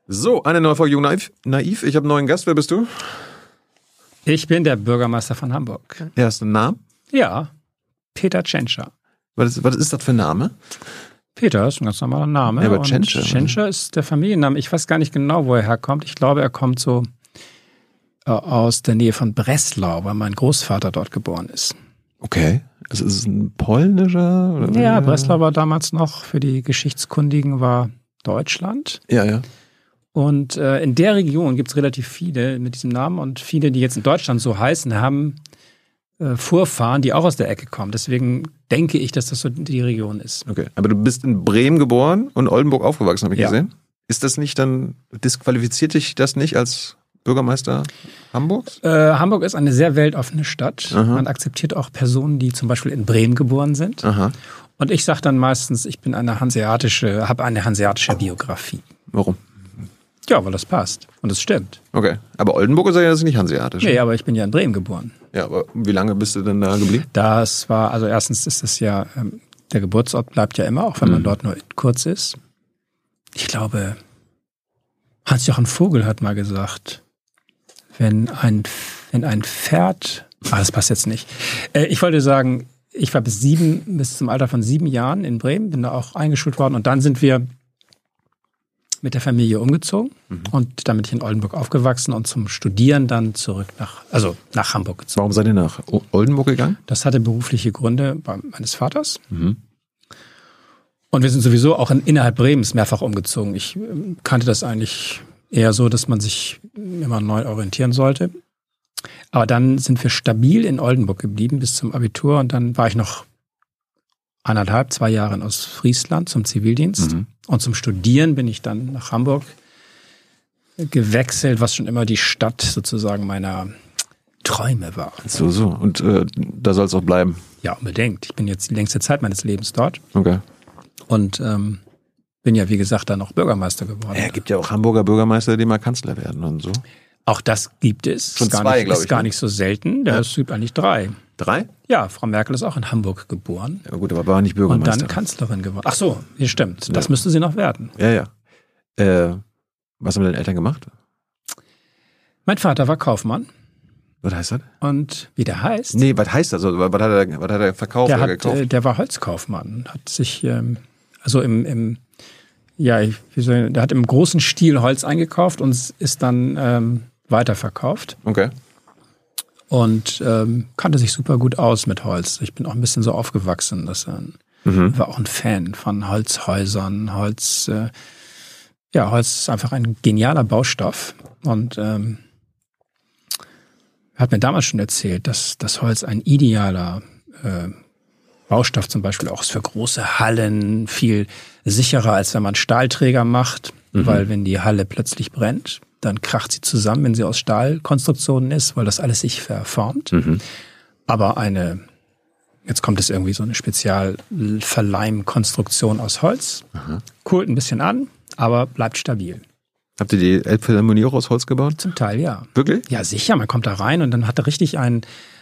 So, eine neue Folge Jung Naiv. Ich habe einen neuen Gast. Wer bist du? Ich bin der Bürgermeister von Hamburg. Hast du einen Namen? Ja, Peter Tschentscher. Was ist das für ein Name? Peter ist ein ganz normaler Name. Ja, aber Tschentscher. Tschentscher ist der Familienname. Ich weiß gar nicht genau, wo er herkommt. Ich glaube, er kommt so aus der Nähe von Breslau, weil mein Großvater dort geboren ist. Okay. Also ist es ein polnischer? Oder? Ja, Breslau war damals noch, für die Geschichtskundigen war Deutschland. Ja. Und in der Region gibt es relativ viele mit diesem Namen und viele, die jetzt in Deutschland so heißen, haben Vorfahren, die auch aus der Ecke kommen. Deswegen denke ich, dass das so die Region ist. Okay, aber du bist in Bremen geboren und Oldenburg aufgewachsen, habe ich gesehen. Ist das nicht dann, disqualifiziert dich das nicht als Bürgermeister Hamburgs? Hamburg ist eine sehr weltoffene Stadt. Aha. Man akzeptiert auch Personen, die zum Beispiel in Bremen geboren sind. Aha. Und ich sage dann meistens, ich bin habe eine hanseatische Biografie. Warum? Ja, weil das passt. Und es stimmt. Okay, aber Oldenburg ist ja jetzt nicht hanseatisch. Nee, aber ich bin ja in Bremen geboren. Ja, aber wie lange bist du denn da geblieben? Das war, also erstens ist das ja, der Geburtsort bleibt ja immer, auch wenn man dort nur kurz ist. Ich glaube, Hans-Jochen Vogel hat mal gesagt, wenn ein Pferd, das passt jetzt nicht. Ich wollte sagen, ich war bis zum Alter von 7 Jahren in Bremen, bin da auch eingeschult worden und dann sind wir mit der Familie umgezogen und dann bin ich in Oldenburg aufgewachsen und zum Studieren dann zurück nach Hamburg gezogen. Warum seid ihr nach Oldenburg gegangen? Das hatte berufliche Gründe meines Vaters. Und wir sind sowieso auch innerhalb Bremens mehrfach umgezogen. Ich kannte das eigentlich eher so, dass man sich immer neu orientieren sollte. Aber dann sind wir stabil in Oldenburg geblieben bis zum Abitur und dann war ich noch 2 Jahre in Ostfriesland zum Zivildienst. Und zum Studieren bin ich dann nach Hamburg gewechselt, was schon immer die Stadt sozusagen meiner Träume war. So. Und da soll es auch bleiben? Ja, unbedingt. Ich bin jetzt die längste Zeit meines Lebens dort. Okay. Und bin ja, wie gesagt, dann auch Bürgermeister geworden. Ja, gibt ja auch Hamburger Bürgermeister, die mal Kanzler werden und so. Auch das gibt es. Schon 2, glaube ich. Ist gar nicht so selten. Es gibt eigentlich 3. 3? Ja, Frau Merkel ist auch in Hamburg geboren. Ja gut, aber war nicht Bürgermeister. Und dann Kanzlerin geworden. Ach so, hier stimmt. Das müsste sie noch werden. Ja. Was haben deine Eltern gemacht? Mein Vater war Kaufmann. Was heißt das? Und wie der heißt? Nee, was heißt das? Was hat er verkauft oder gekauft? Der war Holzkaufmann. Hat sich, der hat im großen Stil Holz eingekauft und ist dann weiterverkauft. Okay. Und kannte sich super gut aus mit Holz. Ich bin auch ein bisschen so aufgewachsen. War auch ein Fan von Holzhäusern. Holz ist einfach ein genialer Baustoff. Und hat mir damals schon erzählt, dass das Holz ein idealer Baustoff zum Beispiel auch ist für große Hallen, viel sicherer, als wenn man Stahlträger macht. Weil wenn die Halle plötzlich brennt, dann kracht sie zusammen, wenn sie aus Stahlkonstruktionen ist, weil das alles sich verformt. Aber jetzt kommt es irgendwie so eine Spezialverleimkonstruktion aus Holz, kohlt ein bisschen an, aber bleibt stabil. Habt ihr die Elbphilharmonie auch aus Holz gebaut? Zum Teil, ja. Wirklich? Ja, sicher. Man kommt da rein und dann hat er richtig ein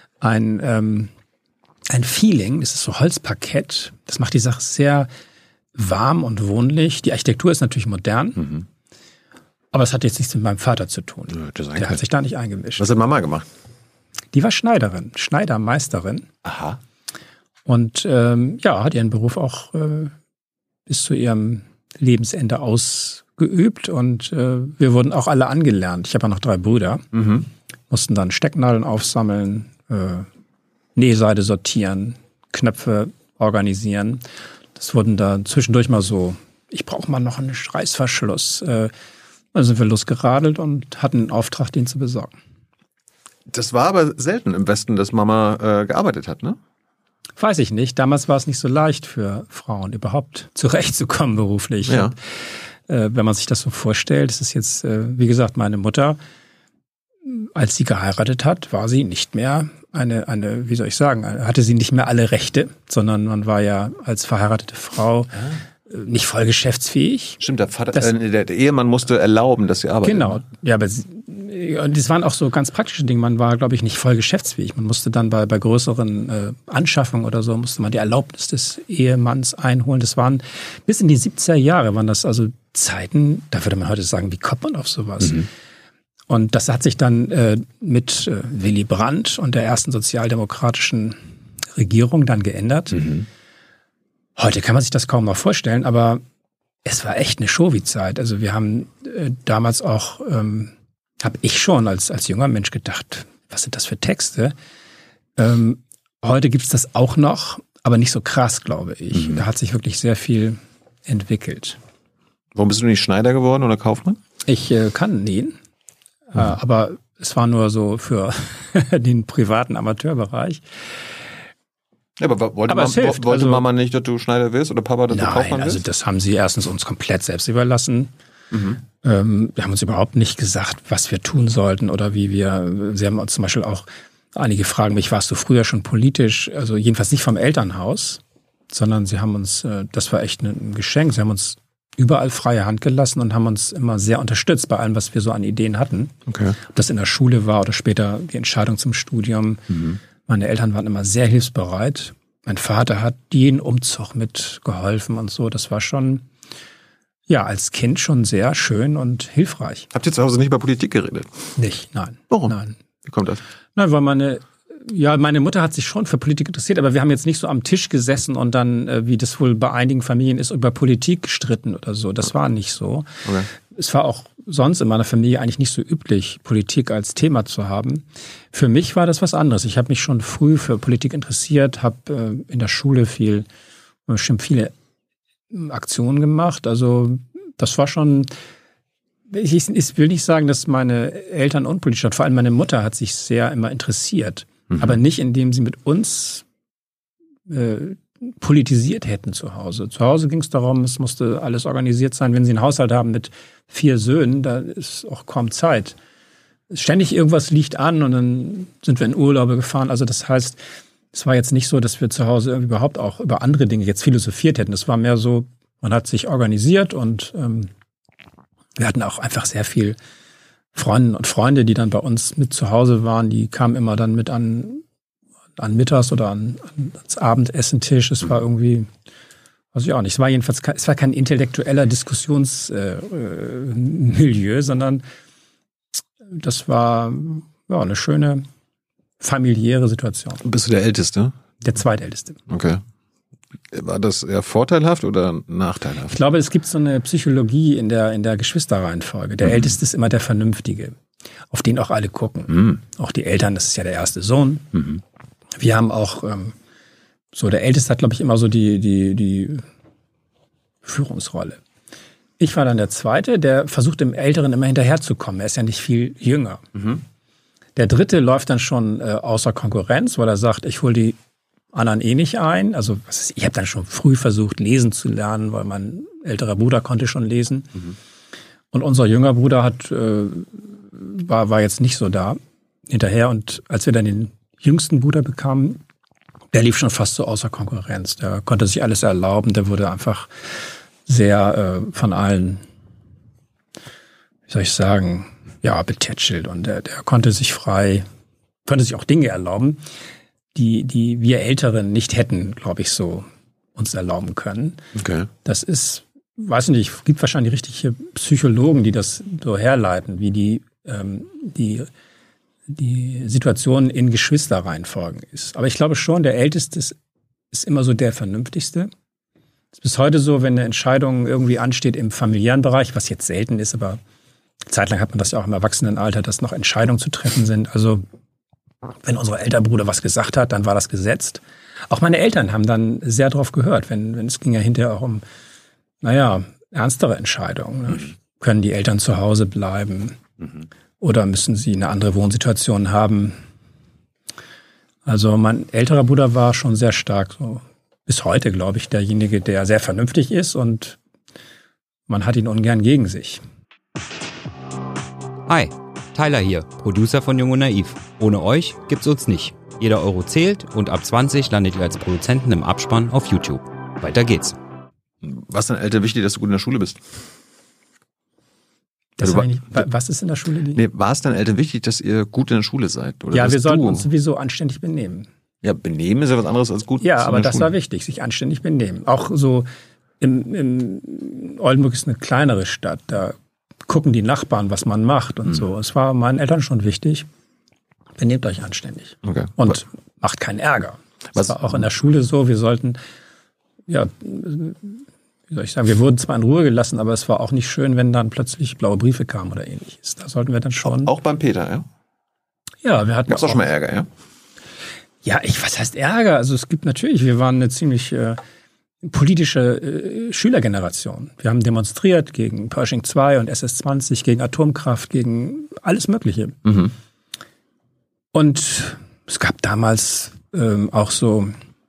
Feeling. Das ist so Holzparkett. Das macht die Sache sehr warm und wohnlich. Die Architektur ist natürlich modern. Aber es hat jetzt nichts mit meinem Vater zu tun. Der hat sich da nicht eingemischt. Was hat Mama gemacht? Die war Schneidermeisterin. Aha. Und hat ihren Beruf auch bis zu ihrem Lebensende ausgeübt. Und wir wurden auch alle angelernt. Ich habe ja noch 3 Brüder. Mussten dann Stecknadeln aufsammeln, Nähseide sortieren, Knöpfe organisieren. Das wurden da zwischendurch mal so, ich brauche mal noch einen Reißverschluss. Dann sind wir losgeradelt und hatten einen Auftrag, den zu besorgen. Das war aber selten im Westen, dass Mama gearbeitet hat, ne? Weiß ich nicht. Damals war es nicht so leicht für Frauen überhaupt zurechtzukommen beruflich. Ja. Und, wenn man sich das so vorstellt, das ist jetzt, wie gesagt, meine Mutter, als sie geheiratet hat, war sie nicht mehr wie soll ich sagen, hatte sie nicht mehr alle Rechte, sondern man war ja als verheiratete Frau nicht voll geschäftsfähig. Stimmt, der Ehemann musste erlauben, dass sie arbeitet. Genau, ja, aber das waren auch so ganz praktische Dinge. Man war, glaube ich, nicht voll geschäftsfähig. Man musste dann bei größeren Anschaffungen oder so, musste man die Erlaubnis des Ehemanns einholen. Das waren bis in die 70er Jahre, waren das also Zeiten, da würde man heute sagen, wie kommt man auf sowas? Und das hat sich dann mit Willy Brandt und der ersten sozialdemokratischen Regierung dann geändert. Heute kann man sich das kaum noch vorstellen, aber es war echt eine Showy-Zeit. Also wir haben damals auch, habe ich schon als junger Mensch gedacht, was sind das für Texte? Heute gibt es das auch noch, aber nicht so krass, glaube ich. Da hat sich wirklich sehr viel entwickelt. Warum bist du nicht Schneider geworden oder Kaufmann? Ich kann nähen, aber es war nur so für den privaten Amateurbereich. Ja, aber wollte Mama nicht, dass du Schneider wirst oder Papa, dass du Kaufmann wirst? Also das haben sie erstens uns komplett selbst überlassen. Wir haben uns überhaupt nicht gesagt, was wir tun sollten oder wie wir. Sie haben uns zum Beispiel auch, einige fragen mich, warst du früher schon politisch? Also jedenfalls nicht vom Elternhaus, sondern sie haben uns, das war echt ein Geschenk, sie haben uns überall freie Hand gelassen und haben uns immer sehr unterstützt bei allem, was wir so an Ideen hatten. Okay. Ob das in der Schule war oder später die Entscheidung zum Studium. Meine Eltern waren immer sehr hilfsbereit. Mein Vater hat jeden Umzug mitgeholfen und so. Das war schon, ja, als Kind schon sehr schön und hilfreich. Habt ihr zu Hause nicht über Politik geredet? Nicht, nein. Warum? Nein. Wie kommt das? Nein, weil meine Mutter hat sich schon für Politik interessiert, aber wir haben jetzt nicht so am Tisch gesessen und dann, wie das wohl bei einigen Familien ist, über Politik gestritten oder so. Das war nicht so. Okay. Es war auch sonst in meiner Familie eigentlich nicht so üblich, Politik als Thema zu haben. Für mich war das was anderes. Ich habe mich schon früh für Politik interessiert, habe in der Schule bestimmt viele Aktionen gemacht. Also das war schon, ich will nicht sagen, dass meine Eltern unpolitisch waren. Vor allem meine Mutter hat sich sehr immer interessiert. Aber nicht, indem sie mit uns politisiert hätten zu Hause. Zu Hause ging es darum, es musste alles organisiert sein. Wenn Sie einen Haushalt haben mit 4 Söhnen, da ist auch kaum Zeit. Ständig irgendwas liegt an und dann sind wir in Urlaube gefahren. Also das heißt, es war jetzt nicht so, dass wir zu Hause irgendwie überhaupt auch über andere Dinge jetzt philosophiert hätten. Es war mehr so, man hat sich organisiert und wir hatten auch einfach sehr viel Freundinnen und Freunde, die dann bei uns mit zu Hause waren. Die kamen immer dann mit an Mittags- oder ans Abendessentisch. Es war irgendwie, weiß ich auch nicht, es war kein intellektueller Diskussionsmilieu, sondern das war ja eine schöne familiäre Situation. Bist du der Älteste? Der Zweitälteste. Okay. War das eher vorteilhaft oder nachteilhaft? Ich glaube, es gibt so eine Psychologie in der Geschwisterreihenfolge. Der Älteste ist immer der Vernünftige, auf den auch alle gucken. Auch die Eltern, das ist ja der erste Sohn. Wir haben auch, der Älteste hat, glaube ich, immer so die Führungsrolle. Ich war dann der Zweite, der versucht, dem Älteren immer hinterherzukommen. Er ist ja nicht viel jünger. Der Dritte läuft dann schon außer Konkurrenz, weil er sagt, ich hole die anderen nicht ein. Also ich habe dann schon früh versucht, lesen zu lernen, weil mein älterer Bruder konnte schon lesen. Und unser jüngerer Bruder war jetzt nicht so da hinterher. Und als wir dann den jüngsten Bruder bekamen, der lief schon fast so außer Konkurrenz. Der konnte sich alles erlauben. Der wurde einfach sehr von allen, wie soll ich sagen, ja, betätschelt. Und der konnte sich auch Dinge erlauben, die wir Älteren nicht hätten, glaube ich, so uns erlauben können. Okay. Das ist, weiß nicht, es gibt wahrscheinlich richtige Psychologen, die das so herleiten, wie die Situation in Geschwisterreihenfolgen ist. Aber ich glaube schon, der Älteste ist immer so der Vernünftigste. Es ist bis heute so, wenn eine Entscheidung irgendwie ansteht im familiären Bereich, was jetzt selten ist, aber zeitlang hat man das ja auch im Erwachsenenalter, dass noch Entscheidungen zu treffen sind. Also wenn unser älterer Bruder was gesagt hat, dann war das gesetzt. Auch meine Eltern haben dann sehr drauf gehört, wenn es ging ja hinterher auch um, ernstere Entscheidungen. Ne? Können die Eltern zu Hause bleiben? Oder müssen sie eine andere Wohnsituation haben? Also mein älterer Bruder war schon sehr stark, so bis heute, glaube ich, derjenige, der sehr vernünftig ist und man hat ihn ungern gegen sich. Hi, Tyler hier, Producer von Jung und Naiv. Ohne euch gibt's uns nicht. Jeder Euro zählt und ab 20 landet ihr als Produzenten im Abspann auf YouTube. Weiter geht's. Was ist deinen Eltern wichtig, dass du gut in der Schule bist? Was ist in der Schule? War es deinen Eltern wichtig, dass ihr gut in der Schule seid? Oder ja, wir sollten uns sowieso anständig benehmen. Ja, benehmen ist ja was anderes als gut. Ja, aber das war wichtig, sich anständig benehmen. Auch so Oldenburg ist eine kleinere Stadt, da gucken die Nachbarn, was man macht und so. Es war meinen Eltern schon wichtig, benehmt euch anständig und macht keinen Ärger. Das war auch in der Schule so, wir sollten, ja, wie soll ich sagen, wir wurden zwar in Ruhe gelassen, aber es war auch nicht schön, wenn dann plötzlich blaue Briefe kamen oder ähnliches. Da sollten wir dann schon... Auch beim Peter, ja? Ja, wir hatten Gab's auch schon mal Ärger, ja? Ja, was heißt Ärger? Also es gibt natürlich, wir waren eine ziemlich politische Schülergeneration. Wir haben demonstriert gegen Pershing 2 und SS-20, gegen Atomkraft, gegen alles Mögliche. Mhm. Und es gab damals auch so,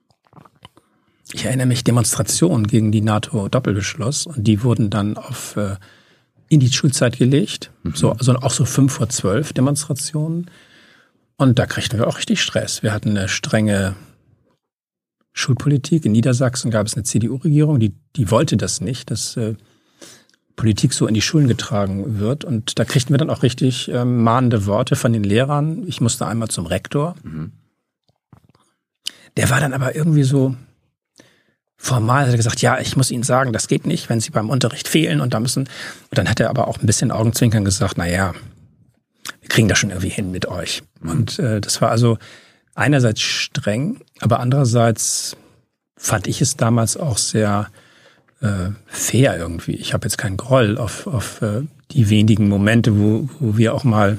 ich erinnere mich, Demonstrationen gegen die NATO-Doppelbeschluss und die wurden dann in die Schulzeit gelegt. So, also auch so 5:12 Demonstrationen. Und da kriegten wir auch richtig Stress. Wir hatten eine strenge Schulpolitik. In Niedersachsen gab es eine CDU-Regierung, die wollte das nicht, dass Politik so in die Schulen getragen wird. Und da kriegten wir dann auch richtig mahnende Worte von den Lehrern. Ich musste einmal zum Rektor. Mhm. Der war dann aber irgendwie so formal, hat er gesagt, ja, ich muss Ihnen sagen, das geht nicht, wenn Sie beim Unterricht fehlen und da müssen. Und dann hat er aber auch ein bisschen Augenzwinkern gesagt, naja, wir kriegen das schon irgendwie hin mit euch. Mhm. Und das war also einerseits streng, aber andererseits fand ich es damals auch sehr fair irgendwie. Ich habe jetzt keinen Groll auf die wenigen Momente, wo wir auch mal,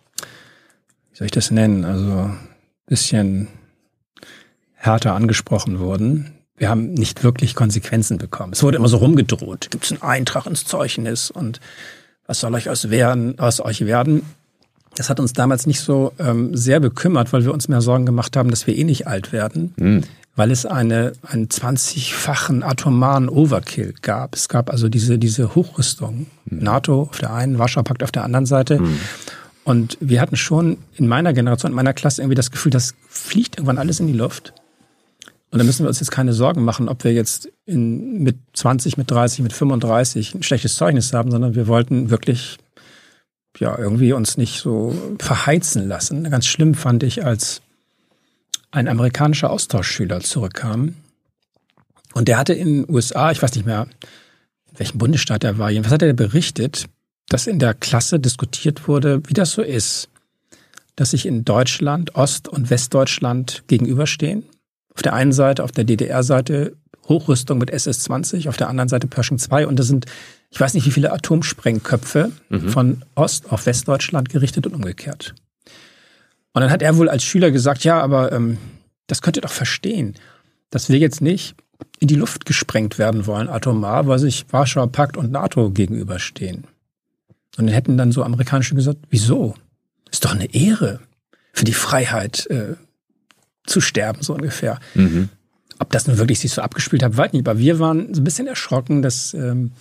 wie soll ich das nennen, also ein bisschen härter angesprochen wurden. Wir haben nicht wirklich Konsequenzen bekommen. Es wurde immer so rumgedroht. Gibt es einen Eintrag ins Zeugnis und was soll aus euch werden? Das hat uns damals nicht so sehr bekümmert, weil wir uns mehr Sorgen gemacht haben, dass wir eh nicht alt werden, weil es einen 20-fachen atomaren Overkill gab. Es gab also diese Hochrüstung. NATO auf der einen, Warschauer Pakt auf der anderen Seite. Und wir hatten schon in meiner Generation, in meiner Klasse irgendwie das Gefühl, das fliegt irgendwann alles in die Luft. Und da müssen wir uns jetzt keine Sorgen machen, ob wir jetzt mit 20, mit 30, mit 35 ein schlechtes Zeugnis haben, sondern wir wollten wirklich irgendwie uns nicht so verheizen lassen. Ganz schlimm fand ich, als ein amerikanischer Austauschschüler zurückkam. Und der hatte in den USA, ich weiß nicht mehr, in welchem Bundesstaat er war, jedenfalls hat er berichtet, dass in der Klasse diskutiert wurde, wie das so ist, dass sich in Deutschland Ost- und Westdeutschland gegenüberstehen. Auf der einen Seite, auf der DDR-Seite Hochrüstung mit SS-20, auf der anderen Seite Pershing 2 und das sind, ich weiß nicht wie viele Atomsprengköpfe von Ost- auf Westdeutschland gerichtet und umgekehrt. Und dann hat er wohl als Schüler gesagt, ja, aber das könnt ihr doch verstehen, dass wir jetzt nicht in die Luft gesprengt werden wollen, atomar, weil sich Warschauer Pakt und NATO gegenüberstehen. Und dann hätten dann so Amerikanische gesagt, wieso? Ist doch eine Ehre für die Freiheit zu sterben, so ungefähr. Mhm. Ob das nun wirklich sich so abgespielt hat, weiß nicht. Aber wir waren so ein bisschen erschrocken, dass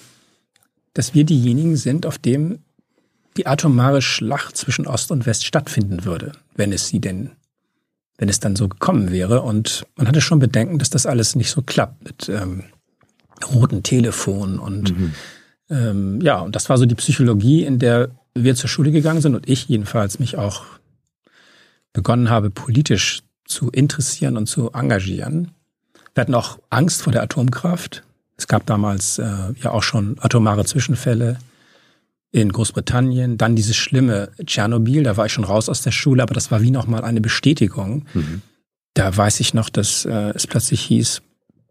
wir diejenigen sind, auf dem die atomare Schlacht zwischen Ost und West stattfinden würde, wenn es dann so gekommen wäre. Und man hatte schon Bedenken, dass das alles nicht so klappt mit roten Telefon und und das war so die Psychologie, in der wir zur Schule gegangen sind und ich jedenfalls mich auch begonnen habe, politisch zu interessieren und zu engagieren. Wir hatten auch Angst vor der Atomkraft. Es gab damals auch schon atomare Zwischenfälle in Großbritannien. Dann dieses schlimme Tschernobyl, da war ich schon raus aus der Schule, aber das war wie nochmal eine Bestätigung. Mhm. Da weiß ich noch, dass es plötzlich hieß,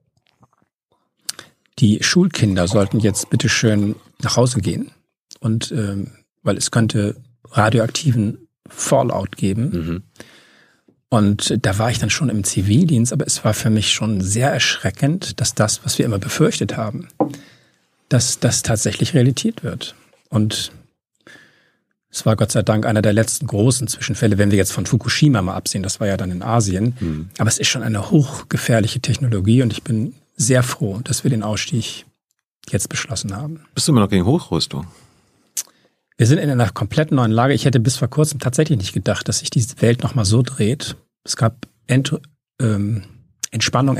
die Schulkinder sollten jetzt bitte schön nach Hause gehen. Und weil es könnte radioaktiven Fallout geben. Mhm. Und da war ich dann schon im Zivildienst, aber es war für mich schon sehr erschreckend, dass das, was wir immer befürchtet haben, dass das tatsächlich Realität wird. Und es war Gott sei Dank einer der letzten großen Zwischenfälle, wenn wir jetzt von Fukushima mal absehen, das war ja dann in Asien. Mhm. Aber es ist schon eine hochgefährliche Technologie und ich bin sehr froh, dass wir den Ausstieg jetzt beschlossen haben. Bist du immer noch gegen Hochrüstung? Wir sind in einer komplett neuen Lage. Ich hätte bis vor kurzem tatsächlich nicht gedacht, dass sich diese Welt nochmal so dreht. Es gab Entspannung,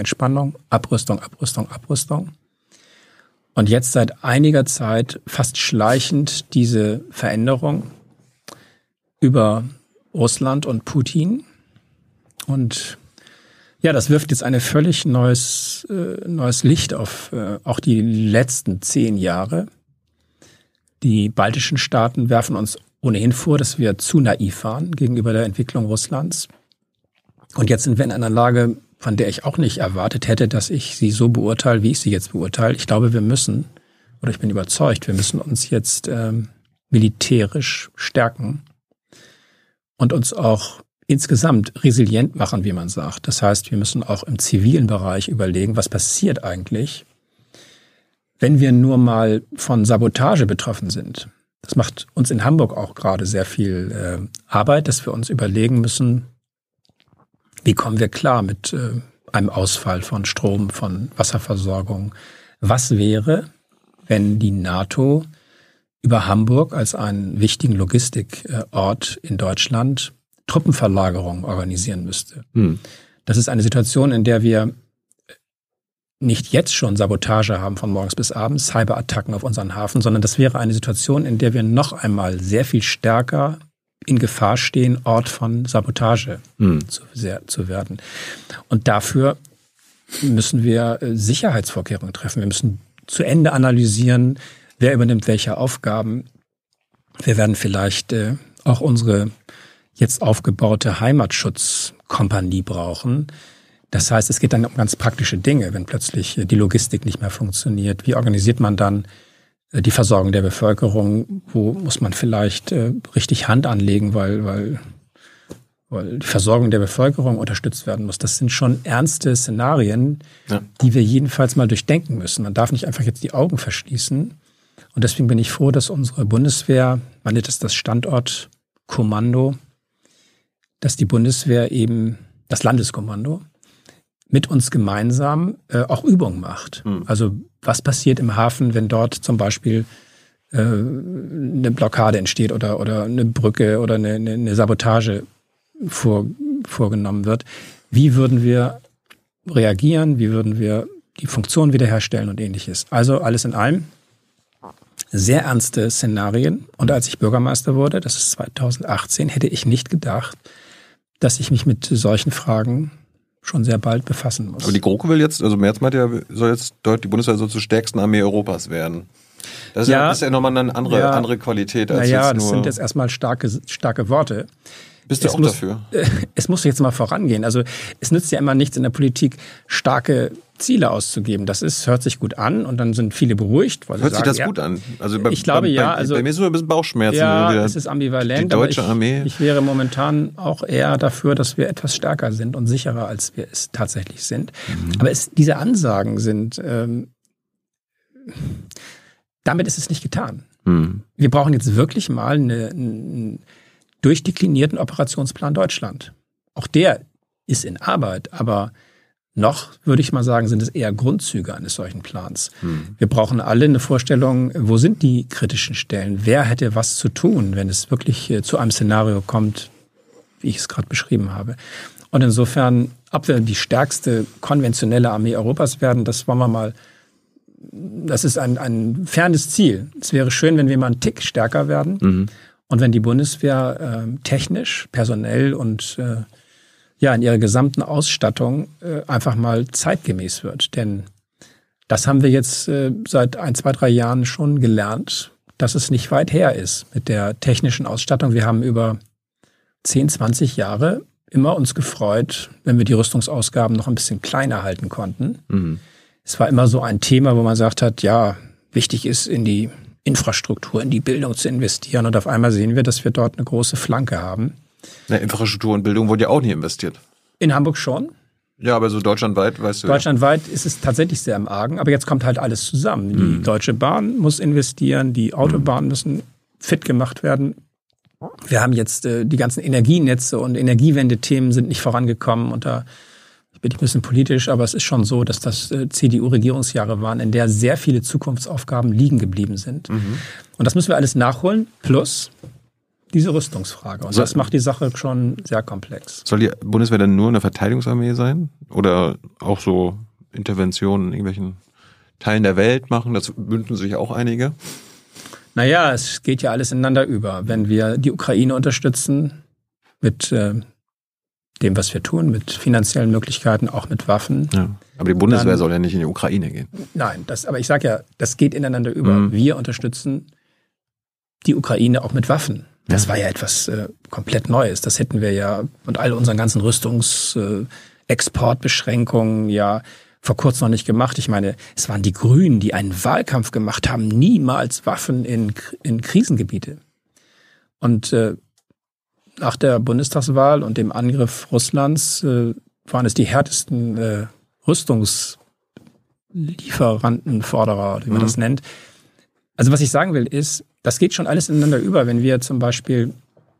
Abrüstung. Und jetzt seit einiger Zeit fast schleichend diese Veränderung über Russland und Putin. Und Ja, das wirft jetzt ein völlig neues Licht auf auch die letzten 10 Jahre. Die baltischen Staaten werfen uns ohnehin vor, dass wir zu naiv waren gegenüber der Entwicklung Russlands. Und jetzt sind wir in einer Lage, von der ich auch nicht erwartet hätte, dass ich sie so beurteile, wie ich sie jetzt beurteile. Ich glaube, ich bin überzeugt, wir müssen uns jetzt militärisch stärken und uns auch insgesamt resilient machen, wie man sagt. Das heißt, wir müssen auch im zivilen Bereich überlegen, was passiert eigentlich, wenn wir nur mal von Sabotage betroffen sind. Das macht uns in Hamburg auch gerade sehr viel Arbeit, dass wir uns überlegen müssen, wie kommen wir klar mit einem Ausfall von Strom, von Wasserversorgung. Was wäre, wenn die NATO über Hamburg als einen wichtigen Logistikort in Deutschland Truppenverlagerung organisieren müsste? Das ist eine Situation, in der wir nicht jetzt schon Sabotage haben von morgens bis abends, Cyberattacken auf unseren Hafen, sondern das wäre eine Situation, in der wir noch einmal sehr viel stärker in Gefahr stehen, Ort von Sabotage zu werden. Und dafür müssen wir Sicherheitsvorkehrungen treffen. Wir müssen zu Ende analysieren, wer übernimmt welche Aufgaben. Wir werden vielleicht auch unsere jetzt aufgebaute Heimatschutzkompanie brauchen. Das heißt, es geht dann um ganz praktische Dinge, wenn plötzlich die Logistik nicht mehr funktioniert. Wie organisiert man dann die Versorgung der Bevölkerung? Wo muss man vielleicht richtig Hand anlegen, weil die Versorgung der Bevölkerung unterstützt werden muss? Das sind schon ernste Szenarien, die wir jedenfalls mal durchdenken müssen. Man darf nicht einfach jetzt die Augen verschließen. Und deswegen bin ich froh, dass unsere Bundeswehr, man nennt es das Standortkommando, dass die Bundeswehr eben, das Landeskommando, mit uns gemeinsam auch Übungen macht. Also was passiert im Hafen, wenn dort zum Beispiel eine Blockade entsteht oder eine Brücke oder eine Sabotage vorgenommen wird? Wie würden wir reagieren? Wie würden wir die Funktion wiederherstellen und Ähnliches? Also alles in allem sehr ernste Szenarien. Und als ich Bürgermeister wurde, das ist 2018, hätte ich nicht gedacht, dass ich mich mit solchen Fragen schon sehr bald befassen muss. Aber die GroKo will jetzt, also Merz meint ja, die Bundeswehr soll zur stärksten Armee Europas werden. Das ist ja nochmal eine andere Qualität als jetzt nur... das sind jetzt erstmal starke Worte. Bist du auch dafür? Es muss jetzt mal vorangehen. Also es nützt ja immer nichts in der Politik, starke Ziele auszugeben. Hört sich gut an und dann sind viele beruhigt. Weil hört sich das gut an? Also ich glaube, ja. Also, bei mir ist es ein bisschen Bauchschmerzen. Ja, es ist ambivalent. Die deutsche Armee. Ich wäre momentan auch eher dafür, dass wir etwas stärker sind und sicherer, als wir es tatsächlich sind. Aber diese Ansagen sind, damit ist es nicht getan. Wir brauchen jetzt wirklich mal einen durchdeklinierten Operationsplan Deutschland. Auch der ist in Arbeit, aber noch, würde ich mal sagen, sind es eher Grundzüge eines solchen Plans. Wir brauchen alle eine Vorstellung, wo sind die kritischen Stellen? Wer hätte was zu tun, wenn es wirklich zu einem Szenario kommt, wie ich es gerade beschrieben habe? Und insofern, ob wir die stärkste konventionelle Armee Europas werden, das wollen wir mal, das ist ein fernes Ziel. Es wäre schön, wenn wir mal einen Tick stärker werden und wenn die Bundeswehr technisch, personell und in ihrer gesamten Ausstattung einfach mal zeitgemäß wird. Denn das haben wir jetzt seit 1, 2, 3 Jahren schon gelernt, dass es nicht weit her ist mit der technischen Ausstattung. Wir haben über 10, 20 Jahre immer uns gefreut, wenn wir die Rüstungsausgaben noch ein bisschen kleiner halten konnten. Es war immer so ein Thema, wo man gesagt hat, ja, wichtig ist, in die Infrastruktur, in die Bildung zu investieren. Und auf einmal sehen wir, dass wir dort eine große Flanke haben. Ja, Infrastruktur und Bildung wurde ja auch nie investiert. In Hamburg schon. Ja, aber so deutschlandweit, weißt du. Deutschlandweit ist es tatsächlich sehr im Argen. Aber jetzt kommt halt alles zusammen. Die Deutsche Bahn muss investieren, die Autobahnen müssen fit gemacht werden. Wir haben jetzt die ganzen Energienetze und Energiewende-Themen sind nicht vorangekommen. Und da bin ich ein bisschen politisch, aber es ist schon so, dass das CDU-Regierungsjahre waren, in der sehr viele Zukunftsaufgaben liegen geblieben sind. Und das müssen wir alles nachholen, plus diese Rüstungsfrage. Und das macht die Sache schon sehr komplex. Soll die Bundeswehr dann nur eine Verteidigungsarmee sein? Oder auch so Interventionen in irgendwelchen Teilen der Welt machen? Das wünschen sich auch einige. Naja, es geht ja alles ineinander über. Wenn wir die Ukraine unterstützen mit dem, was wir tun, mit finanziellen Möglichkeiten, auch mit Waffen. Ja. Aber die Bundeswehr soll ja nicht in die Ukraine gehen. Nein, aber ich sage ja, das geht ineinander über. Wir unterstützen die Ukraine auch mit Waffen. Das war ja etwas komplett Neues. Das hätten wir ja und all unseren ganzen Exportbeschränkungen ja vor kurzem noch nicht gemacht. Ich meine, es waren die Grünen, die einen Wahlkampf gemacht haben, niemals Waffen in Krisengebiete. Und nach der Bundestagswahl und dem Angriff Russlands waren es die härtesten Rüstungslieferantenforderer, wie man das nennt. Also was ich sagen will ist, das geht schon alles ineinander über, wenn wir zum Beispiel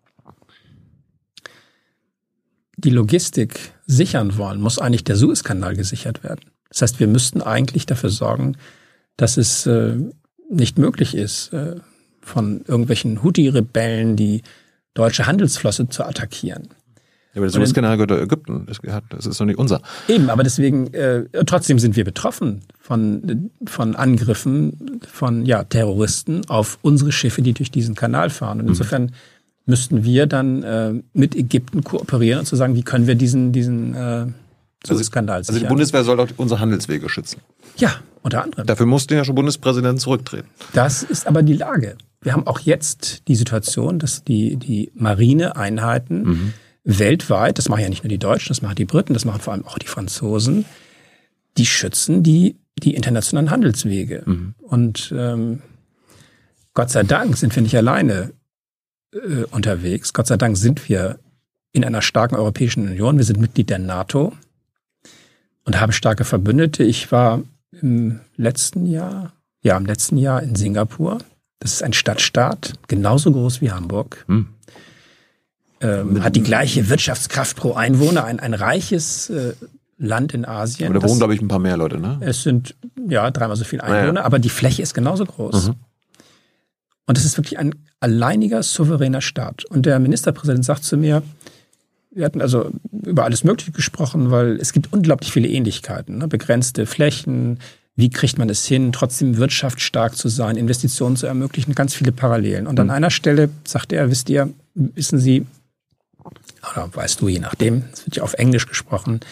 die Logistik sichern wollen, muss eigentlich der Suezkanal gesichert werden. Das heißt, wir müssten eigentlich dafür sorgen, dass es nicht möglich ist, von irgendwelchen Houthi-Rebellen die deutsche Handelsflotte zu attackieren. Ja, aber der Suezkanal gehört Ägypten. Das ist doch nicht unser. Eben, aber deswegen, trotzdem sind wir betroffen von Angriffen von Terroristen auf unsere Schiffe, die durch diesen Kanal fahren. Und insofern müssten wir dann mit Ägypten kooperieren und zu sagen, wie können wir diesen Suezkanal sichern. Also die Bundeswehr soll auch unsere Handelswege schützen. Ja, unter anderem. Dafür musste ja schon Bundespräsident zurücktreten. Das ist aber die Lage. Wir haben auch jetzt die Situation, dass die Marineeinheiten weltweit, das machen ja nicht nur die Deutschen, das machen die Briten, das machen vor allem auch die Franzosen, die schützen die internationalen Handelswege. Und Gott sei Dank sind wir nicht alleine unterwegs. Gott sei Dank sind wir in einer starken Europäischen Union. Wir sind Mitglied der NATO und haben starke Verbündete. Ich war im letzten Jahr in Singapur. Das ist ein Stadtstaat, genauso groß wie Hamburg. Hat die gleiche Wirtschaftskraft pro Einwohner, ein reiches Land in Asien. Aber da wohnen, glaube ich, ein paar mehr Leute, ne? Es sind dreimal so viele Einwohner, aber die Fläche ist genauso groß. Und es ist wirklich ein alleiniger, souveräner Staat. Und der Ministerpräsident sagt zu mir, wir hatten also über alles Mögliche gesprochen, weil es gibt unglaublich viele Ähnlichkeiten, ne? Begrenzte Flächen, wie kriegt man es hin, trotzdem wirtschaftsstark zu sein, Investitionen zu ermöglichen, ganz viele Parallelen. Und an einer Stelle sagt er, wissen Sie, oder weißt du, je nachdem, es wird ja auf Englisch gesprochen,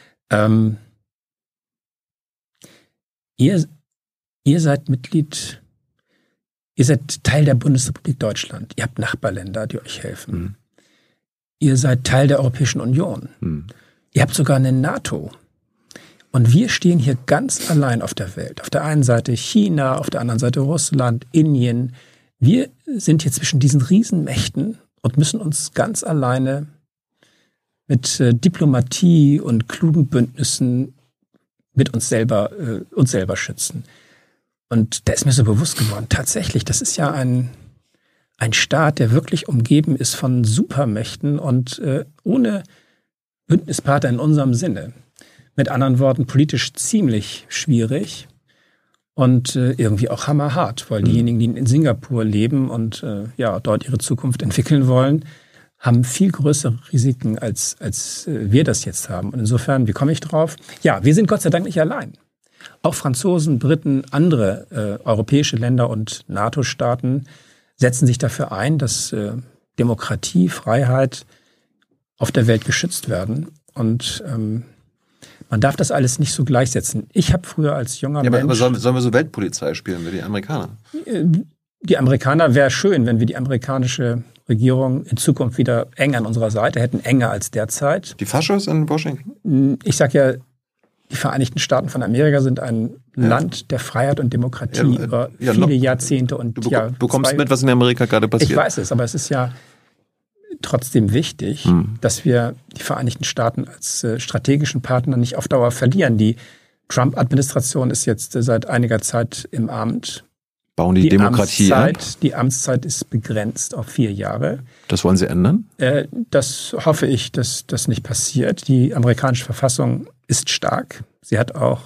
ihr seid Mitglied, ihr seid Teil der Bundesrepublik Deutschland, ihr habt Nachbarländer, die euch helfen. Ihr seid Teil der Europäischen Union. Ihr habt sogar eine NATO. Und wir stehen hier ganz allein auf der Welt. Auf der einen Seite China, auf der anderen Seite Russland, Indien. Wir sind hier zwischen diesen Riesenmächten und müssen uns ganz alleine mit Diplomatie und klugen Bündnissen mit uns selber schützen. Und da ist mir so bewusst geworden, tatsächlich, das ist ja ein Staat, der wirklich umgeben ist von Supermächten und ohne Bündnispartner in unserem Sinne. Mit anderen Worten, politisch ziemlich schwierig und irgendwie auch hammerhart, weil diejenigen, die in Singapur leben und dort ihre Zukunft entwickeln wollen, haben viel größere Risiken, als wir das jetzt haben. Und insofern, wie komme ich drauf? Ja, wir sind Gott sei Dank nicht allein. Auch Franzosen, Briten, andere europäische Länder und NATO-Staaten setzen sich dafür ein, dass Demokratie, Freiheit auf der Welt geschützt werden. Und man darf das alles nicht so gleichsetzen. Ich habe früher als junger Mensch... Aber sollen wir so Weltpolizei spielen wie die Amerikaner? Die Amerikaner, wäre schön, wenn wir die amerikanische Regierung in Zukunft wieder eng an unserer Seite hätten, enger als derzeit. Die Faschos in Washington? Ich sage ja, die Vereinigten Staaten von Amerika sind ein Land der Freiheit und Demokratie über viele Jahrzehnte. Und du bekommst mit, was in Amerika gerade passiert. Ich weiß es, aber es ist ja trotzdem wichtig, dass wir die Vereinigten Staaten als strategischen Partner nicht auf Dauer verlieren. Die Trump-Administration ist jetzt seit einiger Zeit im Amt. Bauen die Demokratie ab? Die Amtszeit ist begrenzt auf 4 Jahre. Das wollen Sie ändern? Das hoffe ich, dass das nicht passiert. Die amerikanische Verfassung ist stark. Sie hat auch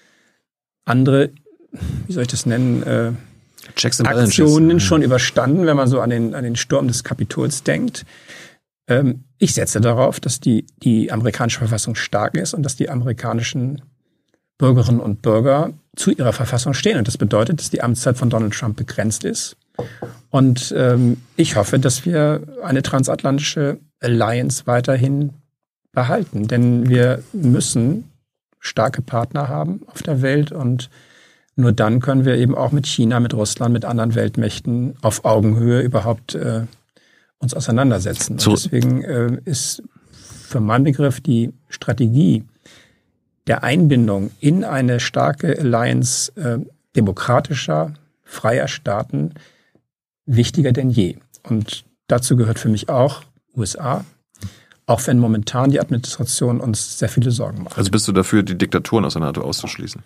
andere, wie soll ich das nennen, Aktionen schon überstanden, wenn man so an den Sturm des Kapitols denkt. Ich setze darauf, dass die amerikanische Verfassung stark ist und dass die amerikanischen Bürgerinnen und Bürger zu ihrer Verfassung stehen. Und das bedeutet, dass die Amtszeit von Donald Trump begrenzt ist. Und ich hoffe, dass wir eine transatlantische Alliance weiterhin behalten. Denn wir müssen starke Partner haben auf der Welt und nur dann können wir eben auch mit China, mit Russland, mit anderen Weltmächten auf Augenhöhe überhaupt uns auseinandersetzen. Und deswegen ist für meinen Begriff die Strategie der Einbindung in eine starke Alliance demokratischer, freier Staaten wichtiger denn je. Und dazu gehört für mich auch USA, auch wenn momentan die Administration uns sehr viele Sorgen macht. Also bist du dafür, die Diktaturen aus der NATO auszuschließen?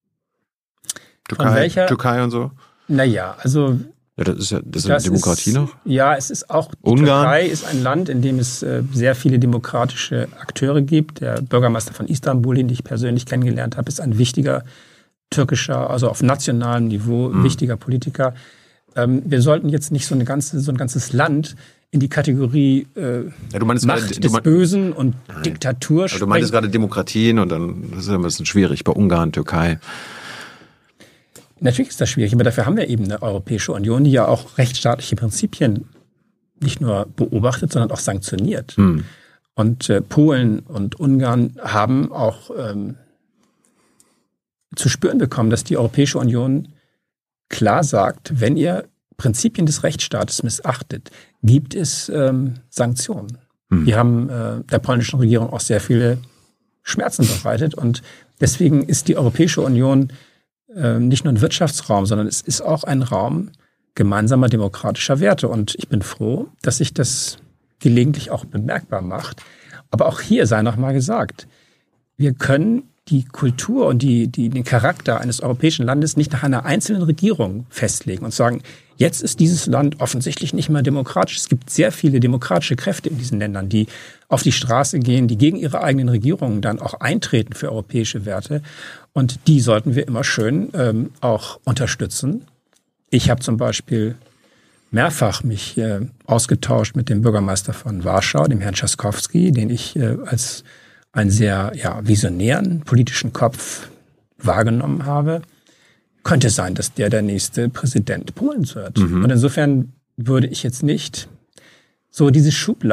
Türkei und so? Naja, also... Ja, das ist ja Demokratie noch? Ja, es ist auch... Ungarn? Türkei ist ein Land, in dem es sehr viele demokratische Akteure gibt. Der Bürgermeister von Istanbul, den ich persönlich kennengelernt habe, ist ein wichtiger türkischer, also auf nationalem Niveau, wichtiger Politiker. Wir sollten jetzt nicht so ein ganzes Land in die Kategorie Macht des Bösen und Diktatur sprengen. Du meintest gerade Demokratien und dann das ist ein bisschen schwierig bei Ungarn, Türkei. Natürlich ist das schwierig, aber dafür haben wir eben eine Europäische Union, die ja auch rechtsstaatliche Prinzipien nicht nur beobachtet, sondern auch sanktioniert. Und Polen und Ungarn haben auch zu spüren bekommen, dass die Europäische Union klar sagt, wenn ihr Prinzipien des Rechtsstaates missachtet, gibt es Sanktionen. Die haben der polnischen Regierung auch sehr viele Schmerzen bereitet und deswegen ist die Europäische Union nicht nur ein Wirtschaftsraum, sondern es ist auch ein Raum gemeinsamer demokratischer Werte. Und ich bin froh, dass sich das gelegentlich auch bemerkbar macht. Aber auch hier sei noch mal gesagt, wir können die Kultur und den Charakter eines europäischen Landes nicht nach einer einzelnen Regierung festlegen und sagen, jetzt ist dieses Land offensichtlich nicht mehr demokratisch. Es gibt sehr viele demokratische Kräfte in diesen Ländern, die auf die Straße gehen, die gegen ihre eigenen Regierungen dann auch eintreten für europäische Werte. Und die sollten wir immer schön auch unterstützen. Ich habe zum Beispiel mehrfach mich ausgetauscht mit dem Bürgermeister von Warschau, dem Herrn Trzaskowski, den ich als einen sehr visionären politischen Kopf wahrgenommen habe. Könnte sein, dass der nächste Präsident Polens wird. Und insofern würde ich jetzt nicht so dieses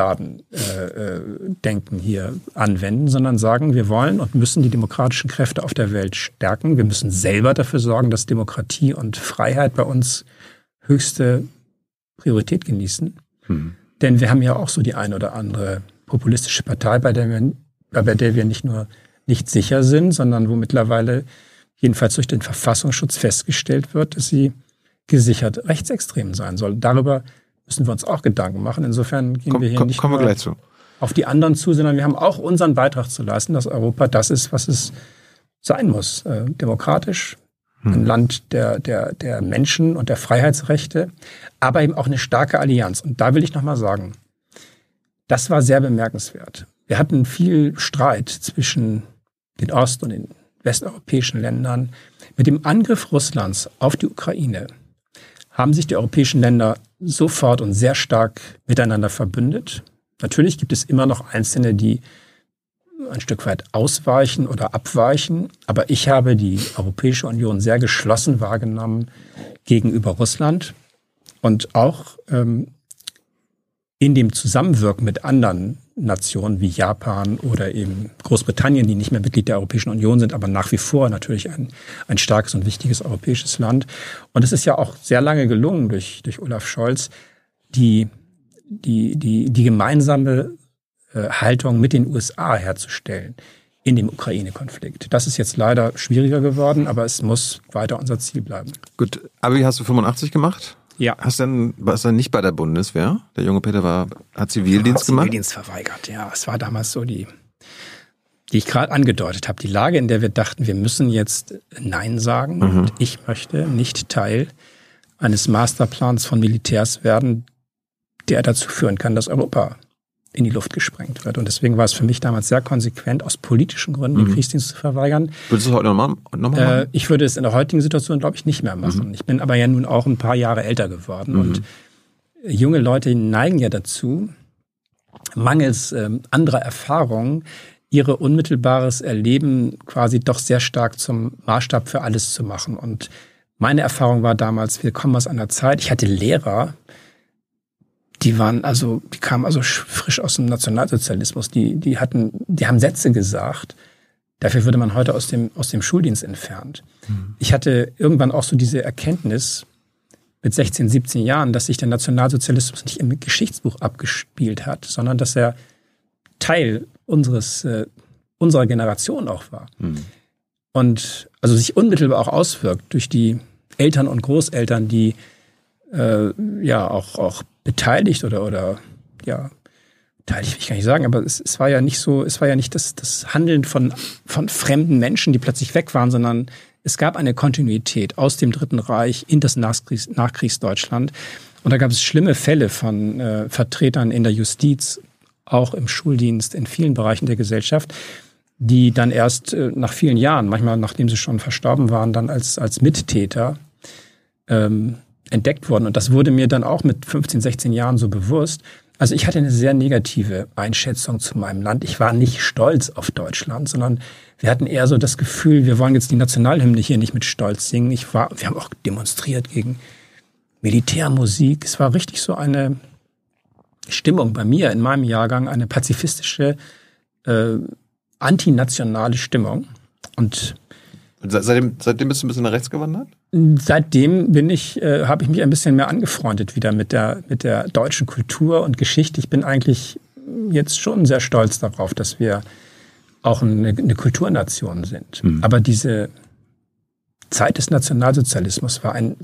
Schubladen-Denken hier anwenden, sondern sagen, wir wollen und müssen die demokratischen Kräfte auf der Welt stärken. Wir müssen selber dafür sorgen, dass Demokratie und Freiheit bei uns höchste Priorität genießen. Denn wir haben ja auch so die ein oder andere populistische Partei, bei der wir nicht nur nicht sicher sind, sondern wo mittlerweile jedenfalls durch den Verfassungsschutz festgestellt wird, dass sie gesichert rechtsextrem sein soll. Darüber müssen wir uns auch Gedanken machen. Insofern gehen wir hier nicht nur auf die anderen zu, sondern wir haben auch unseren Beitrag zu leisten, dass Europa das ist, was es sein muss. Demokratisch, ein Land der Menschen und der Freiheitsrechte, aber eben auch eine starke Allianz. Und da will ich nochmal sagen, das war sehr bemerkenswert. Wir hatten viel Streit zwischen den ost- und den westeuropäischen Ländern. Mit dem Angriff Russlands auf die Ukraine haben sich die europäischen Länder sofort und sehr stark miteinander verbündet. Natürlich gibt es immer noch Einzelne, die ein Stück weit ausweichen oder abweichen. Aber ich habe die Europäische Union sehr geschlossen wahrgenommen gegenüber Russland und auch in dem Zusammenwirken mit anderen Nationen wie Japan oder eben Großbritannien, die nicht mehr Mitglied der Europäischen Union sind, aber nach wie vor natürlich ein starkes und wichtiges europäisches Land. Und es ist ja auch sehr lange gelungen durch Olaf Scholz, die gemeinsame Haltung mit den USA herzustellen in dem Ukraine-Konflikt. Das ist jetzt leider schwieriger geworden, aber es muss weiter unser Ziel bleiben. Gut, Abi hast du 85 gemacht? Ja. Warst du nicht bei der Bundeswehr? Der junge Peter hat Zivildienst gemacht? Zivildienst verweigert, ja. Es war damals so die ich gerade angedeutet habe. Die Lage, in der wir dachten, wir müssen jetzt Nein sagen. Und ich möchte nicht Teil eines Masterplans von Militärs werden, der dazu führen kann, dass Europa in die Luft gesprengt wird. Und deswegen war es für mich damals sehr konsequent, aus politischen Gründen den Kriegsdienst zu verweigern. Würdest du es heute nochmal machen? Ich würde es in der heutigen Situation, glaube ich, nicht mehr machen. Ich bin aber ja nun auch ein paar Jahre älter geworden. Und junge Leute neigen ja dazu, mangels anderer Erfahrungen, ihre unmittelbares Erleben quasi doch sehr stark zum Maßstab für alles zu machen. Und meine Erfahrung war damals, wir kommen aus einer Zeit, ich hatte Lehrer, Die kamen also frisch aus dem Nationalsozialismus. Die haben Sätze gesagt. Dafür würde man heute aus dem Schuldienst entfernt. Ich hatte irgendwann auch so diese Erkenntnis mit 16, 17 Jahren, dass sich der Nationalsozialismus nicht im Geschichtsbuch abgespielt hat, sondern dass er Teil unserer Generation auch war. Und also sich unmittelbar auch auswirkt durch die Eltern und Großeltern, die auch beteiligt oder beteiligt will ich gar nicht sagen, aber es war ja nicht so, es war ja nicht das Handeln von fremden Menschen, die plötzlich weg waren, sondern es gab eine Kontinuität aus dem Dritten Reich in das Nachkriegsdeutschland. Und da gab es schlimme Fälle von Vertretern in der Justiz, auch im Schuldienst, in vielen Bereichen der Gesellschaft, die dann erst nach vielen Jahren, manchmal nachdem sie schon verstorben waren, dann als Mittäter entdeckt wurden. Und das wurde mir dann auch mit 15, 16 Jahren so bewusst. Also ich hatte eine sehr negative Einschätzung zu meinem Land. Ich war nicht stolz auf Deutschland, sondern wir hatten eher so das Gefühl, wir wollen jetzt die Nationalhymne hier nicht mit Stolz singen. Wir haben auch demonstriert gegen Militärmusik. Es war richtig so eine Stimmung bei mir in meinem Jahrgang, eine pazifistische, antinationale Stimmung. Und seitdem bist du ein bisschen nach rechts gewandert? Seitdem habe ich mich ein bisschen mehr angefreundet wieder mit der deutschen Kultur und Geschichte. Ich bin eigentlich jetzt schon sehr stolz darauf, dass wir auch eine Kulturnation sind. Aber diese Zeit des Nationalsozialismus war ein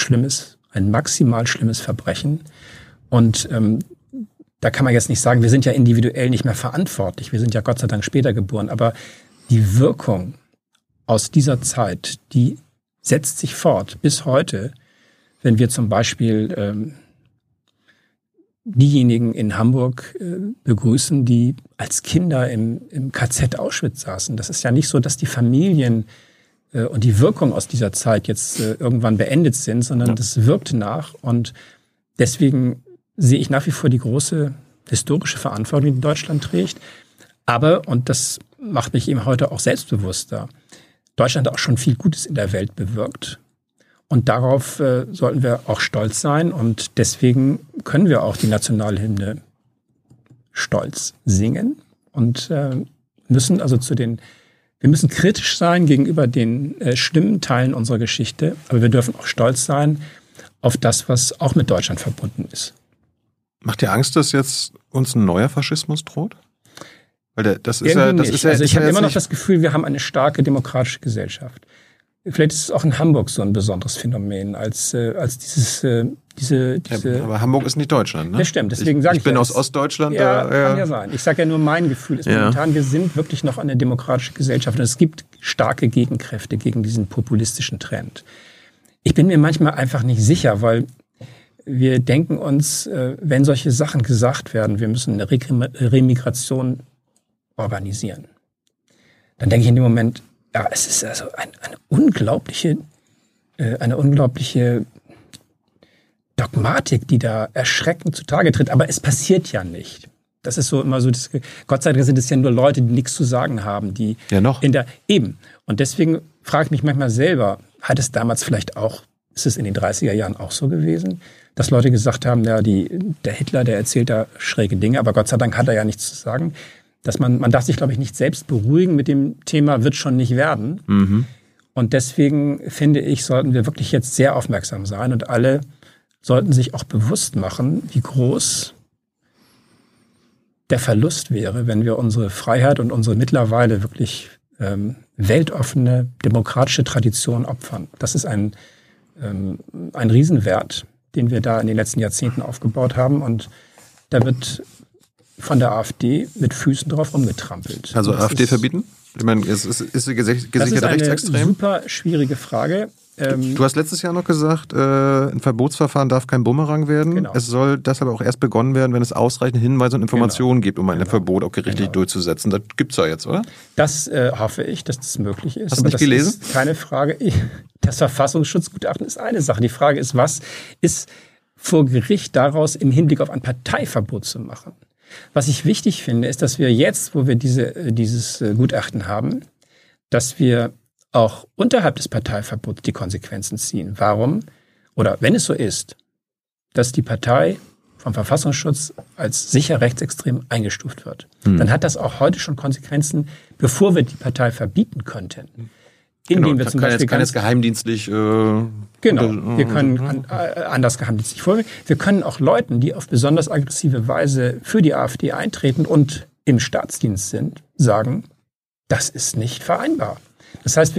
maximal schlimmes Verbrechen. Und da kann man jetzt nicht sagen, wir sind ja individuell nicht mehr verantwortlich. Wir sind ja Gott sei Dank später geboren. Aber die Wirkung aus dieser Zeit, die setzt sich fort bis heute, wenn wir zum Beispiel diejenigen in Hamburg begrüßen, die als Kinder im KZ Auschwitz saßen. Das ist ja nicht so, dass die Familien und die Wirkung aus dieser Zeit jetzt irgendwann beendet sind, sondern das wirkt nach. Und deswegen sehe ich nach wie vor die große historische Verantwortung, die Deutschland trägt. Aber, und das macht mich eben heute auch selbstbewusster, Deutschland hat auch schon viel Gutes in der Welt bewirkt. Und darauf sollten wir auch stolz sein. Und deswegen können wir auch die Nationalhymne stolz singen. Und müssen also wir müssen kritisch sein gegenüber den schlimmen Teilen unserer Geschichte. Aber wir dürfen auch stolz sein auf das, was auch mit Deutschland verbunden ist. Macht dir Angst, dass jetzt uns ein neuer Faschismus droht? Weil ich habe immer noch das Gefühl, wir haben eine starke demokratische Gesellschaft. Vielleicht ist es auch in Hamburg so ein besonderes Phänomen als diese. Aber Hamburg ist nicht Deutschland, ne? Das stimmt. Deswegen sage ich bin aus Ostdeutschland. Ja, kann ja sein. Ich sage ja nur, mein Gefühl ist momentan, wir sind wirklich noch eine demokratische Gesellschaft und es gibt starke Gegenkräfte gegen diesen populistischen Trend. Ich bin mir manchmal einfach nicht sicher, weil wir denken uns, wenn solche Sachen gesagt werden, wir müssen eine Remigration organisieren. Dann denke ich in dem Moment, ja, es ist also eine unglaubliche Dogmatik, die da erschreckend zutage tritt. Aber es passiert ja nicht. Das ist so immer so, Gott sei Dank sind es ja nur Leute, die nichts zu sagen haben, die ja noch eben. Und deswegen frage ich mich manchmal selber, hat es damals vielleicht auch, ist es in den 30er Jahren auch so gewesen, dass Leute gesagt haben, ja, der Hitler, der erzählt da schräge Dinge, aber Gott sei Dank hat er ja nichts zu sagen. Dass man darf sich, glaube ich, nicht selbst beruhigen mit dem Thema, wird schon nicht werden. Mhm. Und deswegen finde ich, sollten wir wirklich jetzt sehr aufmerksam sein und alle sollten sich auch bewusst machen, wie groß der Verlust wäre, wenn wir unsere Freiheit und unsere mittlerweile wirklich weltoffene, demokratische Tradition opfern. Das ist ein Riesenwert, den wir da in den letzten Jahrzehnten aufgebaut haben. Und da wird von der AfD mit Füßen drauf rumgetrampelt. Also AfD verbieten? Ich meine, ist sie gesichert rechtsextrem? Das ist eine super schwierige Frage. Du hast letztes Jahr noch gesagt, ein Verbotsverfahren darf kein Bumerang werden. Genau. Es soll deshalb auch erst begonnen werden, wenn es ausreichend Hinweise und Informationen gibt, um ein Verbot auch gerichtlich durchzusetzen. Das gibt's ja jetzt, oder? Das hoffe ich, dass das möglich ist. Hast du nicht gelesen? Ist keine Frage. Das Verfassungsschutzgutachten ist eine Sache. Die Frage ist, was ist vor Gericht daraus im Hinblick auf ein Parteiverbot zu machen? Was ich wichtig finde, ist, dass wir jetzt, wo wir dieses Gutachten haben, dass wir auch unterhalb des Parteiverbots die Konsequenzen ziehen. Warum? Oder wenn es so ist, dass die Partei vom Verfassungsschutz als sicher rechtsextrem eingestuft wird, dann hat das auch heute schon Konsequenzen, bevor wir die Partei verbieten könnten. Indem wir zum Beispiel kann jetzt geheimdienstlich wir können anders geheimdienstlich vorgehen. Wir können auch Leuten, die auf besonders aggressive Weise für die AfD eintreten und im Staatsdienst sind, sagen, das ist nicht vereinbar. Das heißt,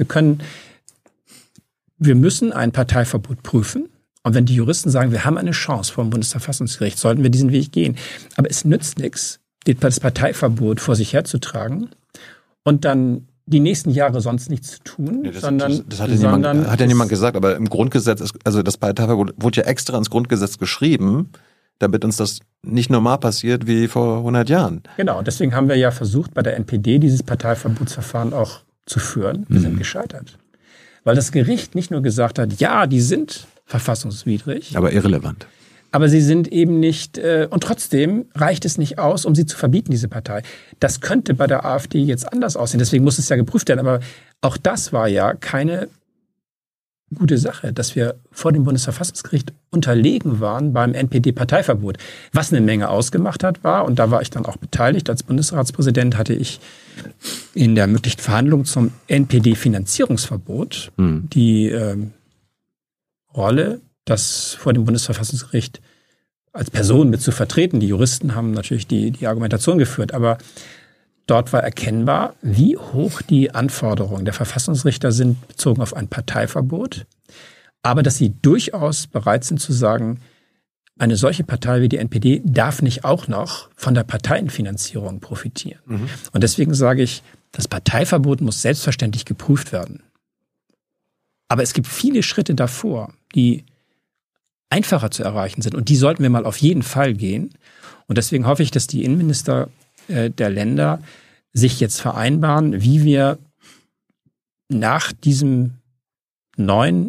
wir müssen ein Parteiverbot prüfen. Und wenn die Juristen sagen, wir haben eine Chance vor dem Bundesverfassungsgericht, sollten wir diesen Weg gehen. Aber es nützt nichts, das Parteiverbot vor sich herzutragen und dann die nächsten Jahre sonst nichts zu tun, das hat ja niemand gesagt, aber im Grundgesetz ist, also das Parteiverbot wurde ja extra ins Grundgesetz geschrieben, damit uns das nicht normal passiert wie vor 100 Jahren. Genau, deswegen haben wir ja versucht, bei der NPD dieses Parteiverbotsverfahren auch zu führen. Wir sind gescheitert. Weil das Gericht nicht nur gesagt hat, ja, die sind verfassungswidrig. Aber irrelevant. Aber sie sind eben nicht, und trotzdem reicht es nicht aus, um sie zu verbieten, diese Partei. Das könnte bei der AfD jetzt anders aussehen, deswegen muss es ja geprüft werden. Aber auch das war ja keine gute Sache, dass wir vor dem Bundesverfassungsgericht unterlegen waren beim NPD-Parteiverbot. Was eine Menge ausgemacht hat, war, und da war ich dann auch beteiligt, als Bundesratspräsident hatte ich in der möglichen Verhandlung zum NPD-Finanzierungsverbot die Rolle, das vor dem Bundesverfassungsgericht als Person mit zu vertreten. Die Juristen haben natürlich die Argumentation geführt, aber dort war erkennbar, wie hoch die Anforderungen der Verfassungsrichter sind bezogen auf ein Parteiverbot, aber dass sie durchaus bereit sind zu sagen, eine solche Partei wie die NPD darf nicht auch noch von der Parteienfinanzierung profitieren. Und deswegen sage ich, das Parteiverbot muss selbstverständlich geprüft werden. Aber es gibt viele Schritte davor, die einfacher zu erreichen sind. Und die sollten wir mal auf jeden Fall gehen. Und deswegen hoffe ich, dass die Innenminister der Länder sich jetzt vereinbaren, wie wir nach diesem neuen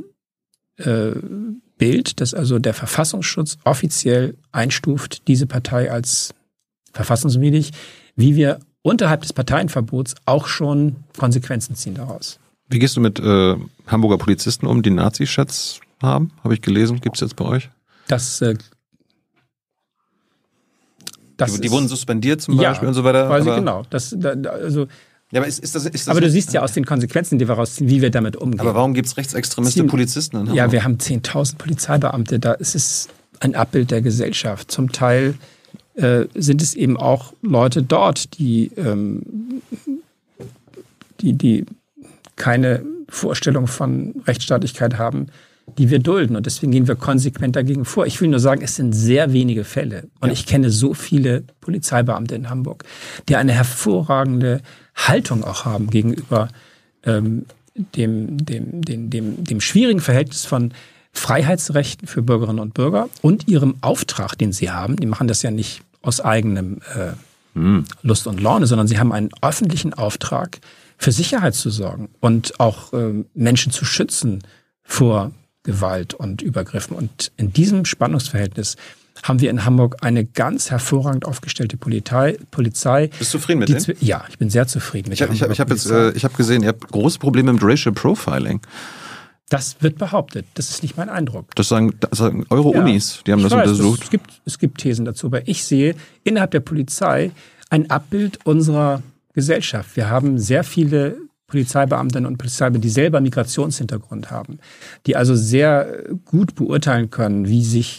Bild, dass also der Verfassungsschutz offiziell einstuft, diese Partei als verfassungswidrig, wie wir unterhalb des Parteienverbots auch schon Konsequenzen ziehen daraus. Wie gehst du mit Hamburger Polizisten um, die Nazischats haben? Habe ich gelesen. Gibt es jetzt bei euch? Die wurden suspendiert zum Beispiel und so weiter. Genau. Aber du siehst ja aus den Konsequenzen, die wir rausziehen, wie wir damit umgehen. Aber warum gibt es rechtsextremistische Polizisten in Hamburg? Ja, wir haben 10.000 Polizeibeamte. Da ist es ein Abbild der Gesellschaft. Zum Teil sind es eben auch Leute dort, die keine Vorstellung von Rechtsstaatlichkeit haben, die wir dulden. Und deswegen gehen wir konsequent dagegen vor. Ich will nur sagen, es sind sehr wenige Fälle. Und ich kenne so viele Polizeibeamte in Hamburg, die eine hervorragende Haltung auch haben gegenüber dem schwierigen Verhältnis von Freiheitsrechten für Bürgerinnen und Bürger und ihrem Auftrag, den sie haben. Die machen das ja nicht aus eigenem Lust und Laune, sondern sie haben einen öffentlichen Auftrag, für Sicherheit zu sorgen und auch Menschen zu schützen vor Gewalt und Übergriffen. Und in diesem Spannungsverhältnis haben wir in Hamburg eine ganz hervorragend aufgestellte Polizei. Bist du zufrieden mit denen? Ja, ich bin sehr zufrieden mit Ich habe gesehen, ihr habt große Probleme mit Racial Profiling. Das wird behauptet. Das ist nicht mein Eindruck. Das sagen eure Unis, die haben das untersucht. Es gibt Thesen dazu, aber ich sehe innerhalb der Polizei ein Abbild unserer Gesellschaft. Wir haben sehr viele Polizeibeamtinnen und Polizeibeamte, die selber Migrationshintergrund haben, die also sehr gut beurteilen können, wie sich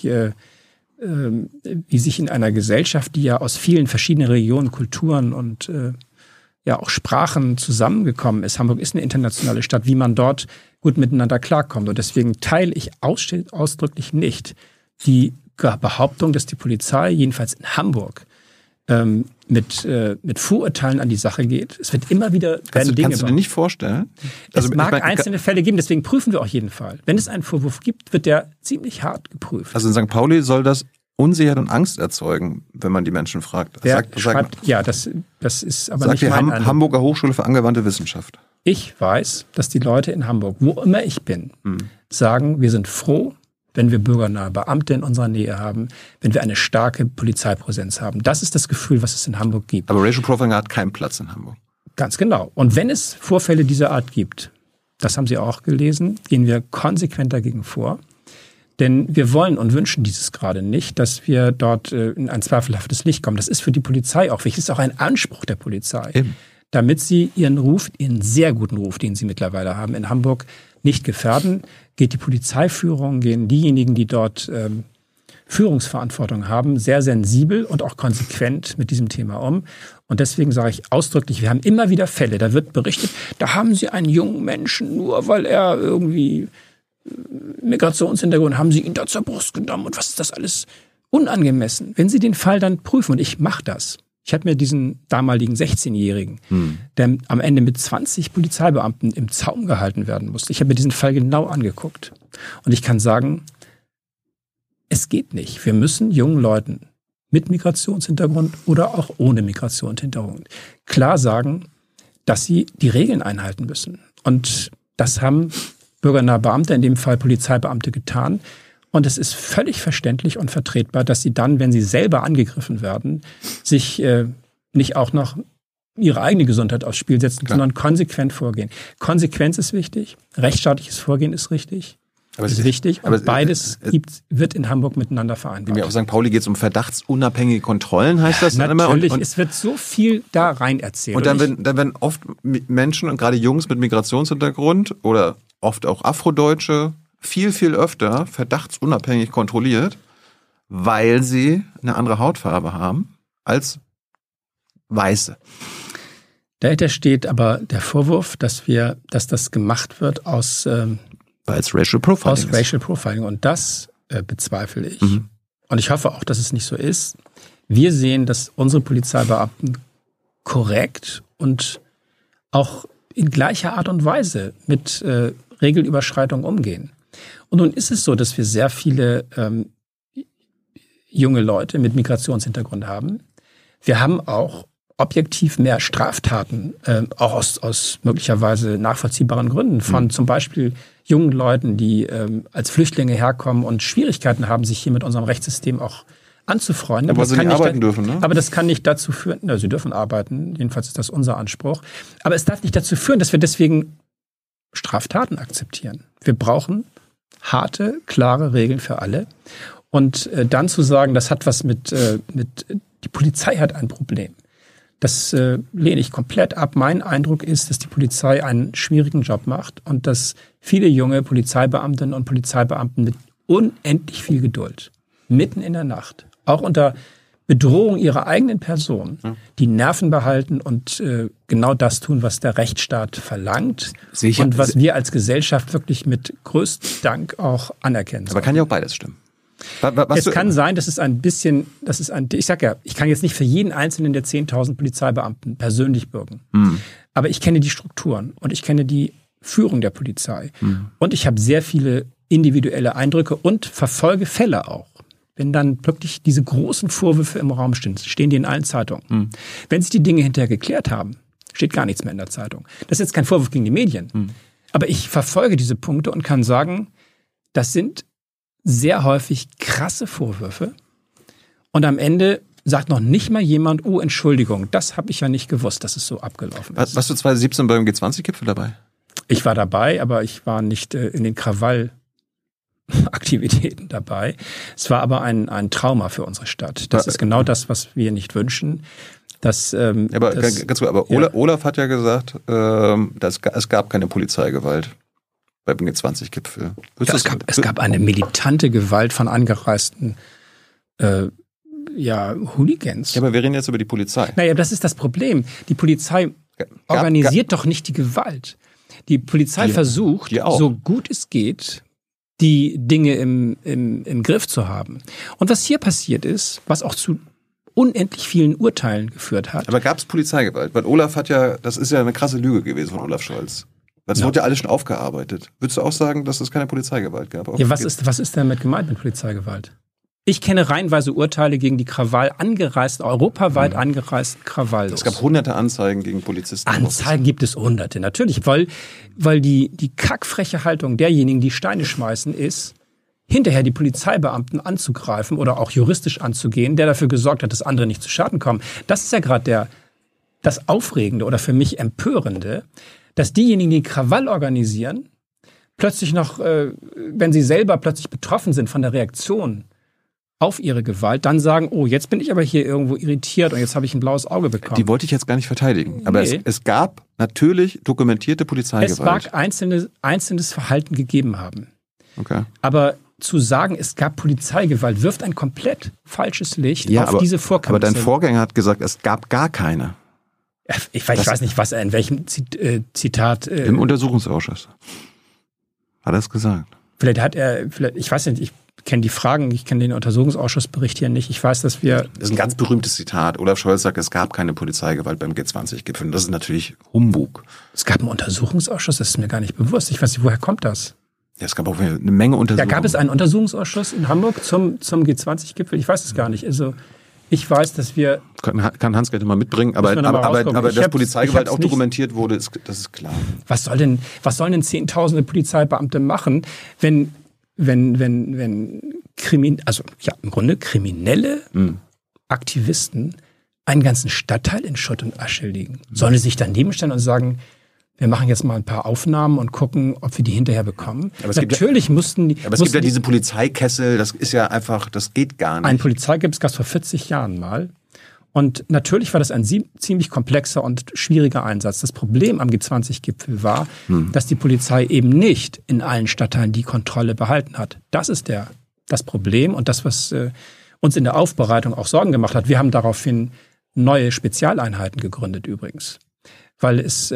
in einer Gesellschaft, die ja aus vielen verschiedenen Regionen, Kulturen und auch Sprachen zusammengekommen ist. Hamburg ist eine internationale Stadt, wie man dort gut miteinander klarkommt. Und deswegen teile ich ausdrücklich nicht die Behauptung, dass die Polizei, jedenfalls in Hamburg, mit Vorurteilen an die Sache geht. Es wird immer wieder Kannst du dir nicht vorstellen? Es mag einzelne Fälle geben, deswegen prüfen wir auch jeden Fall. Wenn es einen Vorwurf gibt, wird der ziemlich hart geprüft. Also in St. Pauli soll das Unsicherheit und Angst erzeugen, wenn man die Menschen fragt. Das ist aber nicht mein Eindruck. Hamburger Hochschule für angewandte Wissenschaft. Ich weiß, dass die Leute in Hamburg, wo immer ich bin, sagen, wir sind froh, wenn wir bürgernahe Beamte in unserer Nähe haben, wenn wir eine starke Polizeipräsenz haben. Das ist das Gefühl, was es in Hamburg gibt. Aber Racial Profiling hat keinen Platz in Hamburg. Ganz genau. Und wenn es Vorfälle dieser Art gibt, das haben Sie auch gelesen, gehen wir konsequent dagegen vor. Denn wir wollen und wünschen dieses gerade nicht, dass wir dort in ein zweifelhaftes Licht kommen. Das ist für die Polizei auch wichtig. Das ist auch ein Anspruch der Polizei, damit sie ihren Ruf, ihren sehr guten Ruf, den sie mittlerweile haben, in Hamburg nicht gefährden. Geht die Polizeiführung, gehen diejenigen, die dort Führungsverantwortung haben, sehr sensibel und auch konsequent mit diesem Thema um. Und deswegen sage ich ausdrücklich, wir haben immer wieder Fälle, da wird berichtet, da haben Sie einen jungen Menschen, nur weil er irgendwie Migrationshintergrund, haben Sie ihn da zur Brust genommen und was ist das alles unangemessen. Wenn Sie den Fall dann prüfen, und ich mache das, ich habe mir diesen damaligen 16-Jährigen, der am Ende mit 20 Polizeibeamten im Zaum gehalten werden musste, ich habe mir diesen Fall genau angeguckt. Und ich kann sagen, es geht nicht. Wir müssen jungen Leuten mit Migrationshintergrund oder auch ohne Migrationshintergrund klar sagen, dass sie die Regeln einhalten müssen. Und das haben bürgernahe Beamte, in dem Fall Polizeibeamte, getan. Und es ist völlig verständlich und vertretbar, dass sie dann, wenn sie selber angegriffen werden, sich nicht auch noch ihre eigene Gesundheit aufs Spiel setzen, sondern konsequent vorgehen. Konsequenz ist wichtig, rechtsstaatliches Vorgehen ist richtig. Aber ist wichtig und beides wird in Hamburg miteinander vereinbart. Auf St. Pauli geht es um verdachtsunabhängige Kontrollen, heißt das dann immer? Natürlich, es wird so viel da rein erzählt. Und dann werden oft Menschen und gerade Jungs mit Migrationshintergrund oder oft auch Afrodeutsche viel, viel öfter verdachtsunabhängig kontrolliert, weil sie eine andere Hautfarbe haben als Weiße. Dahinter steht aber der Vorwurf, dass das gemacht wird aus Racial Profiling. Aus Racial Profiling. Und das bezweifle ich. Und ich hoffe auch, dass es nicht so ist. Wir sehen, dass unsere Polizeibeamten korrekt und auch in gleicher Art und Weise mit Regelüberschreitungen umgehen. Und nun ist es so, dass wir sehr viele junge Leute mit Migrationshintergrund haben. Wir haben auch objektiv mehr Straftaten, auch aus möglicherweise nachvollziehbaren Gründen von zum Beispiel jungen Leuten, die als Flüchtlinge herkommen und Schwierigkeiten haben, sich hier mit unserem Rechtssystem auch anzufreunden. Aber sie nicht arbeiten dürfen, ne? Aber das kann nicht dazu führen, sie dürfen arbeiten, jedenfalls ist das unser Anspruch. Aber es darf nicht dazu führen, dass wir deswegen Straftaten akzeptieren. Wir brauchen harte, klare Regeln für alle. Und dann zu sagen, das hat was mit die Polizei hat ein Problem. Das lehne ich komplett ab. Mein Eindruck ist, dass die Polizei einen schwierigen Job macht und dass viele junge Polizeibeamtinnen und Polizeibeamten mit unendlich viel Geduld, mitten in der Nacht, auch unter Bedrohung ihrer eigenen Person, die Nerven behalten und genau das tun, was der Rechtsstaat verlangt und was wir als Gesellschaft wirklich mit größtem Dank auch anerkennen. Aber kann ja auch beides stimmen. Es kann sein, dass es ein bisschen, ich sag ja, ich kann jetzt nicht für jeden einzelnen der 10.000 Polizeibeamten persönlich bürgen. Aber ich kenne die Strukturen und ich kenne die Führung der Polizei. Und ich habe sehr viele individuelle Eindrücke und verfolge Fälle auch. Wenn dann wirklich diese großen Vorwürfe im Raum stehen die in allen Zeitungen. Wenn sich die Dinge hinterher geklärt haben, steht gar nichts mehr in der Zeitung. Das ist jetzt kein Vorwurf gegen die Medien. Aber ich verfolge diese Punkte und kann sagen, das sind sehr häufig krasse Vorwürfe. Und am Ende sagt noch nicht mal jemand, oh, Entschuldigung, das habe ich ja nicht gewusst, dass es so abgelaufen ist. Warst du 2017 beim G20-Gipfel dabei? Ich war dabei, aber ich war nicht in den Krawallaktivitäten dabei. Es war aber ein Trauma für unsere Stadt. Das ist genau das, was wir nicht wünschen. Olaf hat ja gesagt, es gab keine Polizeigewalt beim G20-Gipfel. Es gab eine militante Gewalt von angereisten Hooligans. Ja, aber wir reden jetzt über die Polizei. Naja, das ist das Problem. Die Polizei organisiert doch nicht die Gewalt. Die Polizei versucht, so gut es geht, die Dinge im Griff zu haben. Und was hier passiert ist, was auch zu unendlich vielen Urteilen geführt hat. Aber gab es Polizeigewalt? Weil Olaf das ist ja eine krasse Lüge gewesen von Olaf Scholz. Das wurde ja alles schon aufgearbeitet. Würdest du auch sagen, dass es keine Polizeigewalt gab? Ja, was ist damit gemeint mit Polizeigewalt? Ich kenne reihenweise Urteile gegen die europaweit angereisten Krawallos. Es gab hunderte Anzeigen gegen Polizisten. Anzeigen gibt es hunderte, natürlich. Weil die kackfreche Haltung derjenigen, die Steine schmeißen, ist, hinterher die Polizeibeamten anzugreifen oder auch juristisch anzugehen, der dafür gesorgt hat, dass andere nicht zu Schaden kommen. Das ist ja gerade das Aufregende oder für mich Empörende, dass diejenigen, die Krawall organisieren, plötzlich noch, wenn sie selber plötzlich betroffen sind von der Reaktion auf ihre Gewalt, dann sagen, oh, jetzt bin ich aber hier irgendwo irritiert und jetzt habe ich ein blaues Auge bekommen. Die wollte ich jetzt gar nicht verteidigen. Aber es gab natürlich dokumentierte Polizeigewalt. Es mag einzelnes Verhalten gegeben haben. Okay. Aber zu sagen, es gab Polizeigewalt, wirft ein komplett falsches Licht auf diese Vorkämpfe. Aber dein Vorgänger hat gesagt, es gab gar keine. Ich weiß nicht, was er in welchem Zitat... Im Untersuchungsausschuss hat er es gesagt. Ich weiß nicht, ich kenne die Fragen, ich kenne den Untersuchungsausschussbericht hier nicht. Ich weiß, dass wir... Das ist ein ganz berühmtes Zitat. Olaf Scholz sagt, es gab keine Polizeigewalt beim G20-Gipfel. Das ist natürlich Humbug. Es gab einen Untersuchungsausschuss, das ist mir gar nicht bewusst. Ich weiß nicht, woher kommt das? Ja, es gab auch eine Menge Untersuchungen. Ja, gab es einen Untersuchungsausschuss in Hamburg zum G20-Gipfel? Ich weiß es gar nicht. Also ich weiß, dass wir... Kann Hans-Gerd mal mitbringen, aber dass Polizeigewalt auch dokumentiert wurde, das ist klar. Was sollen denn Zehntausende Polizeibeamte machen, wenn im Grunde kriminelle Aktivisten einen ganzen Stadtteil in Schutt und Asche legen? Sollen sie sich daneben stellen und sagen, wir machen jetzt mal ein paar Aufnahmen und gucken, ob wir die hinterher bekommen? Aber es gibt ja diese Polizeikessel, das ist ja einfach, das geht gar nicht. Ein Polizeigipfel gab es vor 40 Jahren mal. Und natürlich war das ein ziemlich komplexer und schwieriger Einsatz. Das Problem am G20-Gipfel war, dass die Polizei eben nicht in allen Stadtteilen die Kontrolle behalten hat. Das ist das Problem und das, was uns in der Aufbereitung auch Sorgen gemacht hat. Wir haben daraufhin neue Spezialeinheiten gegründet übrigens, weil es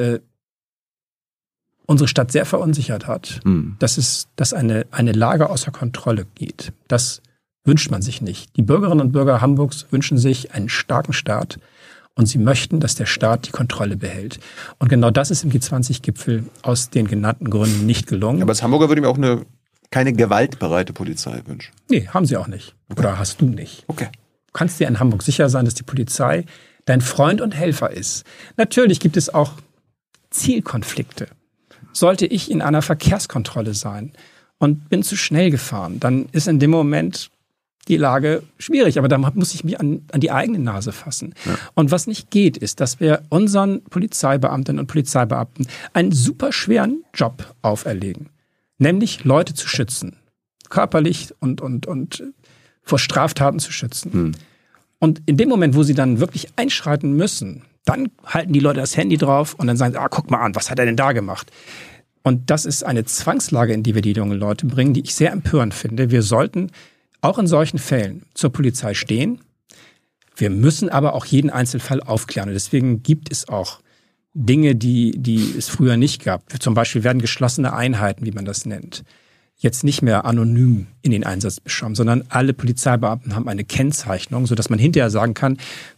unsere Stadt sehr verunsichert hat, dass eine Lage außer Kontrolle geht. Das wünscht man sich nicht. Die Bürgerinnen und Bürger Hamburgs wünschen sich einen starken Staat und sie möchten, dass der Staat die Kontrolle behält. Und genau das ist im G20-Gipfel aus den genannten Gründen nicht gelungen. Aber als Hamburger würde ich mir auch keine gewaltbereite Polizei wünschen. Nee, haben sie auch nicht. Oder hast du nicht. Okay. Du kannst dir in Hamburg sicher sein, dass die Polizei dein Freund und Helfer ist. Natürlich gibt es auch Zielkonflikte. Sollte ich in einer Verkehrskontrolle sein und bin zu schnell gefahren, dann ist in dem Moment die Lage schwierig, aber da muss ich mir an die eigene Nase fassen. Ja. Und was nicht geht, ist, dass wir unseren Polizeibeamtinnen und Polizeibeamten einen super schweren Job auferlegen, nämlich Leute zu schützen, körperlich und vor Straftaten zu schützen. Und in dem Moment, wo sie dann wirklich einschreiten müssen, dann halten die Leute das Handy drauf und dann sagen sie, guck mal an, was hat er denn da gemacht? Und das ist eine Zwangslage, in die wir die jungen Leute bringen, die ich sehr empörend finde. Wir sollten auch in solchen Fällen zur Polizei stehen. Wir müssen aber auch jeden Einzelfall aufklären. Und deswegen gibt es auch Dinge, die es früher nicht gab. Zum Beispiel werden geschlossene Einheiten, wie man das nennt, jetzt nicht mehr anonym in den Einsatz beschrieben, sondern alle Polizeibeamten haben eine Kennzeichnung, sodass man hinterher sagen kann,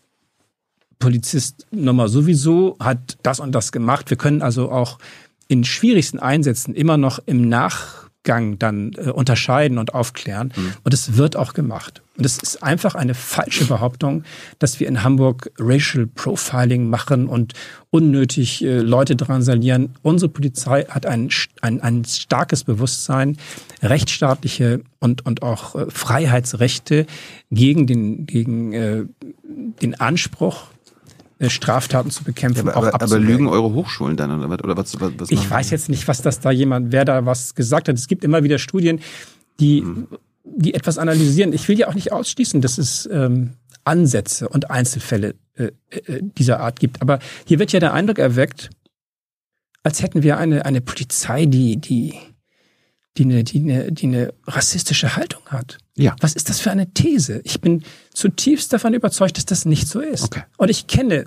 Polizist Nummer sowieso hat das und das gemacht. Wir können also auch in schwierigsten Einsätzen immer noch im Nachgang dann unterscheiden und aufklären. Und es wird auch gemacht. Und es ist einfach eine falsche Behauptung, dass wir in Hamburg Racial Profiling machen und unnötig Leute drangsalieren. Unsere Polizei hat ein starkes Bewusstsein, rechtsstaatliche und auch Freiheitsrechte gegen den Anspruch, Straftaten zu bekämpfen, ja, aber lügen eure Hochschulen dann? Oder was ich weiß jetzt nicht, wer da was gesagt hat. Es gibt immer wieder Studien, die etwas analysieren. Ich will ja auch nicht ausschließen, dass es Ansätze und Einzelfälle dieser Art gibt. Aber hier wird ja der Eindruck erweckt, als hätten wir eine Polizei, die eine rassistische Haltung hat. Ja. Was ist das für eine These? Ich bin zutiefst davon überzeugt, dass das nicht so ist. Okay. Und ich kenne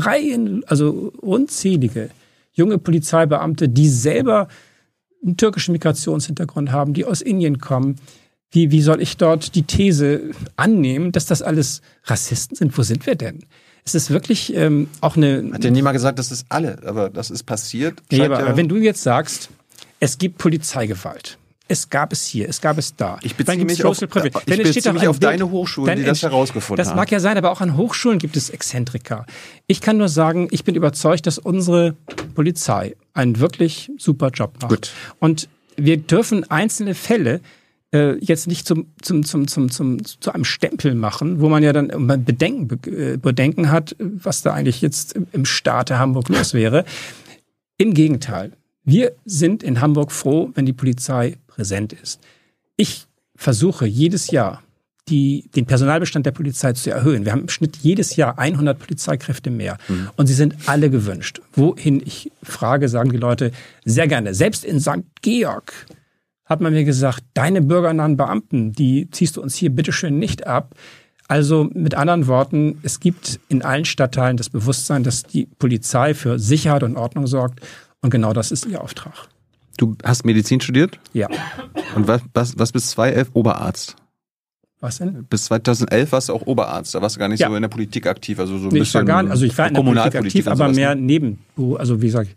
unzählige junge Polizeibeamte, die selber einen türkischen Migrationshintergrund haben, die aus Indien kommen. Wie soll ich dort die These annehmen, dass das alles Rassisten sind? Wo sind wir denn? Es ist wirklich auch eine... Hat ja niemand gesagt, das ist alle, aber das ist passiert. Ja, aber wenn du jetzt sagst, es gibt Polizeigewalt. Es gab es hier, es gab es da. Ich beziehe mich auf deine Hochschulen, die das herausgefunden haben. Das mag ja sein, aber auch an Hochschulen gibt es Exzentriker. Ich kann nur sagen, ich bin überzeugt, dass unsere Polizei einen wirklich super Job macht. Gut. Und wir dürfen einzelne Fälle jetzt nicht zu einem Stempel machen, wo man ja dann Bedenken hat, was da eigentlich jetzt im Staate Hamburg los wäre. Im Gegenteil. Wir sind in Hamburg froh, wenn die Polizei präsent ist. Ich versuche jedes Jahr, den Personalbestand der Polizei zu erhöhen. Wir haben im Schnitt jedes Jahr 100 Polizeikräfte mehr. Und sie sind alle gewünscht. Wohin ich frage, sagen die Leute sehr gerne. Selbst in St. Georg hat man mir gesagt, deine bürgernahen Beamten, die ziehst du uns hier bitteschön nicht ab. Also mit anderen Worten, es gibt in allen Stadtteilen das Bewusstsein, dass die Polizei für Sicherheit und Ordnung sorgt. Und genau das ist ihr Auftrag. Du hast Medizin studiert? Ja. Und was bis 2011 Oberarzt? Was denn? Bis 2011 warst du auch Oberarzt. Da warst du gar nicht so in der Politik aktiv. Also so ein bisschen ich war in der Politik aktiv, aber mehr also wie gesagt,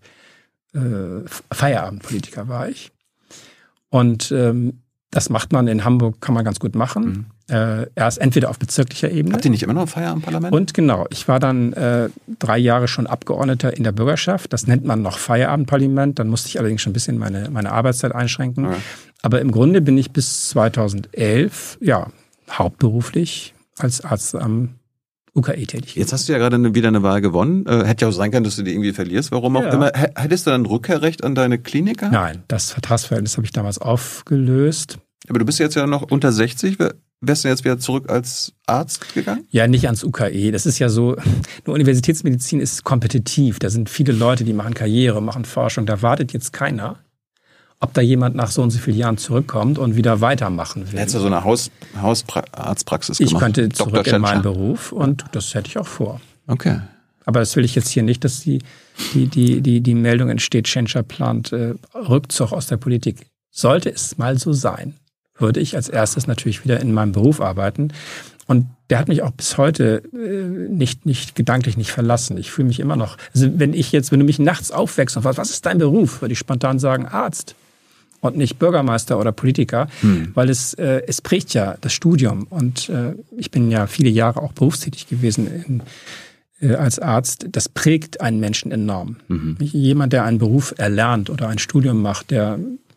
Feierabendpolitiker war ich. Und das macht man in Hamburg, kann man ganz gut machen. Erst entweder auf bezirklicher Ebene. Habt ihr nicht immer noch ein Feierabendparlament? Und genau, ich war dann 3 Jahre schon Abgeordneter in der Bürgerschaft. Das nennt man noch Feierabendparlament. Dann musste ich allerdings schon ein bisschen meine Arbeitszeit einschränken. Okay. Aber im Grunde bin ich bis 2011, hauptberuflich als Arzt am UKE tätig. Jetzt hast du ja gerade wieder eine Wahl gewonnen. Hätte ja auch sein können, dass du die irgendwie verlierst. Warum auch immer. Hättest du dann Rückkehrrecht an deine Kliniker? Nein, das Vertragsverhältnis habe ich damals aufgelöst. Aber du bist jetzt ja noch unter 60. Wärst du jetzt wieder zurück als Arzt gegangen? Ja, nicht ans UKE. Das ist ja so, eine Universitätsmedizin ist kompetitiv. Da sind viele Leute, die machen Karriere, machen Forschung. Da wartet jetzt keiner, ob da jemand nach so und so vielen Jahren zurückkommt und wieder weitermachen will. Hättest du so eine Hausarztpraxis gemacht? Ich könnte zurück in meinen Beruf und das hätte ich auch vor. Okay. Aber das will ich jetzt hier nicht, dass die Meldung entsteht, Tschentscher plant Rückzug aus der Politik. Sollte es mal so sein, würde ich als erstes natürlich wieder in meinem Beruf arbeiten. Und der hat mich auch bis heute nicht gedanklich nicht verlassen. Ich fühle mich immer noch, also wenn du mich nachts aufwächst und fragst, was ist dein Beruf, würde ich spontan sagen, Arzt. Und nicht Bürgermeister oder Politiker, weil es prägt ja das Studium. Und ich bin ja viele Jahre auch berufstätig gewesen als Arzt. Das prägt einen Menschen enorm. Jemand, der einen Beruf erlernt oder ein Studium macht, der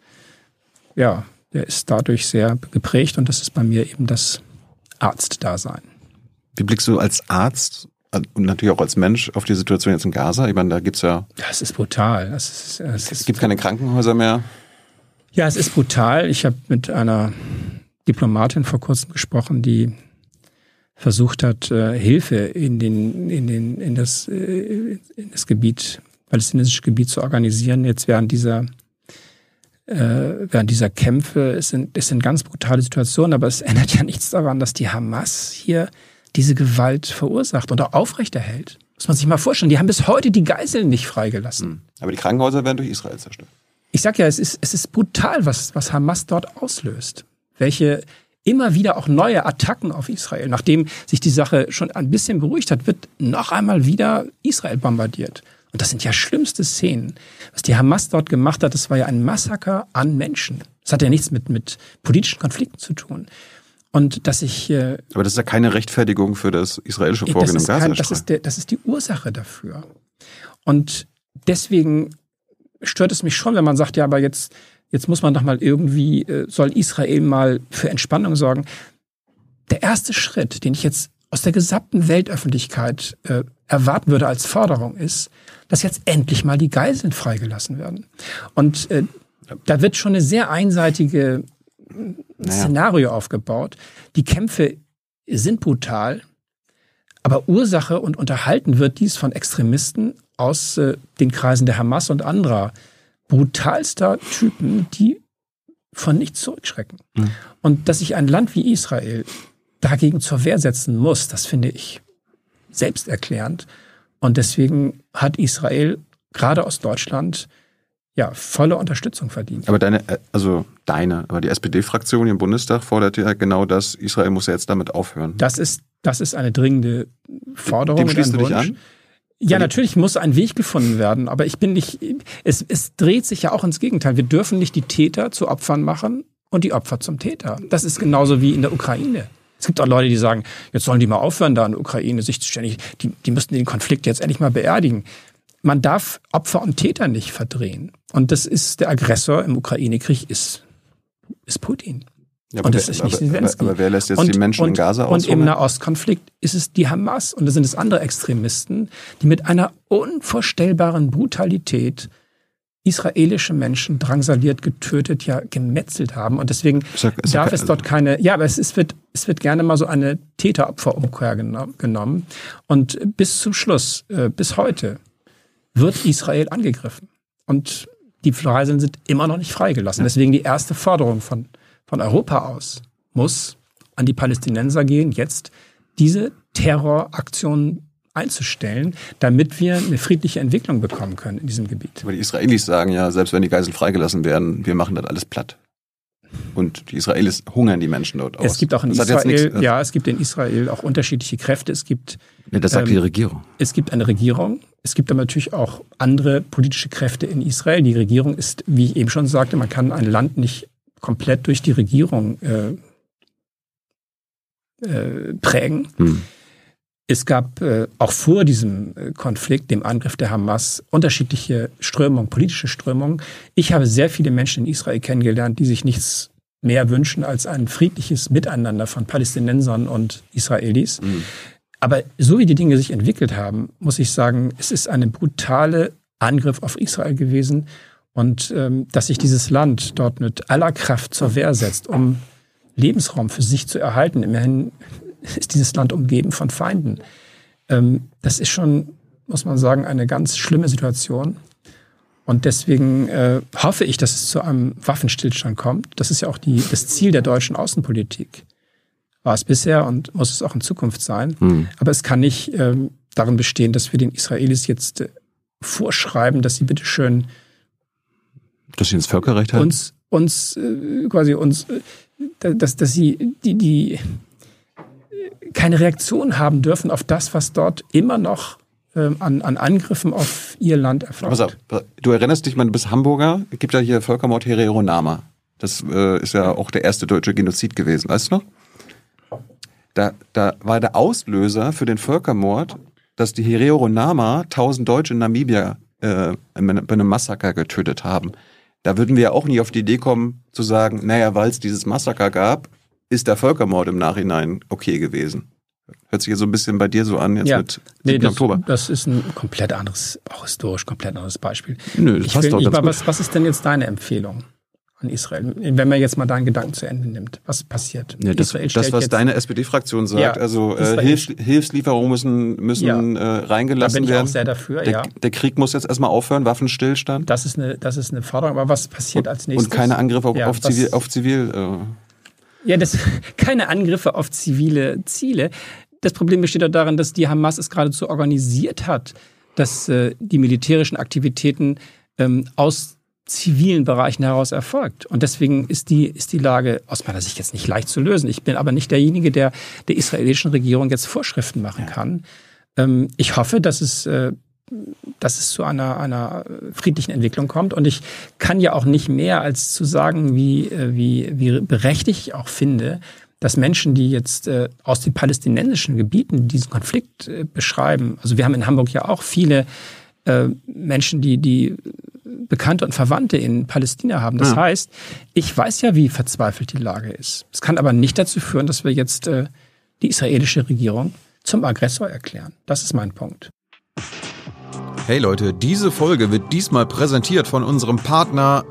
ist dadurch sehr geprägt. Und das ist bei mir eben das Arztdasein. Wie blickst du als Arzt und natürlich auch als Mensch auf die Situation jetzt in Gaza? Ich meine, da gibt's ja... Das ist brutal. Es gibt keine Krankenhäuser mehr. Ja, es ist brutal. Ich habe mit einer Diplomatin vor kurzem gesprochen, die versucht hat, Hilfe in das Gebiet, palästinensische Gebiet zu organisieren. Jetzt während dieser Kämpfe, es sind ganz brutale Situationen, aber es ändert ja nichts daran, dass die Hamas hier diese Gewalt verursacht oder aufrechterhält. Muss man sich mal vorstellen, die haben bis heute die Geiseln nicht freigelassen. Aber die Krankenhäuser werden durch Israel zerstört. Ich sag ja, es ist brutal, was Hamas dort auslöst. Welche immer wieder auch neue Attacken auf Israel. Nachdem sich die Sache schon ein bisschen beruhigt hat, wird noch einmal wieder Israel bombardiert. Und das sind ja schlimmste Szenen. Was die Hamas dort gemacht hat, das war ja ein Massaker an Menschen. Das hat ja nichts mit politischen Konflikten zu tun. Und dass aber das ist ja keine Rechtfertigung für das israelische Vorgehen im Gazastreifen. Das ist die Ursache dafür. Und deswegen stört es mich schon, wenn man sagt, ja, aber jetzt muss man doch mal irgendwie, soll Israel mal für Entspannung sorgen. Der erste Schritt, den ich jetzt aus der gesamten Weltöffentlichkeit erwarten würde als Forderung ist, dass jetzt endlich mal die Geiseln freigelassen werden. Und da wird schon eine sehr einseitige Szenario aufgebaut. Die Kämpfe sind brutal, aber Ursache und unterhalten wird dies von Extremisten aus den Kreisen der Hamas und anderer brutalster Typen, die von nichts zurückschrecken. Und dass sich ein Land wie Israel dagegen zur Wehr setzen muss, das finde ich selbsterklärend. Und deswegen hat Israel gerade aus Deutschland volle Unterstützung verdient. Aber aber die SPD-Fraktion im Bundestag fordert ja genau das, Israel muss ja jetzt damit aufhören. Das ist eine dringende Forderung. Dem schließt du dich an? Ja, natürlich muss ein Weg gefunden werden, aber es dreht sich ja auch ins Gegenteil. Wir dürfen nicht die Täter zu Opfern machen und die Opfer zum Täter. Das ist genauso wie in der Ukraine. Es gibt auch Leute, die sagen, jetzt sollen die mal aufhören, da in der Ukraine sich ständig, die müssten den Konflikt jetzt endlich mal beerdigen. Man darf Opfer und Täter nicht verdrehen. Und das ist der Aggressor im Ukraine-Krieg ist Putin. Ja, und das ist nicht Zelensky. Aber wer lässt jetzt die Menschen in Gaza aushungern? Und im Nahostkonflikt ist es die Hamas und da sind es andere Extremisten, die mit einer unvorstellbaren Brutalität israelische Menschen drangsaliert, getötet, ja gemetzelt haben. Und deswegen darf es dort keine, ja, aber es wird gerne mal so eine Täter-Opfer-Umkehr genommen. Und bis zum Schluss, bis heute, wird Israel angegriffen. Und die Geiseln sind immer noch nicht freigelassen. Deswegen die erste Forderung von Europa aus muss an die Palästinenser gehen, jetzt diese Terroraktionen einzustellen, damit wir eine friedliche Entwicklung bekommen können in diesem Gebiet. Aber die Israelis sagen ja, selbst wenn die Geiseln freigelassen werden, wir machen das alles platt. Und die Israelis hungern die Menschen dort aus. Es gibt auch in Israel, es gibt in Israel auch unterschiedliche Kräfte. Es gibt, das sagt die Regierung. Es gibt eine Regierung. Es gibt aber natürlich auch andere politische Kräfte in Israel. Die Regierung ist, wie ich eben schon sagte, man kann ein Land nicht komplett durch die Regierung prägen. Es gab auch vor diesem Konflikt, dem Angriff der Hamas, unterschiedliche Strömungen, politische Strömungen. Ich habe sehr viele Menschen in Israel kennengelernt, die sich nichts mehr wünschen als ein friedliches Miteinander von Palästinensern und Israelis. Aber so wie die Dinge sich entwickelt haben, muss ich sagen, es ist ein brutaler Angriff auf Israel gewesen. Und dass sich dieses Land dort mit aller Kraft zur Wehr setzt, um Lebensraum für sich zu erhalten. Immerhin ist dieses Land umgeben von Feinden. Das ist schon, muss man sagen, eine ganz schlimme Situation. Und deswegen hoffe ich, dass es zu einem Waffenstillstand kommt. Das ist ja auch das Ziel der deutschen Außenpolitik. War es bisher und muss es auch in Zukunft sein. Aber es kann nicht darin bestehen, dass wir den Israelis jetzt vorschreiben, dass sie bitteschön dass sie ins Völkerrecht haben? Dass sie die keine Reaktion haben dürfen auf das, was dort immer noch an Angriffen auf ihr Land erfolgt. Pass auf, du erinnerst dich, du bist Hamburger, es gibt ja hier Völkermord Herero-Nama. Das ist ja auch der erste deutsche Genozid gewesen, weißt du noch? Da war der Auslöser für den Völkermord, dass die Herero-Nama 1000 Deutsche in Namibia bei einem Massaker getötet haben. Da würden wir ja auch nie auf die Idee kommen, zu sagen, naja, weil es dieses Massaker gab, ist der Völkermord im Nachhinein okay gewesen. Hört sich ja so ein bisschen bei dir so an, jetzt mit 7. Oktober. Das ist ein komplett anderes, auch historisch komplett anderes Beispiel. Nö, das passt doch ganz gut. Was ist denn jetzt deine Empfehlung an Israel? Wenn man jetzt mal deinen Gedanken zu Ende nimmt, was passiert? Ja, das, was deine SPD-Fraktion sagt, Hilfslieferungen müssen reingelassen werden. Da bin ich auch sehr dafür, Der Krieg muss jetzt erstmal aufhören, Waffenstillstand. Das ist eine Forderung, aber was passiert als nächstes? Und keine Angriffe auf Zivil. Keine Angriffe auf zivile Ziele. Das Problem besteht auch darin, dass die Hamas es geradezu organisiert hat, dass die militärischen Aktivitäten aus zivilen Bereichen heraus erfolgt. Und deswegen ist die Lage aus meiner Sicht jetzt nicht leicht zu lösen. Ich bin aber nicht derjenige, der der israelischen Regierung jetzt Vorschriften machen kann. Ich hoffe, dass es zu einer friedlichen Entwicklung kommt. Und ich kann ja auch nicht mehr als zu sagen, wie berechtigt ich auch finde, dass Menschen, die jetzt aus den palästinensischen Gebieten diesen Konflikt beschreiben, also wir haben in Hamburg ja auch viele Menschen, die Bekannte und Verwandte in Palästina haben. Das heißt, ich weiß ja, wie verzweifelt die Lage ist. Es kann aber nicht dazu führen, dass wir jetzt die israelische Regierung zum Aggressor erklären. Das ist mein Punkt. Hey Leute, diese Folge wird diesmal präsentiert von unserem Partnern,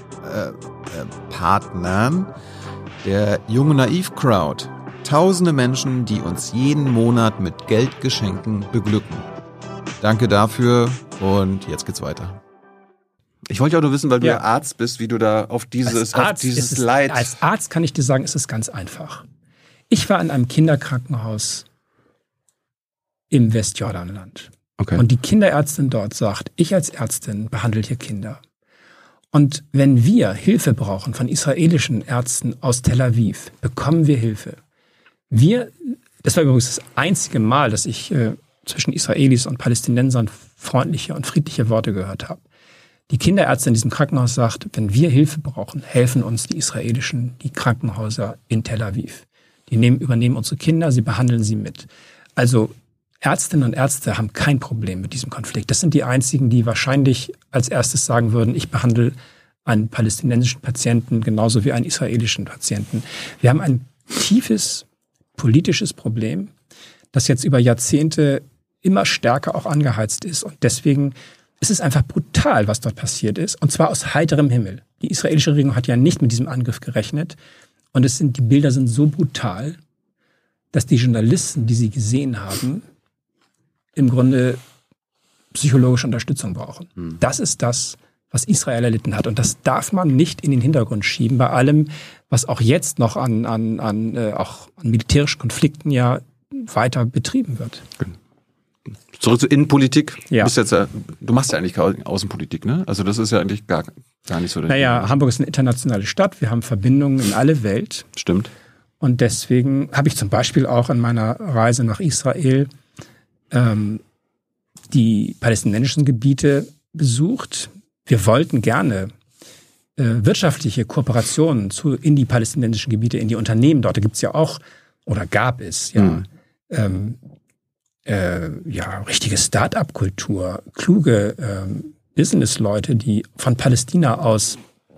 der Junge Naiv Crowd. Tausende Menschen, die uns jeden Monat mit Geldgeschenken beglücken. Danke dafür und jetzt geht's weiter. Ich wollte ja auch nur wissen, weil du ja Arzt bist, wie du da auf dieses Leid... Als Arzt kann ich dir sagen, ist es ganz einfach. Ich war in einem Kinderkrankenhaus im Westjordanland. Okay. Und die Kinderärztin dort sagt, ich als Ärztin behandle hier Kinder. Und wenn wir Hilfe brauchen von israelischen Ärzten aus Tel Aviv, bekommen wir Hilfe. Das war übrigens das einzige Mal, dass ich zwischen Israelis und Palästinensern freundliche und friedliche Worte gehört habe. Die Kinderärztin in diesem Krankenhaus sagt, wenn wir Hilfe brauchen, helfen uns die Krankenhäuser in Tel Aviv. Die übernehmen unsere Kinder, sie behandeln sie mit. Also Ärztinnen und Ärzte haben kein Problem mit diesem Konflikt. Das sind die einzigen, die wahrscheinlich als erstes sagen würden, ich behandle einen palästinensischen Patienten genauso wie einen israelischen Patienten. Wir haben ein tiefes politisches Problem, das jetzt über Jahrzehnte immer stärker auch angeheizt ist. Und deswegen es ist einfach brutal, was dort passiert ist, und zwar aus heiterem Himmel. Die israelische Regierung hat ja nicht mit diesem Angriff gerechnet, und die Bilder sind so brutal, dass die Journalisten, die sie gesehen haben, im Grunde psychologische Unterstützung brauchen. Das ist das, was Israel erlitten hat. Und das darf man nicht in den Hintergrund schieben, bei allem, was auch jetzt noch an militärischen Konflikten ja weiter betrieben wird. Zurück zur Innenpolitik. Ja. Du machst ja eigentlich Außenpolitik, ne? Also das ist ja eigentlich gar nicht so. Naja, Hamburg ist eine internationale Stadt. Wir haben Verbindungen in alle Welt. Stimmt. Und deswegen habe ich zum Beispiel auch an meiner Reise nach Israel die palästinensischen Gebiete besucht. Wir wollten gerne wirtschaftliche Kooperationen in die palästinensischen Gebiete, in die Unternehmen dort. Da gibt es ja auch, oder gab es richtige Start-up-Kultur, kluge Businessleute, die von Palästina aus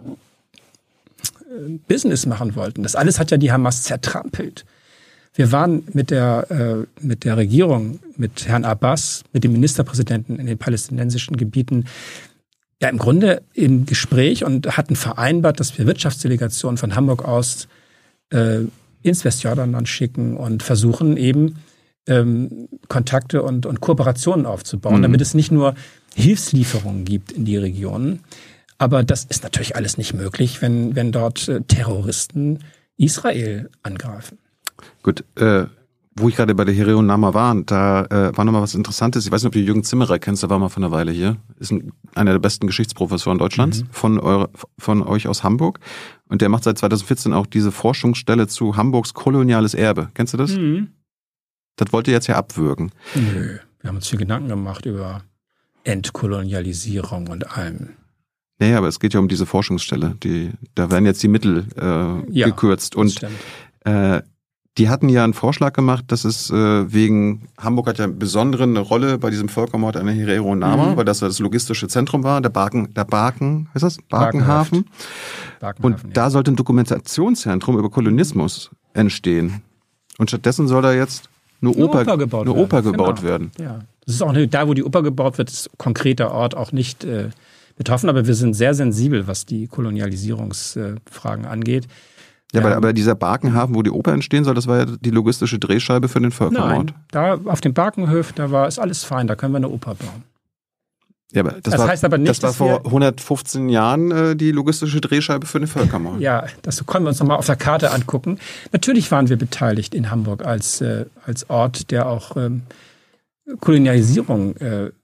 Business machen wollten. Das alles hat ja die Hamas zertrampelt. Wir waren mit der Regierung, mit Herrn Abbas, mit dem Ministerpräsidenten in den palästinensischen Gebieten ja im Grunde im Gespräch und hatten vereinbart, dass wir Wirtschaftsdelegationen von Hamburg aus ins Westjordanland schicken und versuchen eben Kontakte und Kooperationen aufzubauen, damit es nicht nur Hilfslieferungen gibt in die Regionen. Aber das ist natürlich alles nicht möglich, wenn dort Terroristen Israel angreifen. Gut, wo ich gerade bei der Herero Nama war, da war nochmal was Interessantes. Ich weiß nicht, ob du Jürgen Zimmerer kennst, der war mal vor einer Weile hier. Ist einer der besten Geschichtsprofessoren Deutschlands, von euch aus Hamburg. Und der macht seit 2014 auch diese Forschungsstelle zu Hamburgs koloniales Erbe. Kennst du das? Das wollt ihr jetzt ja abwürgen. Nö, wir haben uns viel Gedanken gemacht über Entkolonialisierung und allem. Naja, aber es geht ja um diese Forschungsstelle. Da werden jetzt die Mittel gekürzt. Und die hatten ja einen Vorschlag gemacht, dass es wegen, Hamburg hat ja eine besondere Rolle bei diesem Völkermord an der Herero Nama, weil das das logistische Zentrum war, der Barkenhafen. Und da sollte ein Dokumentationszentrum über Kolonialismus entstehen. Und stattdessen soll da jetzt eine Oper gebaut werden. Ja. Das ist auch da, wo die Oper gebaut wird, ist konkreter Ort auch nicht betroffen, aber wir sind sehr sensibel, was die Kolonialisierungsfragen angeht. Ja, aber dieser Barkenhafen, wo die Oper entstehen soll, das war ja die logistische Drehscheibe für den Völkermord. Nein, da auf dem Barkenhof, ist alles fein, da können wir eine Oper bauen. Ja, aber das heißt aber nicht, das war vor 115 Jahren die logistische Drehscheibe für den Völkermord. Ja, das können wir uns nochmal auf der Karte angucken. Natürlich waren wir beteiligt in Hamburg als Ort, der auch Kolonialisierung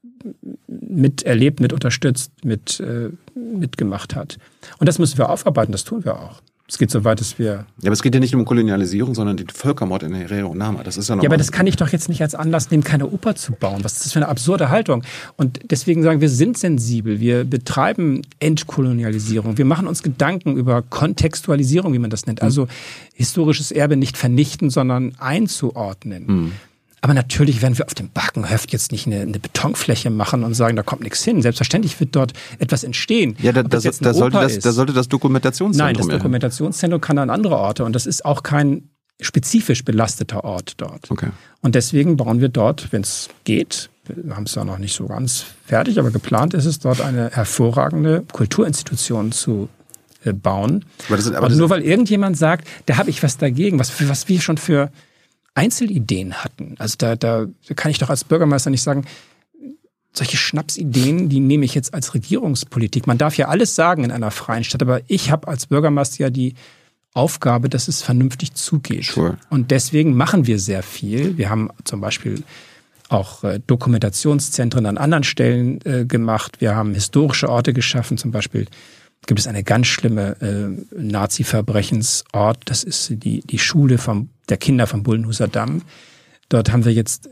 miterlebt, mit unterstützt, mitgemacht hat. Und das müssen wir aufarbeiten, das tun wir auch. Es geht so weit, dass wir... Ja, aber es geht ja nicht um Kolonialisierung, sondern den Völkermord in Herero Nama. Das ist ja ja, aber das kann ich doch jetzt nicht als Anlass nehmen, keine Oper zu bauen. Was ist das für eine absurde Haltung? Und deswegen sagen wir, sind sensibel. Wir betreiben Entkolonialisierung. Wir machen uns Gedanken über Kontextualisierung, wie man das nennt. Also historisches Erbe nicht vernichten, sondern einzuordnen. Aber natürlich werden wir auf dem Barkenhof jetzt nicht eine Betonfläche machen und sagen, da kommt nichts hin. Selbstverständlich wird dort etwas entstehen. Ja, da sollte das Dokumentationszentrum. Nein, das Dokumentationszentrum kann an andere Orte. Und das ist auch kein spezifisch belasteter Ort dort. Okay. Und deswegen bauen wir dort, wenn es geht, wir haben es ja noch nicht so ganz fertig, aber geplant ist es, dort eine hervorragende Kulturinstitution zu bauen. Und nur weil irgendjemand sagt, da habe ich was dagegen, was wir schon für Einzelideen hatten. Also da kann ich doch als Bürgermeister nicht sagen, solche Schnapsideen, die nehme ich jetzt als Regierungspolitik. Man darf ja alles sagen in einer freien Stadt, aber ich habe als Bürgermeister ja die Aufgabe, dass es vernünftig zugeht. Sure. Und deswegen machen wir sehr viel. Wir haben zum Beispiel auch Dokumentationszentren an anderen Stellen gemacht. Wir haben historische Orte geschaffen. Zum Beispiel gibt es eine ganz schlimme Nazi-Verbrechensort. Das ist die Schule der Kinder vom Bullenhuser Damm. Dort haben wir jetzt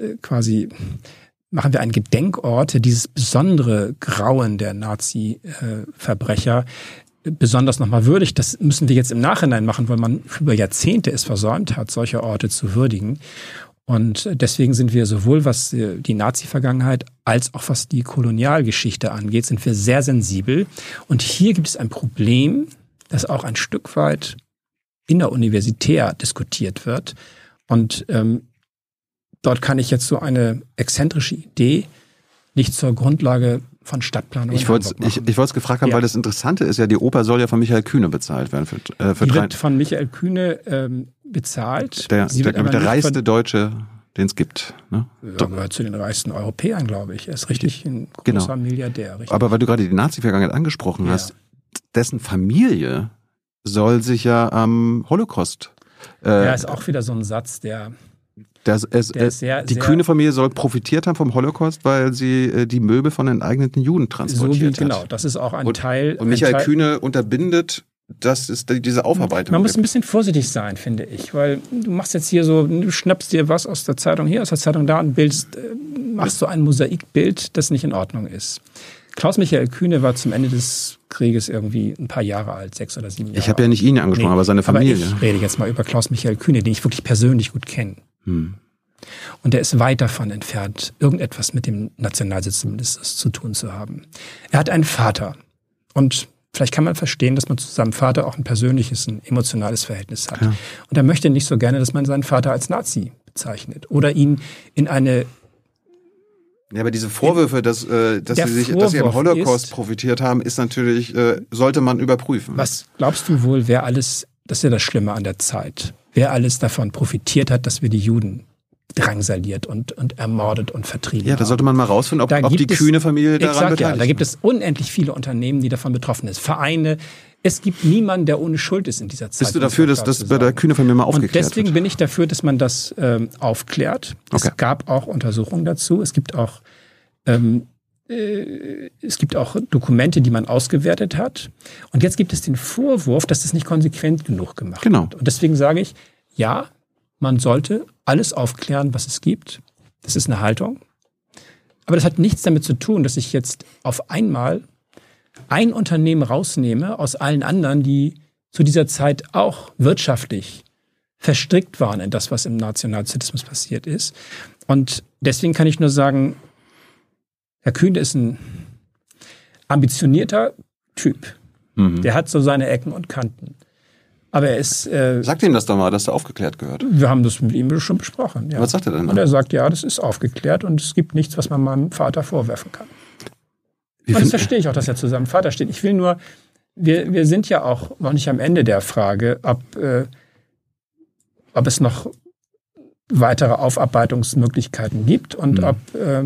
machen wir einen Gedenkort, dieses besondere Grauen der Nazi-Verbrecher besonders nochmal würdigt. Das müssen wir jetzt im Nachhinein machen, weil man über Jahrzehnte es versäumt hat, solche Orte zu würdigen. Und deswegen sind wir sowohl, was die Nazi-Vergangenheit als auch was die Kolonialgeschichte angeht, sind wir sehr sensibel. Und hier gibt es ein Problem, das auch ein Stück weit inneruniversitär diskutiert wird. Und dort kann ich jetzt so eine exzentrische Idee nicht zur Grundlage von Stadtplanung. Ich wollte es gefragt haben, weil das Interessante ist ja, die Oper soll ja von Michael Kühne bezahlt werden. Die wird von Michael Kühne bezahlt. Der reichste Deutsche, den es gibt. Ne? Ja, gehört zu den reichsten Europäern, glaube ich. Er ist richtig ein großer Milliardär. Richtig. Aber weil du gerade die Nazi-Vergangenheit angesprochen hast, dessen Familie soll sich ja am Holocaust... ist auch wieder so ein Satz, die Kühne-Familie soll profitiert haben vom Holocaust, weil sie die Möbel von enteigneten Juden transportiert hat. Genau, das ist auch ein Teil. Und Michael Kühne unterbindet, dass es diese Aufarbeitung Man muss ein bisschen vorsichtig sein, finde ich, weil du machst jetzt hier so, du schnappst dir was aus der Zeitung hier, aus der Zeitung da und machst so ein Mosaikbild, das nicht in Ordnung ist. Klaus-Michael Kühne war zum Ende des Krieges irgendwie ein paar Jahre alt, 6 oder 7 Jahre. Ich habe ja nicht ihn angesprochen, aber seine Familie. Aber ich rede jetzt mal über Klaus-Michael Kühne, den ich wirklich persönlich gut kenne. Und der ist weit davon entfernt, irgendetwas mit dem Nationalsozialismus zu tun zu haben. Er hat einen Vater. Und vielleicht kann man verstehen, dass man zu seinem Vater auch ein persönliches, ein emotionales Verhältnis hat. Ja. Und er möchte nicht so gerne, dass man seinen Vater als Nazi bezeichnet oder ihn in eine... Ja, aber diese Vorwürfe, dass sie am Holocaust profitiert haben, ist natürlich, sollte man überprüfen. Was glaubst du wohl, das ist ja das Schlimme an der Zeit, wer alles davon profitiert hat, dass wir die Juden drangsaliert und ermordet und vertrieben haben? Ja, da sollte man mal rausfinden, ob die Kühne-Familie daran beteiligt ist. Da gibt es unendlich viele Unternehmen, die davon betroffen sind. Vereine. Es gibt niemanden, der ohne Schuld ist in dieser Zeit. Bist du dafür, dass das bei der Kühne-Familie mal aufgeklärt wird? Und deswegen bin ich dafür, dass man das aufklärt. Okay. Es gab auch Untersuchungen dazu. Es gibt auch Dokumente, die man ausgewertet hat. Und jetzt gibt es den Vorwurf, dass das nicht konsequent genug gemacht wird. Und deswegen sage ich, ja, man sollte alles aufklären, was es gibt. Das ist eine Haltung. Aber das hat nichts damit zu tun, dass ich jetzt auf einmal ein Unternehmen rausnehme aus allen anderen, die zu dieser Zeit auch wirtschaftlich verstrickt waren in das, was im Nationalsozialismus passiert ist. Und deswegen kann ich nur sagen, Herr Kühne ist ein ambitionierter Typ. Der hat so seine Ecken und Kanten. Aber er ist... Sagt ihm das doch mal, dass er aufgeklärt gehört. Wir haben das mit ihm schon besprochen. Ja. Was sagt er denn? Und er sagt, ja, das ist aufgeklärt und es gibt nichts, was man meinem Vater vorwerfen kann. Und das verstehe ich auch, dass er zu seinem Vater steht. Ich will nur, wir sind ja auch noch nicht am Ende der Frage, ob es noch weitere Aufarbeitungsmöglichkeiten gibt und ob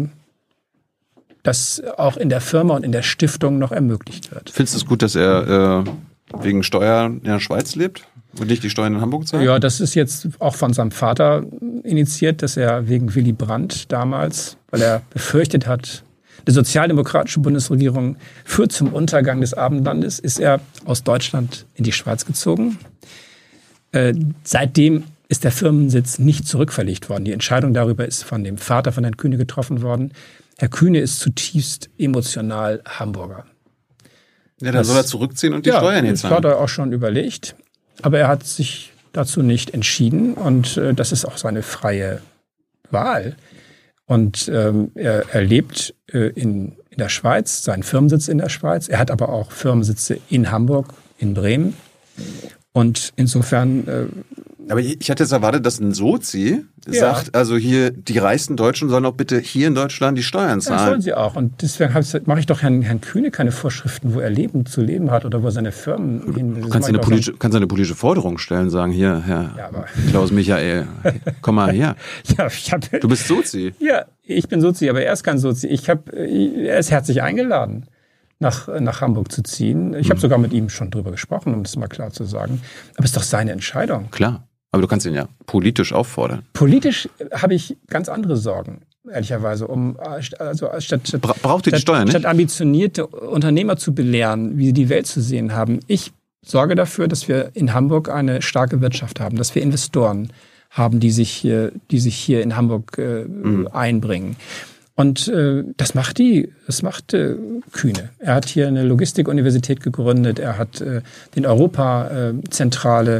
das auch in der Firma und in der Stiftung noch ermöglicht wird. Findest du es gut, dass er wegen Steuern in der Schweiz lebt und nicht die Steuern in Hamburg zahlt? Ja, das ist jetzt auch von seinem Vater initiiert, dass er wegen Willy Brandt damals, weil er befürchtet hat, die sozialdemokratische Bundesregierung führt zum Untergang des Abendlandes, ist er aus Deutschland in die Schweiz gezogen. Seitdem ist der Firmensitz nicht zurückverlegt worden. Die Entscheidung darüber ist von dem Vater von Herrn Kühne getroffen worden. Herr Kühne ist zutiefst emotional Hamburger. Ja, dann soll er zurückziehen und die Steuern jetzt zahlen. Das hat er auch schon überlegt. Aber er hat sich dazu nicht entschieden. Und das ist auch seine freie Wahl. Und er lebt in der Schweiz, seinen Firmensitz in der Schweiz. Er hat aber auch Firmensitze in Hamburg, in Bremen. Und insofern... Aber ich hatte jetzt erwartet, dass ein Sozi sagt, also hier, die reichsten Deutschen sollen auch bitte hier in Deutschland die Steuern zahlen. Das sollen sie auch. Und deswegen mache ich doch Herrn Kühne keine Vorschriften, wo er zu leben hat oder wo seine Firmen hin. Du kannst eine politische Forderung stellen, sagen, hier, Herr Klaus-Michael, komm mal her. Du bist Sozi. Ja, ich bin Sozi, aber er ist kein Sozi. Er ist herzlich eingeladen, nach Hamburg zu ziehen. Ich habe sogar mit ihm schon drüber gesprochen, um das mal klar zu sagen. Aber es ist doch seine Entscheidung. Klar. Aber du kannst ihn ja politisch auffordern. Politisch habe ich ganz andere Sorgen, ehrlicherweise. Braucht ihr die Steuern nicht? Statt ambitionierte Unternehmer zu belehren, wie sie die Welt zu sehen haben. Ich sorge dafür, dass wir in Hamburg eine starke Wirtschaft haben, dass wir Investoren haben, die sich hier in Hamburg einbringen. Und das macht Kühne. Er hat hier eine Logistikuniversität gegründet. Er hat den Europazentrale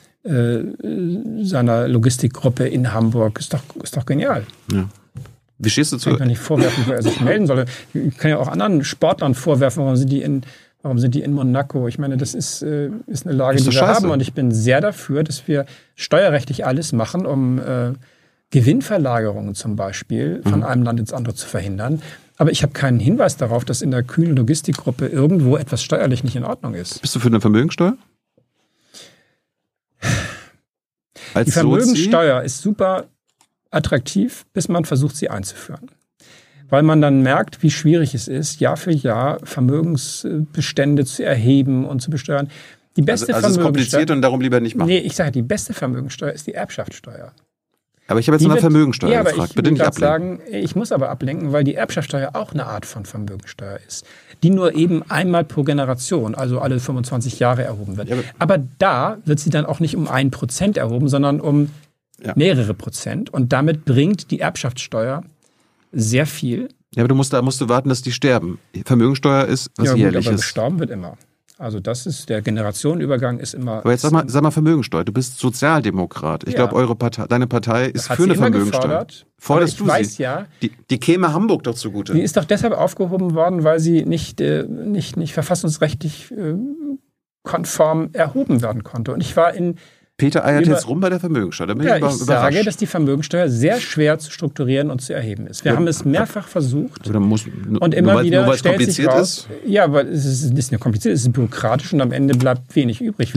seiner Logistikgruppe in Hamburg. Ist doch genial. Ja. Wie stehst du zu? Ich kann nicht vorwerfen, wo er sich melden soll. Ich kann ja auch anderen Sportlern vorwerfen, warum sind die in Monaco? Ich meine, das ist eine Lage, die wir haben. Und ich bin sehr dafür, dass wir steuerrechtlich alles machen, um Gewinnverlagerungen zum Beispiel von einem Land ins andere zu verhindern. Aber ich habe keinen Hinweis darauf, dass in der kühlen Logistikgruppe irgendwo etwas steuerlich nicht in Ordnung ist. Bist du für eine Vermögensteuer? Die Vermögensteuer ist super attraktiv, bis man versucht, sie einzuführen. Weil man dann merkt, wie schwierig es ist, Jahr für Jahr Vermögensbestände zu erheben und zu besteuern. Die beste also es ist kompliziert und darum lieber nicht machen. Nee, ich sage, die beste Vermögensteuer ist die Erbschaftssteuer. Aber ich habe jetzt nach Vermögensteuer gefragt. Bitte nicht ablenken. Ich muss aber ablenken, weil die Erbschaftssteuer auch eine Art von Vermögensteuer ist, die nur eben einmal pro Generation, also alle 25 Jahre erhoben wird. Ja, aber da wird sie dann auch nicht um 1% erhoben, sondern um mehrere Prozent. Und damit bringt die Erbschaftssteuer sehr viel. Ja, aber da musst du warten, dass die sterben. Vermögensteueur ist was Jährliches. Aber gestorben wird immer. Also das ist, der Generationenübergang ist immer... Aber jetzt sag mal Vermögensteuer. Du bist Sozialdemokrat. Ich glaube, deine Partei ist für eine Vermögensteuer. Forderst du sie? Ja, die käme Hamburg doch zugute. Die ist doch deshalb aufgehoben worden, weil sie nicht verfassungsrechtlich konform erhoben werden konnte. Und ich war in... Peter eiert jetzt rum bei der Vermögensteuer. Da bin ich überrascht. Sage, dass die Vermögensteuer sehr schwer zu strukturieren und zu erheben ist. Wir haben es mehrfach versucht und immer wieder stellt sich raus, weil es ist nicht kompliziert, es ist bürokratisch und am Ende bleibt wenig übrig.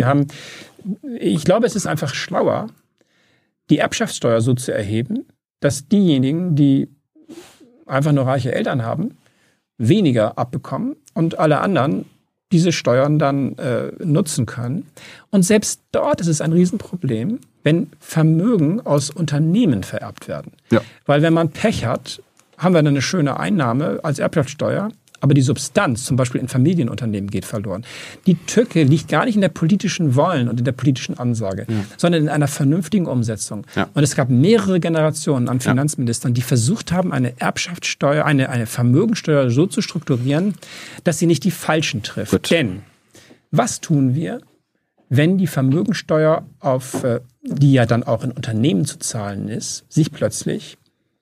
Ich glaube, es ist einfach schlauer, die Erbschaftssteuer so zu erheben, dass diejenigen, die einfach nur reiche Eltern haben, weniger abbekommen und alle anderen diese Steuern dann nutzen können. Und selbst dort ist es ein Riesenproblem, wenn Vermögen aus Unternehmen vererbt werden. Ja. Weil wenn man Pech hat, haben wir dann eine schöne Einnahme als Erbschaftssteuer, aber die Substanz, zum Beispiel in Familienunternehmen, geht verloren. Die Tücke liegt gar nicht in der politischen Wollen und in der politischen Ansage, sondern in einer vernünftigen Umsetzung. Ja. Und es gab mehrere Generationen an Finanzministern, die versucht haben, eine Erbschaftssteuer, eine Vermögensteuer so zu strukturieren, dass sie nicht die Falschen trifft. Gut. Denn was tun wir, wenn die Vermögensteuer, die ja dann auch in Unternehmen zu zahlen ist, sich plötzlich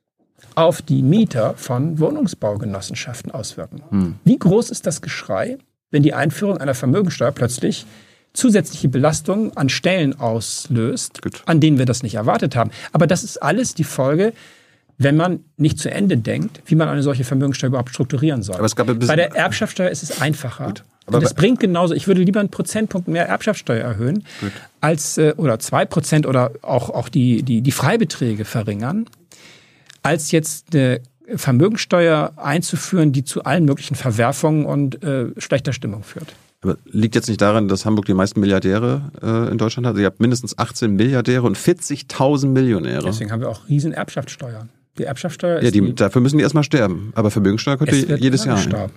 auf die Mieter von Wohnungsbaugenossenschaften auswirken? Wie groß ist das Geschrei, wenn die Einführung einer Vermögensteuer plötzlich zusätzliche Belastungen an Stellen auslöst, an denen wir das nicht erwartet haben? Aber das ist alles die Folge, wenn man nicht zu Ende denkt, wie man eine solche Vermögensteuer überhaupt strukturieren soll. Bei der Erbschaftssteuer ist es einfacher. Aber das bringt genauso. Ich würde lieber einen Prozentpunkt mehr Erbschaftssteuer erhöhen, als oder 2% oder auch die Freibeträge verringern, als jetzt eine Vermögensteuer einzuführen, die zu allen möglichen Verwerfungen und schlechter Stimmung führt. Aber liegt jetzt nicht daran, dass Hamburg die meisten Milliardäre in Deutschland hat? Also ihr habt mindestens 18 Milliardäre und 40.000 Millionäre. Deswegen haben wir auch riesen Erbschaftssteuern. Die Erbschaftssteuer ist dafür müssen die erstmal sterben. Aber Vermögensteuer könnt ihr jedes Jahr sterben.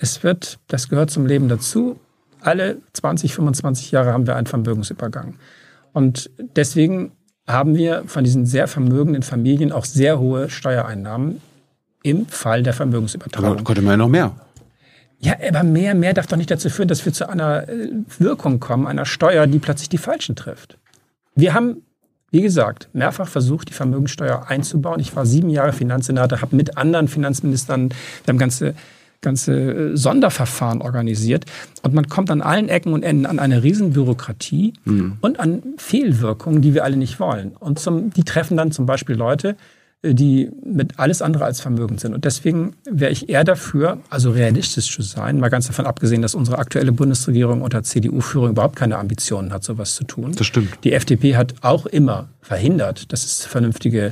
Das gehört zum Leben dazu. Alle 20, 25 Jahre haben wir einen Vermögensübergang. Und deswegen haben wir von diesen sehr vermögenden Familien auch sehr hohe Steuereinnahmen im Fall der Vermögensübertragung. Aber könnte man ja noch mehr. Ja, aber mehr darf doch nicht dazu führen, dass wir zu einer Wirkung kommen, einer Steuer, die plötzlich die Falschen trifft. Wir haben, wie gesagt, mehrfach versucht, die Vermögenssteuer einzubauen. Ich war 7 Jahre Finanzsenator, habe mit anderen Finanzministern, wir haben ganze Sonderverfahren organisiert. Und man kommt an allen Ecken und Enden an eine Riesenbürokratie und an Fehlwirkungen, die wir alle nicht wollen. Und die treffen dann zum Beispiel Leute, die mit alles andere als vermögend sind. Und deswegen wäre ich eher dafür, also realistisch zu sein, mal ganz davon abgesehen, dass unsere aktuelle Bundesregierung unter CDU-Führung überhaupt keine Ambitionen hat, sowas zu tun. Das stimmt. Die FDP hat auch immer verhindert, dass es vernünftige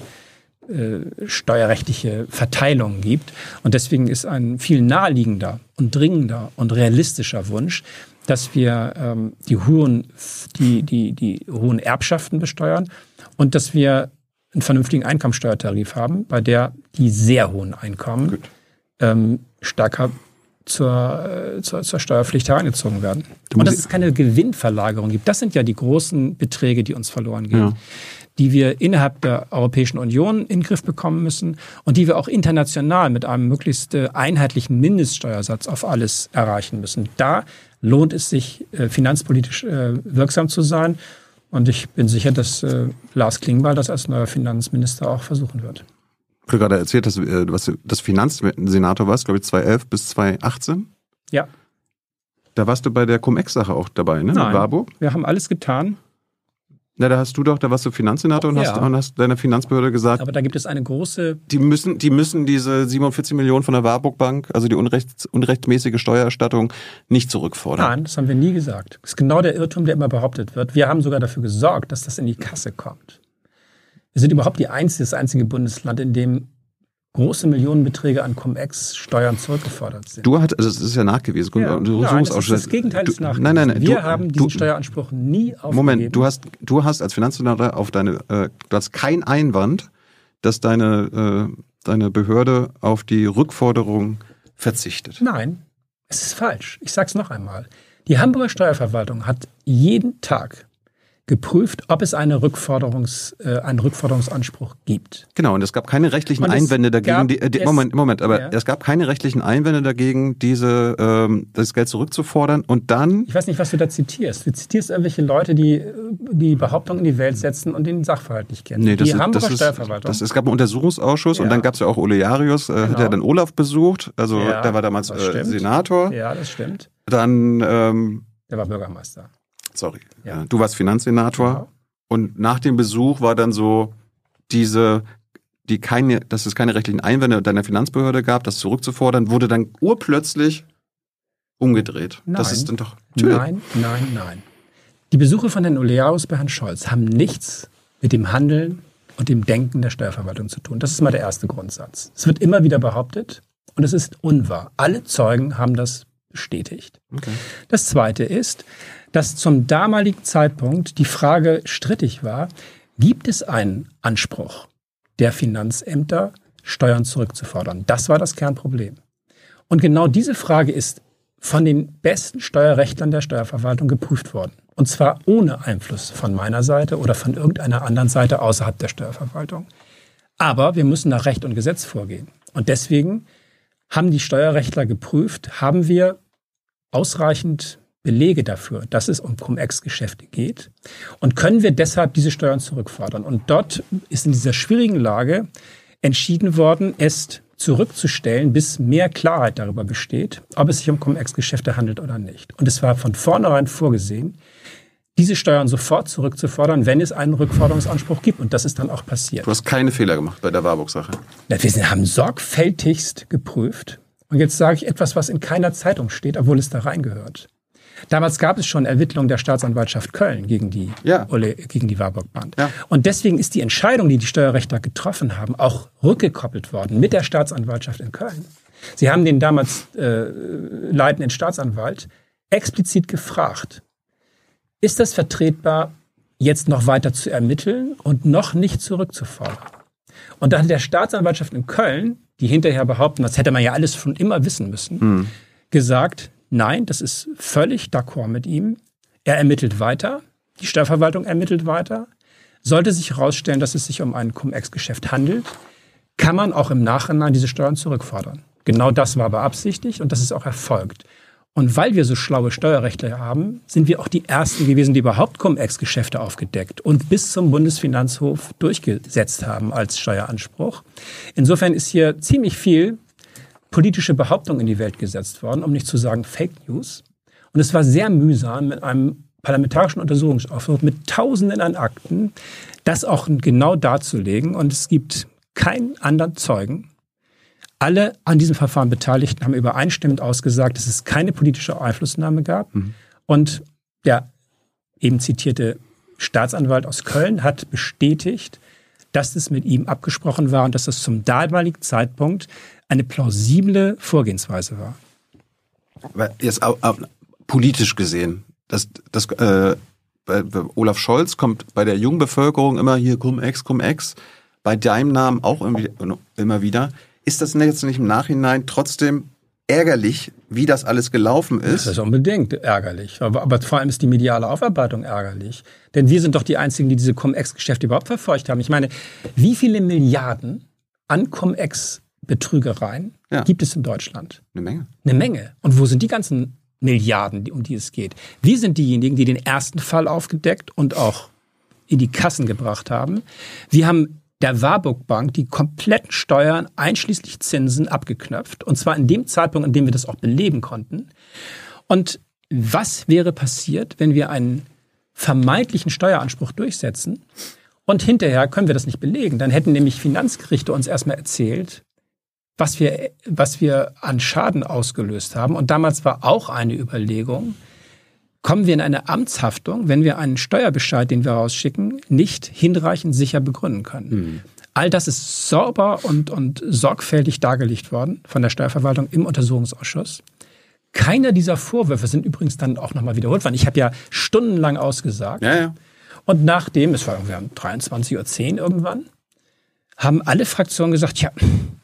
steuerrechtliche Verteilung gibt. Und deswegen ist ein viel naheliegender und dringender und realistischer Wunsch, dass wir die hohen Erbschaften besteuern und dass wir einen vernünftigen Einkommensteuertarif haben, bei der die sehr hohen Einkommen stärker zur Steuerpflicht herangezogen werden. Und dass es keine Gewinnverlagerung gibt. Das sind ja die großen Beträge, die uns verloren gehen, die wir innerhalb der Europäischen Union in den Griff bekommen müssen und die wir auch international mit einem möglichst einheitlichen Mindeststeuersatz auf alles erreichen müssen. Da lohnt es sich, finanzpolitisch wirksam zu sein. Und ich bin sicher, dass Lars Klingbeil das als neuer Finanzminister auch versuchen wird. Du gerade erzählt, dass du das Finanzsenator warst, glaube ich, 2011 bis 2018. Ja. Da warst du bei der Cum-Ex-Sache auch dabei, ne? Nein, mit Warburg? wir haben alles getan, Na, da warst du Finanzsenator und hast deiner Finanzbehörde gesagt. Aber da gibt es eine große... Die müssen diese 47 Millionen von der Warburg Bank, also die unrechtmäßige Steuererstattung, nicht zurückfordern. Nein, das haben wir nie gesagt. Das ist genau der Irrtum, der immer behauptet wird. Wir haben sogar dafür gesorgt, dass das in die Kasse kommt. Wir sind überhaupt das einzige Bundesland, in dem große Millionenbeträge an Cum-Ex-Steuern zurückgefordert sind. Das ist ja nachgewiesen. Ja. Nein, das Gegenteil ist nachgewiesen. Nein. Wir haben diesen Steueranspruch nie aufgegeben. Moment, du hast als Finanzsenator du hast keinen Einwand, dass deine Behörde auf die Rückforderung verzichtet. Nein, es ist falsch. Ich sage es noch einmal. Die Hamburger Steuerverwaltung hat jeden Tag geprüft, ob es einen Rückforderungsanspruch gibt. Genau, und es gab keine rechtlichen Einwände dagegen. Es gab keine rechtlichen Einwände dagegen, das Geld zurückzufordern. Und dann... Ich weiß nicht, was du da zitierst. Du zitierst irgendwelche Leute, die Behauptungen in die Welt setzen und den Sachverhalt nicht kennen. Nee, die Hamburger Steuerverwaltung. Es gab einen Untersuchungsausschuss und dann gab es ja auch Ole Jarius, hat ja dann Olaf besucht. Also der war damals Senator. Ja, das stimmt. Dann... der war Bürgermeister. Sorry. Ja. Du warst Finanzsenator. Ja. Und nach dem Besuch war dann so dass es keine rechtlichen Einwände deiner Finanzbehörde gab, das zurückzufordern, wurde dann urplötzlich umgedreht. Nein. Das ist dann doch... Nein. Die Besuche von Herrn Oleaus bei Herrn Scholz haben nichts mit dem Handeln und dem Denken der Steuerverwaltung zu tun. Das ist mal der erste Grundsatz. Es wird immer wieder behauptet und es ist unwahr. Alle Zeugen haben das bestätigt. Okay. Das Zweite ist, dass zum damaligen Zeitpunkt die Frage strittig war, gibt es einen Anspruch der Finanzämter, Steuern zurückzufordern? Das war das Kernproblem. Und genau diese Frage ist von den besten Steuerrechtlern der Steuerverwaltung geprüft worden. Und zwar ohne Einfluss von meiner Seite oder von irgendeiner anderen Seite außerhalb der Steuerverwaltung. Aber wir müssen nach Recht und Gesetz vorgehen. Und deswegen haben die Steuerrechtler geprüft, haben wir ausreichend Belege dafür, dass es um Cum-Ex-Geschäfte geht und können wir deshalb diese Steuern zurückfordern. Und dort ist in dieser schwierigen Lage entschieden worden, es zurückzustellen, bis mehr Klarheit darüber besteht, ob es sich um Cum-Ex-Geschäfte handelt oder nicht. Und es war von vornherein vorgesehen, diese Steuern sofort zurückzufordern, wenn es einen Rückforderungsanspruch gibt. Und das ist dann auch passiert. Du hast keine Fehler gemacht bei der Warburg-Sache. Wir haben sorgfältigst geprüft. Und jetzt sage ich etwas, was in keiner Zeitung steht, obwohl es da reingehört. Damals gab es schon Ermittlungen der Staatsanwaltschaft Köln gegen die Warburg Bank. Ja. Und deswegen ist die Entscheidung, die Steuerrechtler getroffen haben, auch rückgekoppelt worden mit der Staatsanwaltschaft in Köln. Sie haben den damals leitenden Staatsanwalt explizit gefragt, ist das vertretbar, jetzt noch weiter zu ermitteln und noch nicht zurückzufordern? Und da hat der Staatsanwaltschaft in Köln, die hinterher behaupten, das hätte man ja alles schon immer wissen müssen, gesagt, nein, das ist völlig d'accord mit ihm. Er ermittelt weiter, die Steuerverwaltung ermittelt weiter. Sollte sich herausstellen, dass es sich um ein Cum-Ex-Geschäft handelt, kann man auch im Nachhinein diese Steuern zurückfordern. Genau das war beabsichtigt und das ist auch erfolgt. Und weil wir so schlaue Steuerrechtler haben, sind wir auch die Ersten gewesen, die überhaupt Cum-Ex-Geschäfte aufgedeckt und bis zum Bundesfinanzhof durchgesetzt haben als Steueranspruch. Insofern ist hier ziemlich viel politische Behauptung in die Welt gesetzt worden, um nicht zu sagen Fake News. Und es war sehr mühsam, mit einem parlamentarischen Untersuchungsausschuss mit Tausenden an Akten das auch genau darzulegen. Und es gibt keinen anderen Zeugen. Alle an diesem Verfahren Beteiligten haben übereinstimmend ausgesagt, dass es keine politische Einflussnahme gab. Und der eben zitierte Staatsanwalt aus Köln hat bestätigt, dass es mit ihm abgesprochen war und dass das zum damaligen Zeitpunkt eine plausible Vorgehensweise war. Aber jetzt politisch gesehen, bei Olaf Scholz kommt bei der jungen Bevölkerung immer hier Cum-Ex, bei deinem Namen auch immer wieder. Ist das jetzt nicht im Nachhinein trotzdem ärgerlich, wie das alles gelaufen ist? Das ist unbedingt ärgerlich. Aber vor allem ist die mediale Aufarbeitung ärgerlich. Denn wir sind doch die Einzigen, die diese Cum-Ex-Geschäfte überhaupt verfolgt haben. Ich meine, wie viele Milliarden an Cum-Ex-Betrügereien gibt es in Deutschland? Eine Menge. Und wo sind die ganzen Milliarden, um die es geht? Wir sind diejenigen, die den ersten Fall aufgedeckt und auch in die Kassen gebracht haben. Wir haben der Warburg Bank die kompletten Steuern einschließlich Zinsen abgeknöpft. Und zwar in dem Zeitpunkt, in dem wir das auch belegen konnten. Und was wäre passiert, wenn wir einen vermeintlichen Steueranspruch durchsetzen und hinterher können wir das nicht belegen. Dann hätten nämlich Finanzgerichte uns erstmal erzählt, was wir an Schaden ausgelöst haben. Und damals war auch eine Überlegung, kommen wir in eine Amtshaftung, wenn wir einen Steuerbescheid, den wir rausschicken, nicht hinreichend sicher begründen können. All das ist sauber und sorgfältig dargelegt worden von der Steuerverwaltung im Untersuchungsausschuss. Keiner dieser Vorwürfe sind übrigens dann auch nochmal wiederholt worden. Ich habe ja stundenlang ausgesagt. Ja. Und nachdem, es war irgendwie um 23:10 Uhr irgendwann, haben alle Fraktionen gesagt, ja,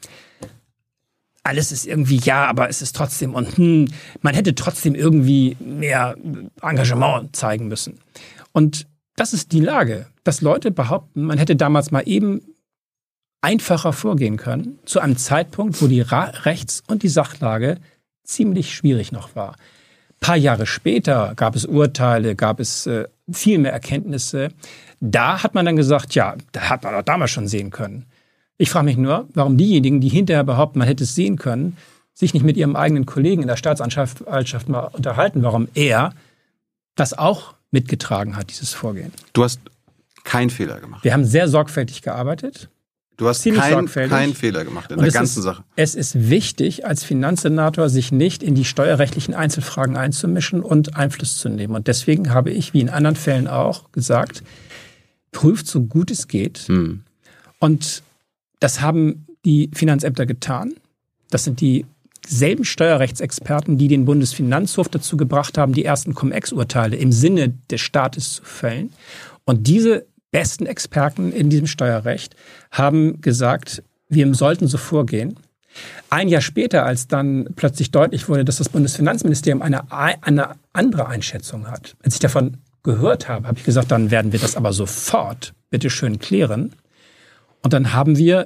alles ist irgendwie ja, aber es ist trotzdem und man hätte trotzdem irgendwie mehr Engagement zeigen müssen. Und das ist die Lage, dass Leute behaupten, man hätte damals mal eben einfacher vorgehen können, zu einem Zeitpunkt, wo die Rechts- und die Sachlage ziemlich schwierig noch war. Ein paar Jahre später gab es Urteile, gab es viel mehr Erkenntnisse. Da hat man dann gesagt, ja, da hat man auch damals schon sehen können. Ich frage mich nur, warum diejenigen, die hinterher behaupten, man hätte es sehen können, sich nicht mit ihrem eigenen Kollegen in der Staatsanwaltschaft mal unterhalten, warum er das auch mitgetragen hat, dieses Vorgehen. Du hast keinen Fehler gemacht. Wir haben sehr sorgfältig gearbeitet. Du hast keinen Fehler gemacht in der ganzen Sache. Es ist wichtig, als Finanzsenator sich nicht in die steuerrechtlichen Einzelfragen einzumischen und Einfluss zu nehmen. Und deswegen habe ich, wie in anderen Fällen auch, gesagt, prüft so gut es geht. Und das haben die Finanzämter getan. Das sind dieselben Steuerrechtsexperten, die den Bundesfinanzhof dazu gebracht haben, die ersten Cum-Ex-Urteile im Sinne des Staates zu fällen. Und diese besten Experten in diesem Steuerrecht haben gesagt, wir sollten so vorgehen. Ein Jahr später, als dann plötzlich deutlich wurde, dass das Bundesfinanzministerium eine andere Einschätzung hat, als ich davon gehört habe, habe ich gesagt, dann werden wir das aber sofort bitte schön klären. Und dann haben wir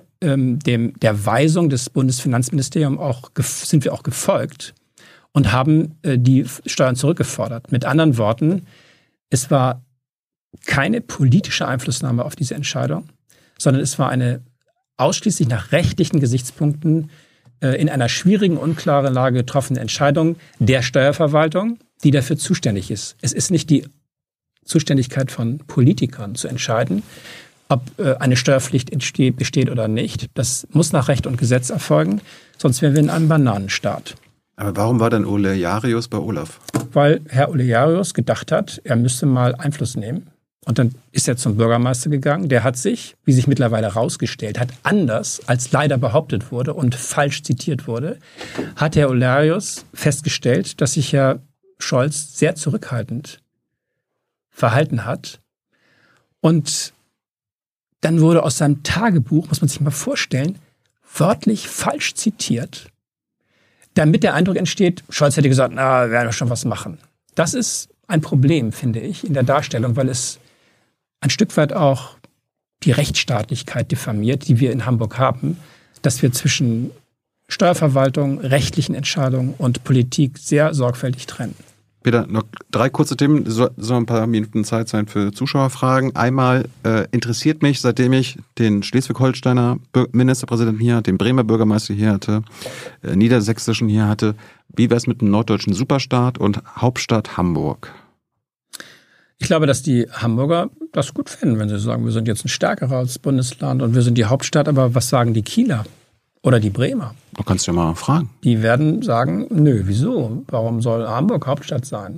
der Weisung des Bundesfinanzministeriums sind wir auch gefolgt und haben die Steuern zurückgefordert. Mit anderen Worten, es war keine politische Einflussnahme auf diese Entscheidung, sondern es war eine ausschließlich nach rechtlichen Gesichtspunkten in einer schwierigen, unklaren Lage getroffene Entscheidung der Steuerverwaltung, die dafür zuständig ist. Es ist nicht die Zuständigkeit von Politikern zu entscheiden, ob eine Steuerpflicht besteht oder nicht. Das muss nach Recht und Gesetz erfolgen, sonst wären wir in einem Bananenstaat. Aber warum war dann Olearius bei Olaf? Weil Herr Olearius gedacht hat, er müsste mal Einfluss nehmen. Und dann ist er zum Bürgermeister gegangen. Der hat sich, wie sich mittlerweile herausgestellt hat, anders als leider behauptet wurde und falsch zitiert wurde, hat Herr Olearius festgestellt, dass sich Herr Scholz sehr zurückhaltend verhalten hat. Und dann wurde aus seinem Tagebuch, muss man sich mal vorstellen, wörtlich falsch zitiert, damit der Eindruck entsteht, Scholz hätte gesagt, na, wir werden schon was machen. Das ist ein Problem, finde ich, in der Darstellung, weil es ein Stück weit auch die Rechtsstaatlichkeit diffamiert, die wir in Hamburg haben, dass wir zwischen Steuerverwaltung, rechtlichen Entscheidungen und Politik sehr sorgfältig trennen. Peter, noch 3 kurze Themen, so ein paar Minuten Zeit sein für Zuschauerfragen. Einmal interessiert mich, seitdem ich den Schleswig-Holsteiner Ministerpräsidenten hier, den Bremer Bürgermeister hier hatte, Niedersächsischen hier hatte, wie wäre es mit dem norddeutschen Superstaat und Hauptstadt Hamburg? Ich glaube, dass die Hamburger das gut finden, wenn sie sagen, wir sind jetzt ein stärkeres Bundesland und wir sind die Hauptstadt, aber was sagen die Kieler? Oder die Bremer? Du kannst ja mal fragen. Die werden sagen, nö, wieso? Warum soll Hamburg Hauptstadt sein?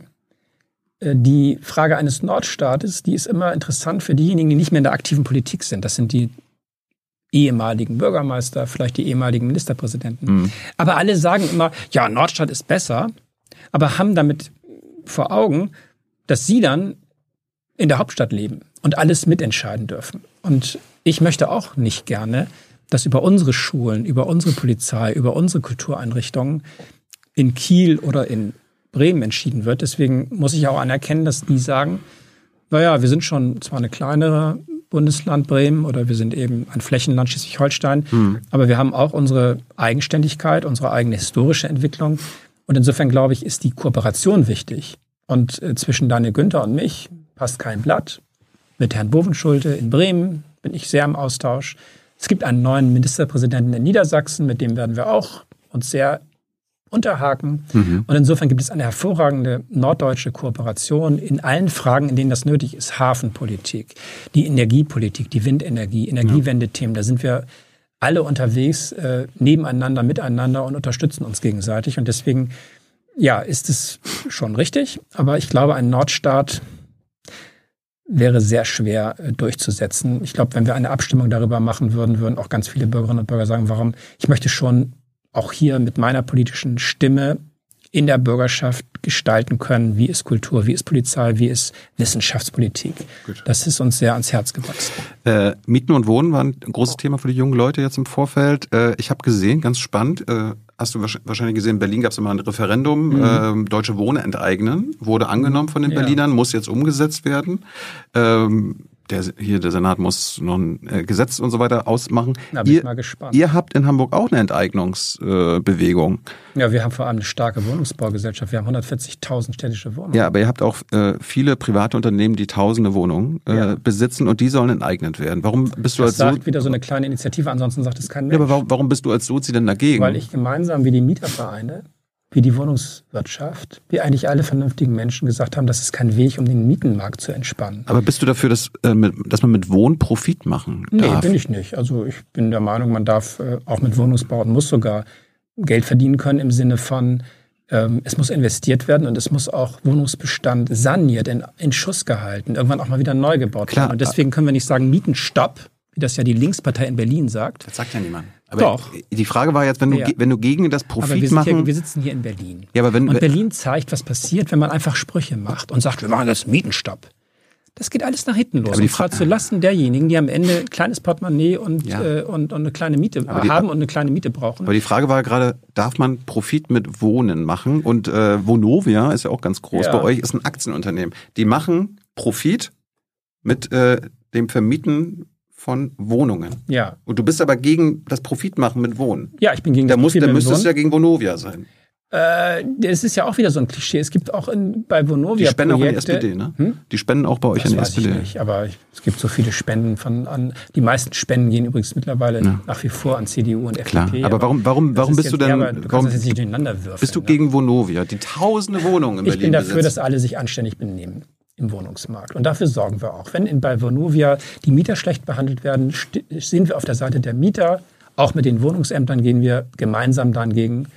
Die Frage eines Nordstaates, die ist immer interessant für diejenigen, die nicht mehr in der aktiven Politik sind. Das sind die ehemaligen Bürgermeister, vielleicht die ehemaligen Ministerpräsidenten. Aber alle sagen immer, ja, Nordstadt ist besser, aber haben damit vor Augen, dass sie dann in der Hauptstadt leben und alles mitentscheiden dürfen. Und ich möchte auch nicht gerne, dass über unsere Schulen, über unsere Polizei, über unsere Kultureinrichtungen in Kiel oder in Bremen entschieden wird. Deswegen muss ich auch anerkennen, dass die sagen, naja, wir sind schon zwar eine kleinere Bundesland Bremen oder wir sind eben ein Flächenland Schleswig-Holstein, aber wir haben auch unsere Eigenständigkeit, unsere eigene historische Entwicklung. Und insofern, glaube ich, ist die Kooperation wichtig. Und zwischen Daniel Günther und mich passt kein Blatt. Mit Herrn Bovenschulte in Bremen bin ich sehr im Austausch. Es gibt einen neuen Ministerpräsidenten in Niedersachsen, mit dem werden wir auch uns sehr Unterhaken. Und insofern gibt es eine hervorragende norddeutsche Kooperation in allen Fragen, in denen das nötig ist. Hafenpolitik, die Energiepolitik, die Windenergie, Energiewendethemen. Da sind wir alle unterwegs, nebeneinander, miteinander und unterstützen uns gegenseitig. Und deswegen, ja, ist es schon richtig. Aber ich glaube, ein Nordstaat wäre sehr schwer durchzusetzen. Ich glaube, wenn wir eine Abstimmung darüber machen würden, würden auch ganz viele Bürgerinnen und Bürger sagen, warum? Ich möchte schon auch hier mit meiner politischen Stimme in der Bürgerschaft gestalten können, wie ist Kultur, wie ist Polizei, wie ist Wissenschaftspolitik. Gut. Das ist uns sehr ans Herz gewachsen. Mieten und Wohnen waren ein großes Thema für die jungen Leute jetzt im Vorfeld. Ich habe gesehen, ganz spannend, hast du wahrscheinlich gesehen, in Berlin gab es immer ein Referendum, Deutsche Wohnen enteignen, wurde angenommen von den Berlinern, muss jetzt umgesetzt werden. Der Senat muss noch ein Gesetz und so weiter ausmachen. Da bin ich mal gespannt. Ihr habt in Hamburg auch eine Enteignungsbewegung. Ja, wir haben vor allem eine starke Wohnungsbaugesellschaft. Wir haben 140.000 städtische Wohnungen. Ja, aber ihr habt auch viele private Unternehmen, die tausende Wohnungen besitzen und die sollen enteignet werden. Warum bist du das sagt wieder so eine kleine Initiative, ansonsten sagt es kein Mensch. Ja, aber warum bist du als Sozi denn dagegen? Weil ich gemeinsam wie die Mietervereine, wie die Wohnungswirtschaft, wie eigentlich alle vernünftigen Menschen gesagt haben, das ist kein Weg, um den Mietenmarkt zu entspannen. Aber bist du dafür, dass man mit Wohnen Profit machen darf? Nee, bin ich nicht. Also ich bin der Meinung, man darf auch mit Wohnungsbau und muss sogar Geld verdienen können im Sinne von, es muss investiert werden und es muss auch Wohnungsbestand saniert, in Schuss gehalten, irgendwann auch mal wieder neu gebaut werden. Und deswegen können wir nicht sagen, Mietenstopp, wie das ja die Linkspartei in Berlin sagt. Das sagt ja niemand. Aber doch. Die Frage war jetzt, wenn du gegen das Profit machen... Wir sitzen hier in Berlin. Ja, aber und Berlin zeigt, was passiert, wenn man einfach Sprüche macht und sagt, wir machen jetzt Mietenstopp. Das geht alles nach hinten los. Und zwar zu Lasten derjenigen, die am Ende ein kleines Portemonnaie und eine kleine Miete haben und eine kleine Miete brauchen. Aber die Frage war gerade, darf man Profit mit Wohnen machen? Und Vonovia ist ja auch ganz groß. Ja. Bei euch ist ein Aktienunternehmen. Die machen Profit mit dem Vermieten von Wohnungen. Ja. Und du bist aber gegen das Profitmachen mit Wohnen. Ja, ich bin gegen das Profit mit Wohnen. Da müsstest du ja gegen Vonovia sein. Das ist ja auch wieder so ein Klischee. Es gibt auch bei Vonovia Die spenden Projekte, auch an die SPD, ne? Die spenden auch bei euch an die SPD. Das weiß ich nicht, aber es gibt so viele Spenden die meisten Spenden gehen übrigens mittlerweile nach wie vor an CDU und FDP. Klar, aber warum bist du denn... Du kannst das jetzt nicht durcheinander würfeln. Bist du gegen Vonovia, die tausende Wohnungen in Berlin Ich bin dafür, dass alle sich anständig benehmen im Wohnungsmarkt. Und dafür sorgen wir auch. Wenn bei Vonovia die Mieter schlecht behandelt werden, sind wir auf der Seite der Mieter. Auch mit den Wohnungsämtern gehen wir gemeinsam dann gegen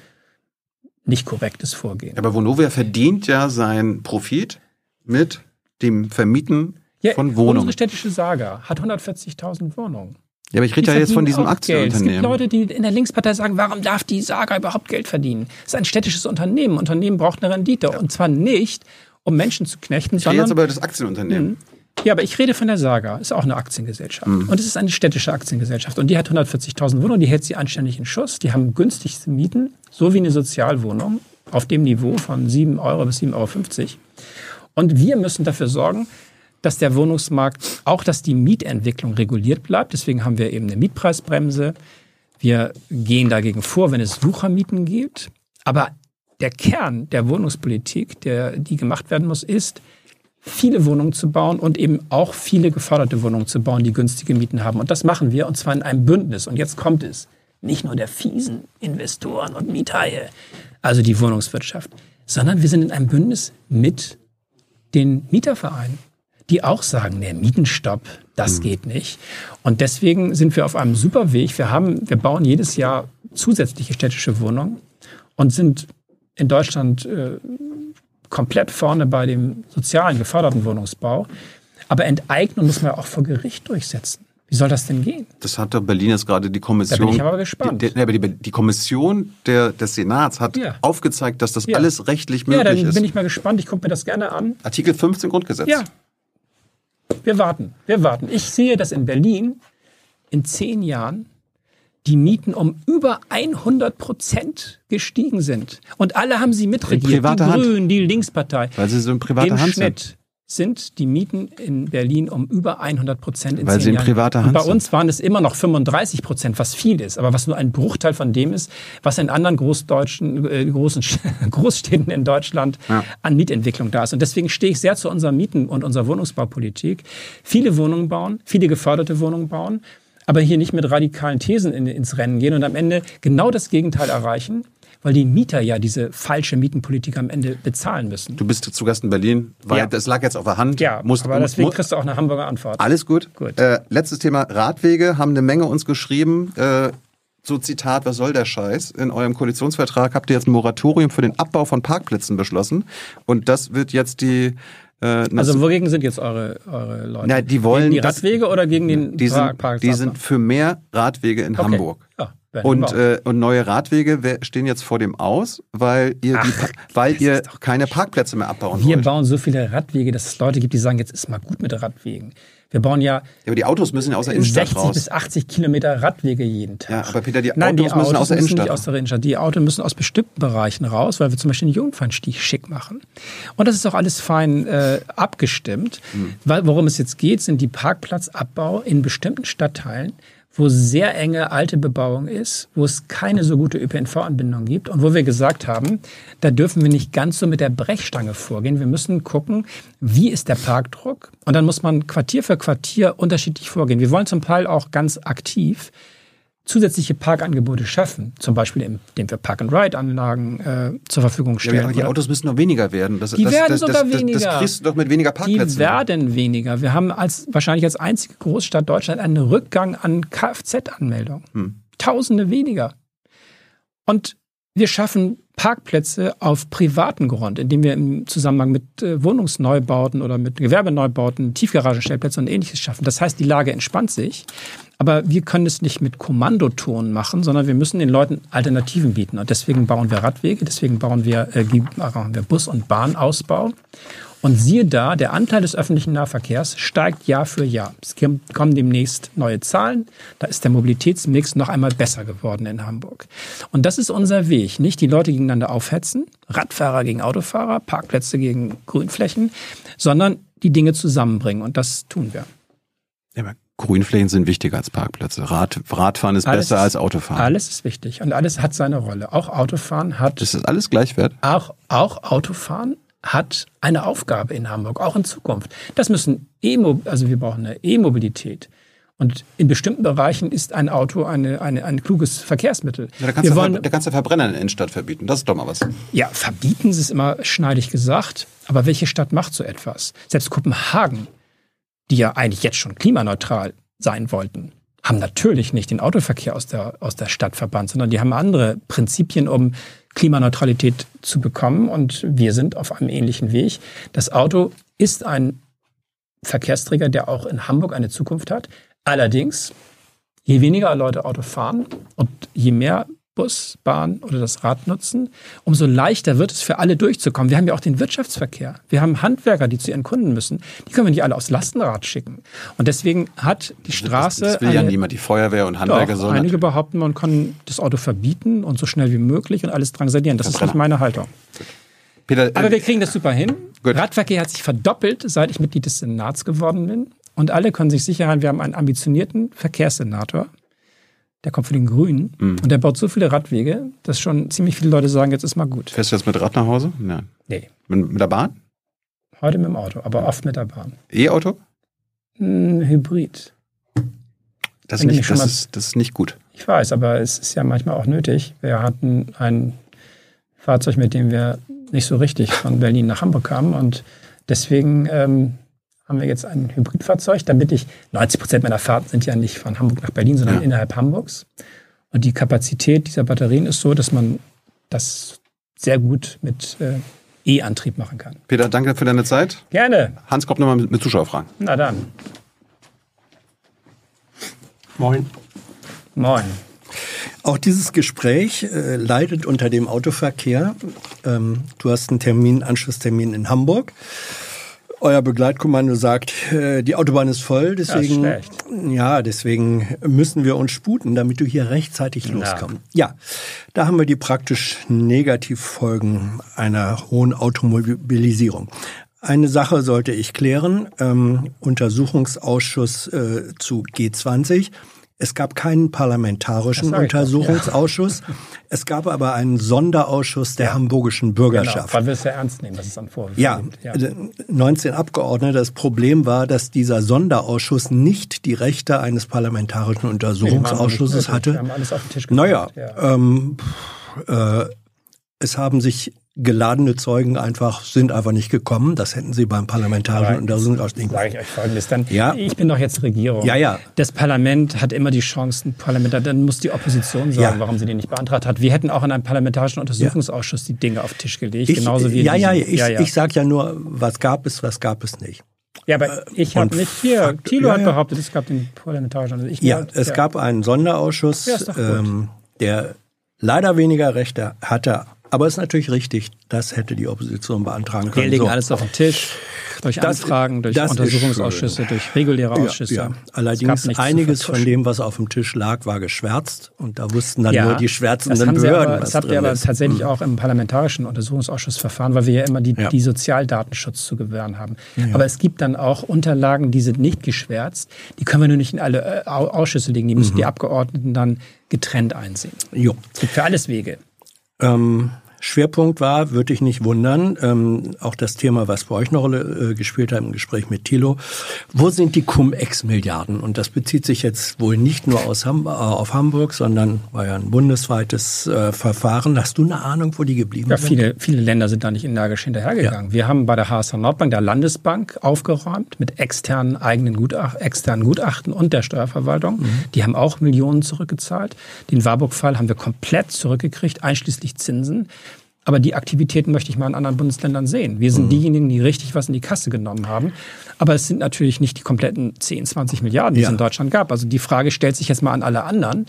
nicht korrektes Vorgehen. Aber Vonovia verdient ja seinen Profit mit dem Vermieten von Wohnungen. Unsere städtische Saga hat 140.000 Wohnungen. Ja, aber ich rede ja jetzt von diesem Aktienunternehmen. Es gibt Leute, die in der Linkspartei sagen, warum darf die Saga überhaupt Geld verdienen? Es ist ein städtisches Unternehmen. Ein Unternehmen braucht eine Rendite. Ja. Und zwar nicht, um Menschen zu knechten, sondern... jetzt aber das Aktienunternehmen. Ja, aber ich rede von der Saga. Ist auch eine Aktiengesellschaft. Und es ist eine städtische Aktiengesellschaft. Und die hat 140.000 Wohnungen, die hält sie anständig in Schuss. Die haben günstigste Mieten, so wie eine Sozialwohnung, auf dem Niveau von 7 Euro bis 7,50 Euro. Und wir müssen dafür sorgen, dass der Wohnungsmarkt, auch dass die Mietentwicklung reguliert bleibt. Deswegen haben wir eben eine Mietpreisbremse. Wir gehen dagegen vor, wenn es Wuchermieten gibt. Aber der Kern der Wohnungspolitik, die gemacht werden muss, ist, viele Wohnungen zu bauen und eben auch viele geförderte Wohnungen zu bauen, die günstige Mieten haben. Und das machen wir, und zwar in einem Bündnis. Und jetzt kommt es. Nicht nur der fiesen Investoren und Miethaie, also die Wohnungswirtschaft, sondern wir sind in einem Bündnis mit den Mietervereinen, die auch sagen, der Mietenstopp, das geht nicht. Und deswegen sind wir auf einem super Weg. Wir bauen jedes Jahr zusätzliche städtische Wohnungen und sind in Deutschland komplett vorne bei dem sozialen, geförderten Wohnungsbau. Aber Enteignung muss man auch vor Gericht durchsetzen. Wie soll das denn gehen? Das hat doch Berlin jetzt gerade die Kommission... Da bin ich aber gespannt. Die Kommission des Senats hat aufgezeigt, dass das alles rechtlich möglich ist. Ja, dann bin ich mal gespannt. Ich gucke mir das gerne an. Artikel 15 Grundgesetz. Ja. Wir warten. Ich sehe, dass in Berlin in 10 Jahren die Mieten um über 100% gestiegen sind. Und alle haben sie mitregiert. Die Grünen, die Linkspartei. Weil sie so in privater Hand sind. Sind die Mieten in Berlin um über 100% in 10 Jahren. Weil sie in privater Hand sind. Bei uns waren es immer noch 35%, was viel ist, aber was nur ein Bruchteil von dem ist, was in anderen großen Großstädten in Deutschland an Mietentwicklung da ist. Und deswegen stehe ich sehr zu unserer Mieten- und unserer Wohnungsbaupolitik. Viele Wohnungen bauen, viele geförderte Wohnungen bauen, aber hier nicht mit radikalen Thesen ins Rennen gehen und am Ende genau das Gegenteil erreichen, weil die Mieter ja diese falsche Mietenpolitik am Ende bezahlen müssen. Du bist zu Gast in Berlin, weil das lag jetzt auf der Hand. Ja, aber deswegen kriegst du auch eine Hamburger Antwort. Alles gut. Letztes Thema, Radwege, haben eine Menge uns geschrieben. So Zitat, was soll der Scheiß? In eurem Koalitionsvertrag habt ihr jetzt ein Moratorium für den Abbau von Parkplätzen beschlossen. Und das wird jetzt also wogegen sind jetzt eure Leute? Na, die wollen gegen die Radwege oder gegen den Parkplatz? Die sind für mehr Radwege in Hamburg. Ja, und neue Radwege stehen jetzt vor dem Aus, weil ihr keine Parkplätze mehr abbauen wollt. Wir bauen so viele Radwege, dass es Leute gibt, die sagen, jetzt ist mal gut mit Radwegen. Wir bauen aber die Autos müssen ja aus der Innenstadt 60 bis 80 Kilometer Radwege jeden Tag. Ja, aber Peter, die Autos müssen aus der Innenstadt. Nicht aus der Innenstadt. Die Autos müssen aus bestimmten Bereichen raus, weil wir zum Beispiel den Jungfernstieg schick machen. Und das ist auch alles fein abgestimmt. Weil, worum es jetzt geht, sind die Parkplatzabbau in bestimmten Stadtteilen, wo sehr enge alte Bebauung ist, wo es keine so gute ÖPNV-Anbindung gibt und wo wir gesagt haben, da dürfen wir nicht ganz so mit der Brechstange vorgehen. Wir müssen gucken, wie ist der Parkdruck und dann muss man Quartier für Quartier unterschiedlich vorgehen. Wir wollen zum Teil auch ganz aktiv zusätzliche Parkangebote schaffen, zum Beispiel indem wir Park-and-Ride-Anlagen zur Verfügung stellen. Ja, aber die Autos müssen noch weniger werden. Die werden sogar weniger. Das kriegst du doch mit weniger Parkplätzen. Die werden weniger. Wir haben wahrscheinlich als einzige Großstadt Deutschland einen Rückgang an Kfz-Anmeldungen. Tausende weniger. Und wir schaffen Parkplätze auf privaten Grund, indem wir im Zusammenhang mit Wohnungsneubauten oder mit Gewerbeneubauten Tiefgaragenstellplätze und Ähnliches schaffen. Das heißt, die Lage entspannt sich. Aber wir können es nicht mit Kommandoton machen, sondern wir müssen den Leuten Alternativen bieten. Und deswegen bauen wir Radwege, deswegen bauen wir Bus- und Bahnausbau. Und siehe da, der Anteil des öffentlichen Nahverkehrs steigt Jahr für Jahr. Es kommen demnächst neue Zahlen. Da ist der Mobilitätsmix noch einmal besser geworden in Hamburg. Und das ist unser Weg. Nicht die Leute gegeneinander aufhetzen, Radfahrer gegen Autofahrer, Parkplätze gegen Grünflächen, sondern die Dinge zusammenbringen. Und das tun wir. Ja, aber Grünflächen sind wichtiger als Parkplätze. Radfahren ist besser als Autofahren. Alles ist wichtig und alles hat seine Rolle. Auch Autofahren hat... Das ist alles gleichwert? Auch Autofahren hat eine Aufgabe in Hamburg, auch in Zukunft. Das müssen wir brauchen eine E-Mobilität. Und in bestimmten Bereichen ist ein Auto ein kluges Verkehrsmittel. Ja, da kannst du Verbrenner in der Innenstadt verbieten. Das ist doch mal was. Ja, verbieten ist immer schneidig gesagt. Aber welche Stadt macht so etwas? Selbst Kopenhagen, die ja eigentlich jetzt schon klimaneutral sein wollten, haben natürlich nicht den Autoverkehr aus der Stadt verbannt, sondern die haben andere Prinzipien, um Klimaneutralität zu bekommen. Und wir sind auf einem ähnlichen Weg. Das Auto ist ein Verkehrsträger, der auch in Hamburg eine Zukunft hat. Allerdings, je weniger Leute Auto fahren und je mehr Bus, Bahn oder das Rad nutzen, umso leichter wird es für alle durchzukommen. Wir haben ja auch den Wirtschaftsverkehr. Wir haben Handwerker, die zu ihren Kunden müssen. Die können wir nicht alle aufs Lastenrad schicken. Und deswegen hat die Straße... Das will ja niemand, die Feuerwehr und Handwerker sollen... Einige behaupten, man kann das Auto verbieten und so schnell wie möglich und alles drangsalieren. Das ist nicht meine Haltung. Peter, aber wir kriegen das super hin. Gut. Radverkehr hat sich verdoppelt, seit ich Mitglied des Senats geworden bin. Und alle können sich sicher sein, wir haben einen ambitionierten Verkehrssenator. Der kommt von den Grünen und der baut so viele Radwege, dass schon ziemlich viele Leute sagen, jetzt ist mal gut. Fährst du jetzt mit Rad nach Hause? Nein. Nee. Mit der Bahn? Heute mit dem Auto, aber oft mit der Bahn. E-Auto? Hybrid. Das ist nicht gut. Ich weiß, aber es ist ja manchmal auch nötig. Wir hatten ein Fahrzeug, mit dem wir nicht so richtig von Berlin nach Hamburg kamen und deswegen haben wir jetzt ein Hybridfahrzeug, damit 90% meiner Fahrten sind ja nicht von Hamburg nach Berlin, sondern innerhalb Hamburgs. Und die Kapazität dieser Batterien ist so, dass man das sehr gut mit E-Antrieb machen kann. Peter, danke für deine Zeit. Gerne. Hans kommt nochmal mit Zuschauerfragen. Na dann. Moin. Moin. Auch dieses Gespräch leidet unter dem Autoverkehr. Du hast einen Anschlusstermin in Hamburg. Euer Begleitkommando sagt, die Autobahn ist voll, deswegen, deswegen müssen wir uns sputen, damit du hier rechtzeitig loskommst. Ja, da haben wir die praktisch Negativfolgen einer hohen Automobilisierung. Eine Sache sollte ich klären, Untersuchungsausschuss zu G20. Es gab keinen parlamentarischen Untersuchungsausschuss. Ja. Es gab aber einen Sonderausschuss der hamburgischen Bürgerschaft. Genau, weil wir es ja ernst nehmen, dass es an Vorwürfen gibt. Ja, 19 Abgeordnete. Das Problem war, dass dieser Sonderausschuss nicht die Rechte eines parlamentarischen Untersuchungsausschusses hatte. Wir haben alles auf den Tisch gebracht. es haben sich geladene Zeugen sind einfach nicht gekommen. Das hätten sie beim parlamentarischen Untersuchungsausschuss nicht gemacht. Sage ich euch Folgendes dann. Ja. Ich bin doch jetzt Regierung. Ja. Das Parlament hat immer die Chance, dann muss die Opposition sagen, warum sie den nicht beantragt hat. Wir hätten auch in einem parlamentarischen Untersuchungsausschuss die Dinge auf den Tisch gelegt. Genauso wie ich sage ja nur, was gab es nicht. Ja, aber ich habe nicht hier. Thilo hat behauptet, es gab den parlamentarischen. Es gab einen Sonderausschuss, der leider weniger Rechte hatte. Aber es ist natürlich richtig, das hätte die Opposition beantragen können. Wir legen alles auf den Tisch, durch Anfragen, durch Untersuchungsausschüsse, durch reguläre Ausschüsse. Ja. Allerdings einiges von dem, was auf dem Tisch lag, war geschwärzt. Und da wussten dann nur die schwärzenden Behörden, das habt ihr aber tatsächlich auch im parlamentarischen Untersuchungsausschussverfahren, weil wir ja immer die Sozialdatenschutz zu gewähren haben. Ja. Aber es gibt dann auch Unterlagen, die sind nicht geschwärzt. Die können wir nur nicht in alle Ausschüsse legen. Die müssen die Abgeordneten dann getrennt einsehen. Es gibt für alles Wege. Schwerpunkt war, würde ich nicht wundern, auch das Thema, was bei euch eine Rolle gespielt hat im Gespräch mit Thilo. Wo sind die Cum-Ex-Milliarden? Und das bezieht sich jetzt wohl nicht nur auf Hamburg, sondern war ja ein bundesweites Verfahren. Hast du eine Ahnung, wo die geblieben sind? Viele Länder sind da nicht energisch hinterhergegangen. Ja. Wir haben bei der HSH Nordbank, der Landesbank, aufgeräumt mit externen Gutachten und der Steuerverwaltung. Die haben auch Millionen zurückgezahlt. Den Warburg-Fall haben wir komplett zurückgekriegt, einschließlich Zinsen. Aber die Aktivitäten möchte ich mal in anderen Bundesländern sehen. Wir sind diejenigen, die richtig was in die Kasse genommen haben. Aber es sind natürlich nicht die kompletten 10, 20 Milliarden, die es in Deutschland gab. Also die Frage stellt sich jetzt mal an alle anderen.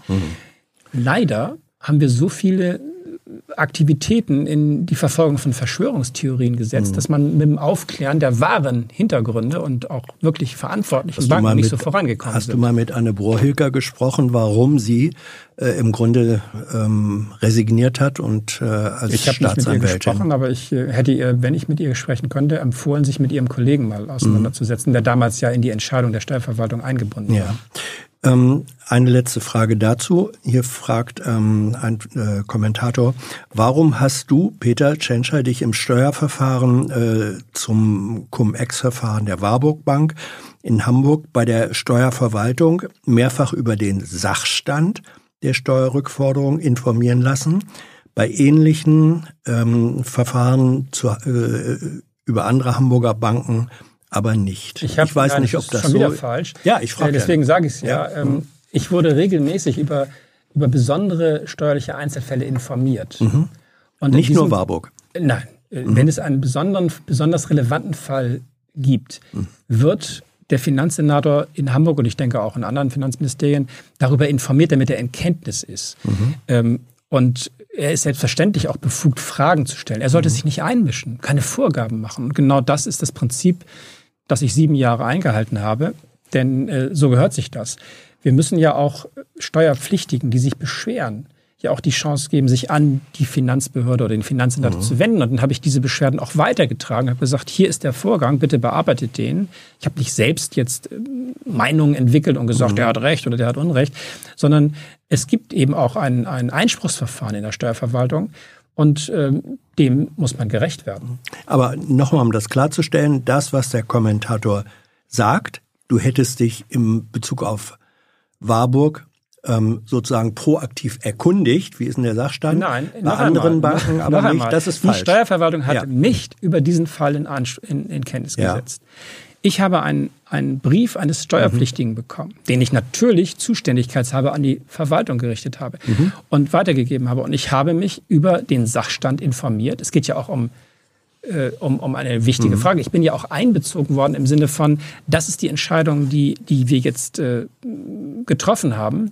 Leider haben wir so viele Aktivitäten in die Verfolgung von Verschwörungstheorien gesetzt, dass man mit dem Aufklären der wahren Hintergründe und auch wirklich verantwortlichen Banken nicht so vorangekommen sind. Hast du mal mit Anne Brohilker gesprochen, warum sie im Grunde resigniert hat und als Staatsanwältin? Ich habe nicht mit ihr gesprochen, aber ich hätte ihr, wenn ich mit ihr sprechen könnte, empfohlen, sich mit ihrem Kollegen mal auseinanderzusetzen, der damals ja in die Entscheidung der Steuerverwaltung eingebunden war. Eine letzte Frage dazu. Hier fragt ein Kommentator, warum hast du, Peter Tschentscher, dich im Steuerverfahren zum Cum-Ex-Verfahren der Warburg Bank in Hamburg bei der Steuerverwaltung mehrfach über den Sachstand der Steuerrückforderung informieren lassen? Bei ähnlichen Verfahren über andere Hamburger Banken aber nicht. Ich weiß nicht, ob das schon wieder falsch. Ja, ich frage. Deswegen sage ich es ja. Ich wurde regelmäßig über besondere steuerliche Einzelfälle informiert. Und nicht nur Warburg. Nein. Wenn es einen besonders relevanten Fall gibt, wird der Finanzsenator in Hamburg und ich denke auch in anderen Finanzministerien darüber informiert, damit er in Kenntnis ist. Und er ist selbstverständlich auch befugt, Fragen zu stellen. Er sollte sich nicht einmischen, keine Vorgaben machen. Und genau das ist das Prinzip, das ich 7 Jahre eingehalten habe. Denn so gehört sich das. Wir müssen ja auch Steuerpflichtigen, die sich beschweren, ja auch die Chance geben, sich an die Finanzbehörde oder den Finanzsenator zu wenden. Und dann habe ich diese Beschwerden auch weitergetragen, habe gesagt, hier ist der Vorgang, bitte bearbeitet den. Ich habe nicht selbst jetzt Meinungen entwickelt und gesagt, der hat Recht oder der hat Unrecht, sondern es gibt eben auch ein Einspruchsverfahren in der Steuerverwaltung und dem muss man gerecht werden. Aber nochmal, um das klarzustellen, das, was der Kommentator sagt, du hättest dich im Bezug auf Warburg sozusagen proaktiv erkundigt. Wie ist denn der Sachstand? Nein, bei anderen Banken aber nicht. Das ist falsch. Die Steuerverwaltung hat nicht über diesen Fall in Kenntnis gesetzt. Ich habe einen Brief eines Steuerpflichtigen bekommen, den ich natürlich zuständigkeitshalber an die Verwaltung gerichtet habe und weitergegeben habe. Und ich habe mich über den Sachstand informiert. Es geht ja auch um eine wichtige Frage. Ich bin ja auch einbezogen worden im Sinne von, das ist die Entscheidung, die wir jetzt getroffen haben.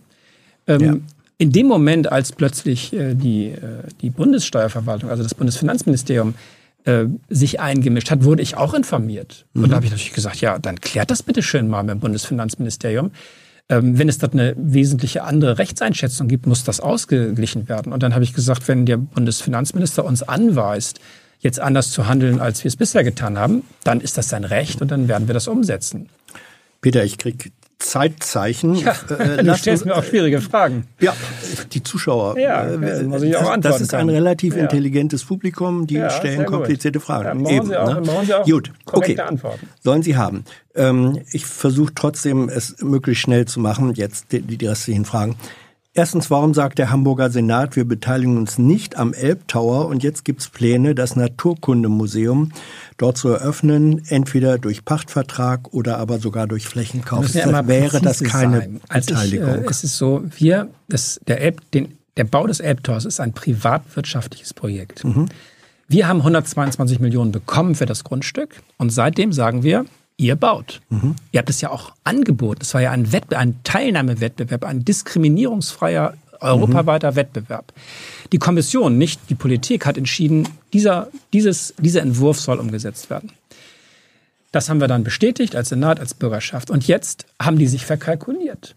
In dem Moment, als plötzlich die Bundessteuerverwaltung, also das Bundesfinanzministerium, sich eingemischt hat, wurde ich auch informiert. Und da habe ich natürlich gesagt, ja, dann klärt das bitte schön mal mit dem Bundesfinanzministerium. Wenn es dort eine wesentliche andere Rechtseinschätzung gibt, muss das ausgeglichen werden. Und dann habe ich gesagt, wenn der Bundesfinanzminister uns anweist, jetzt anders zu handeln, als wir es bisher getan haben, dann ist das sein Recht und dann werden wir das umsetzen. Peter, ich krieg Zeitzeichen. Ja, du stellst mir auch schwierige Fragen. Ja, die Zuschauer. Muss ich auch antworten das ist ein relativ intelligentes Publikum, die stellen komplizierte Fragen. Machen Sie auch gut, korrekte Antworten. Sollen Sie haben. Ich versuche trotzdem, es möglichst schnell zu machen, jetzt die restlichen Fragen. Erstens, warum sagt der Hamburger Senat, wir beteiligen uns nicht am Elbtower und jetzt gibt es Pläne, das Naturkundemuseum dort zu eröffnen, entweder durch Pachtvertrag oder aber sogar durch Flächenkauf. Wäre das keine Beteiligung? Es ist so, der Bau des Elbtowers ist ein privatwirtschaftliches Projekt. Wir haben 122 Millionen bekommen für das Grundstück und seitdem sagen wir, ihr baut. Ihr habt es ja auch angeboten. Es war ja ein Teilnahmewettbewerb, ein diskriminierungsfreier, europaweiter Wettbewerb. Die Kommission, nicht die Politik, hat entschieden, dieser Entwurf soll umgesetzt werden. Das haben wir dann bestätigt als Senat, als Bürgerschaft. Und jetzt haben die sich verkalkuliert.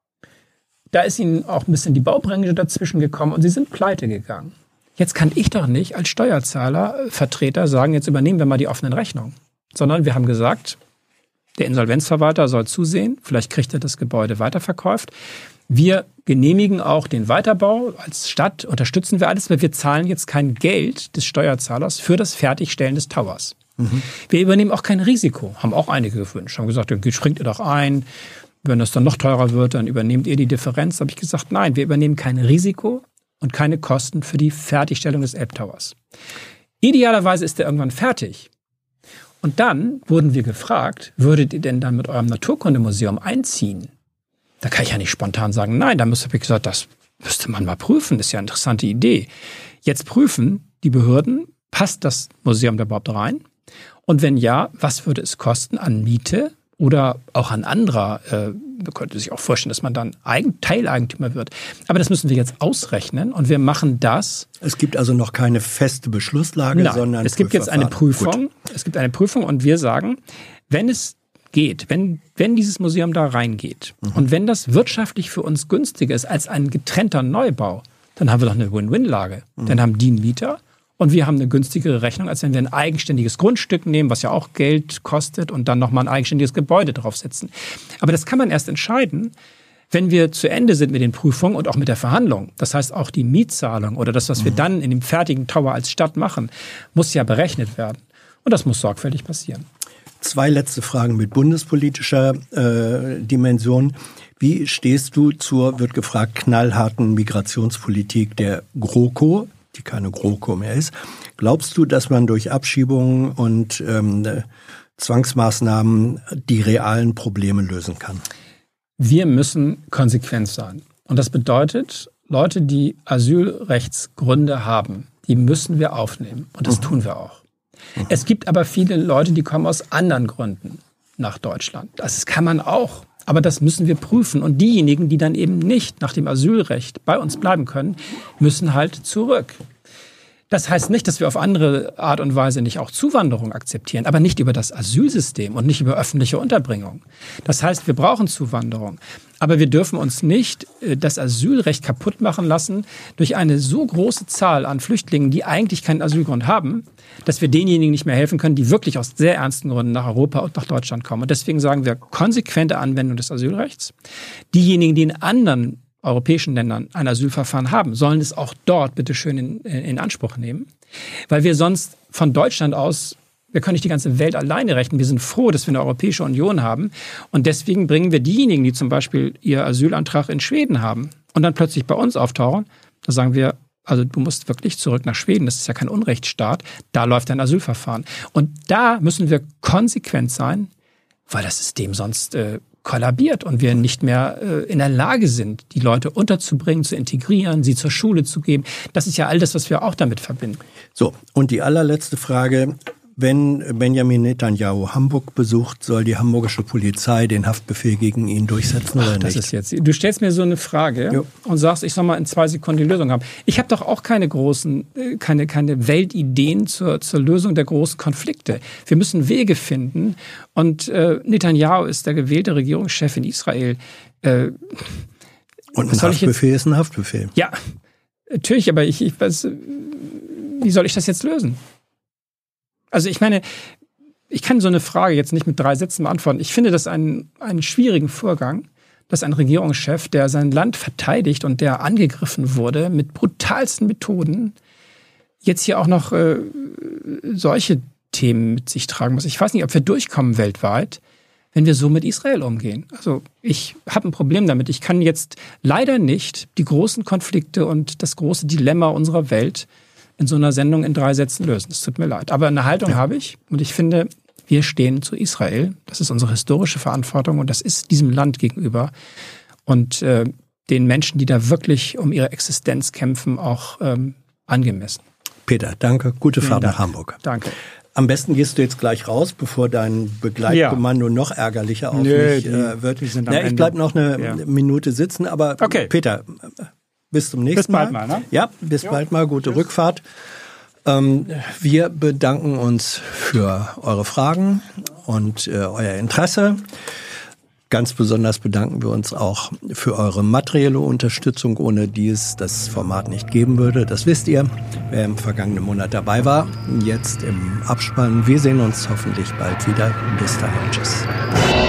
Da ist ihnen auch ein bisschen die Baubranche dazwischen gekommen und sie sind pleite gegangen. Jetzt kann ich doch nicht als Steuerzahler, Vertreter sagen, jetzt übernehmen wir mal die offenen Rechnungen. Sondern wir haben gesagt, der Insolvenzverwalter soll zusehen, vielleicht kriegt er das Gebäude weiterverkauft. Wir genehmigen auch den Weiterbau. Als Stadt unterstützen wir alles, weil wir zahlen jetzt kein Geld des Steuerzahlers für das Fertigstellen des Towers. Wir übernehmen auch kein Risiko, haben auch einige gewünscht. Haben gesagt, springt ihr doch ein. Wenn das dann noch teurer wird, dann übernehmt ihr die Differenz. Da habe ich gesagt, nein, wir übernehmen kein Risiko und keine Kosten für die Fertigstellung des Elbtowers. Idealerweise ist der irgendwann fertig. Und dann wurden wir gefragt, würdet ihr denn dann mit eurem Naturkundemuseum einziehen? Da kann ich ja nicht spontan sagen, nein, da habe ich gesagt, das müsste man mal prüfen, das ist ja eine interessante Idee. Jetzt prüfen die Behörden, passt das Museum da überhaupt rein? Und wenn ja, was würde es kosten an Miete oder auch an anderer, man könnte sich auch vorstellen, dass man dann Teileigentümer wird. Aber das müssen wir jetzt ausrechnen und wir machen das. Es gibt also noch keine feste Beschlusslage, sondern es gibt jetzt eine Prüfung. Es gibt eine Prüfung und wir sagen, wenn es geht, wenn dieses Museum da reingeht und wenn das wirtschaftlich für uns günstiger ist als ein getrennter Neubau, dann haben wir doch eine Win-Win-Lage. Dann haben die einen Mieter und wir haben eine günstigere Rechnung, als wenn wir ein eigenständiges Grundstück nehmen, was ja auch Geld kostet und dann nochmal ein eigenständiges Gebäude draufsetzen. Aber das kann man erst entscheiden, wenn wir zu Ende sind mit den Prüfungen und auch mit der Verhandlung. Das heißt, auch die Mietzahlung oder das, was wir dann in dem fertigen Tower als Stadt machen, muss ja berechnet werden. Und das muss sorgfältig passieren. 2 letzte Fragen mit bundespolitischer Dimension. Wie stehst du zur, wird gefragt, knallharten Migrationspolitik der GroKo, die keine GroKo mehr ist? Glaubst du, dass man durch Abschiebungen und Zwangsmaßnahmen die realen Probleme lösen kann? Wir müssen konsequent sein. Und das bedeutet, Leute, die Asylrechtsgründe haben, die müssen wir aufnehmen. Und das tun wir auch. Es gibt aber viele Leute, die kommen aus anderen Gründen nach Deutschland. Das kann man auch. Aber das müssen wir prüfen. Und diejenigen, die dann eben nicht nach dem Asylrecht bei uns bleiben können, müssen halt zurück. Das heißt nicht, dass wir auf andere Art und Weise nicht auch Zuwanderung akzeptieren, aber nicht über das Asylsystem und nicht über öffentliche Unterbringung. Das heißt, wir brauchen Zuwanderung. Aber wir dürfen uns nicht das Asylrecht kaputt machen lassen durch eine so große Zahl an Flüchtlingen, die eigentlich keinen Asylgrund haben, dass wir denjenigen nicht mehr helfen können, die wirklich aus sehr ernsten Gründen nach Europa und nach Deutschland kommen. Und deswegen sagen wir konsequente Anwendung des Asylrechts. Diejenigen, die in anderen europäischen Ländern ein Asylverfahren haben, sollen es auch dort bitteschön in Anspruch nehmen. Weil wir sonst von Deutschland aus, wir können nicht die ganze Welt alleine retten. Wir sind froh, dass wir eine Europäische Union haben. Und deswegen bringen wir diejenigen, die zum Beispiel ihr Asylantrag in Schweden haben und dann plötzlich bei uns auftauchen, da sagen wir, also du musst wirklich zurück nach Schweden, das ist ja kein Unrechtsstaat, da läuft ein Asylverfahren. Und da müssen wir konsequent sein, weil das System sonst kollabiert und wir nicht mehr in der Lage sind, die Leute unterzubringen, zu integrieren, sie zur Schule zu geben. Das ist ja all das, was wir auch damit verbinden. So, und die allerletzte Frage. Wenn Benjamin Netanyahu Hamburg besucht, soll die hamburgische Polizei den Haftbefehl gegen ihn durchsetzen oder nicht? Das ist jetzt. Du stellst mir so eine Frage und sagst, ich soll mal in 2 Sekunden die Lösung haben. Ich habe doch auch keine Weltideen zur Lösung der großen Konflikte. Wir müssen Wege finden. Und Netanyahu ist der gewählte Regierungschef in Israel. Und ein Haftbefehl ist ein Haftbefehl. Ja, natürlich, aber wie soll ich das jetzt lösen? Also ich meine, ich kann so eine Frage jetzt nicht mit 3 Sätzen beantworten. Ich finde das einen schwierigen Vorgang, dass ein Regierungschef, der sein Land verteidigt und der angegriffen wurde mit brutalsten Methoden, jetzt hier auch noch solche Themen mit sich tragen muss. Ich weiß nicht, ob wir durchkommen weltweit, wenn wir so mit Israel umgehen. Also ich habe ein Problem damit. Ich kann jetzt leider nicht die großen Konflikte und das große Dilemma unserer Welt in so einer Sendung in 3 Sätzen lösen. Es tut mir leid. Aber eine Haltung habe ich und ich finde, wir stehen zu Israel. Das ist unsere historische Verantwortung und das ist diesem Land gegenüber. Und den Menschen, die da wirklich um ihre Existenz kämpfen, auch angemessen. Peter, danke. Gute Fahrt nach Hamburg. Danke. Am besten gehst du jetzt gleich raus, bevor dein Begleitkommando noch ärgerlicher auf mich wird. Ich bleibe noch eine Minute sitzen, aber Peter, bis zum nächsten Mal. Bis bald mal, ne? Ja, bis bald mal. Gute Rückfahrt. Wir bedanken uns für eure Fragen und euer Interesse. Ganz besonders bedanken wir uns auch für eure materielle Unterstützung, ohne die es das Format nicht geben würde. Das wisst ihr, wer im vergangenen Monat dabei war. Jetzt im Abspann. Wir sehen uns hoffentlich bald wieder. Bis dahin. Tschüss.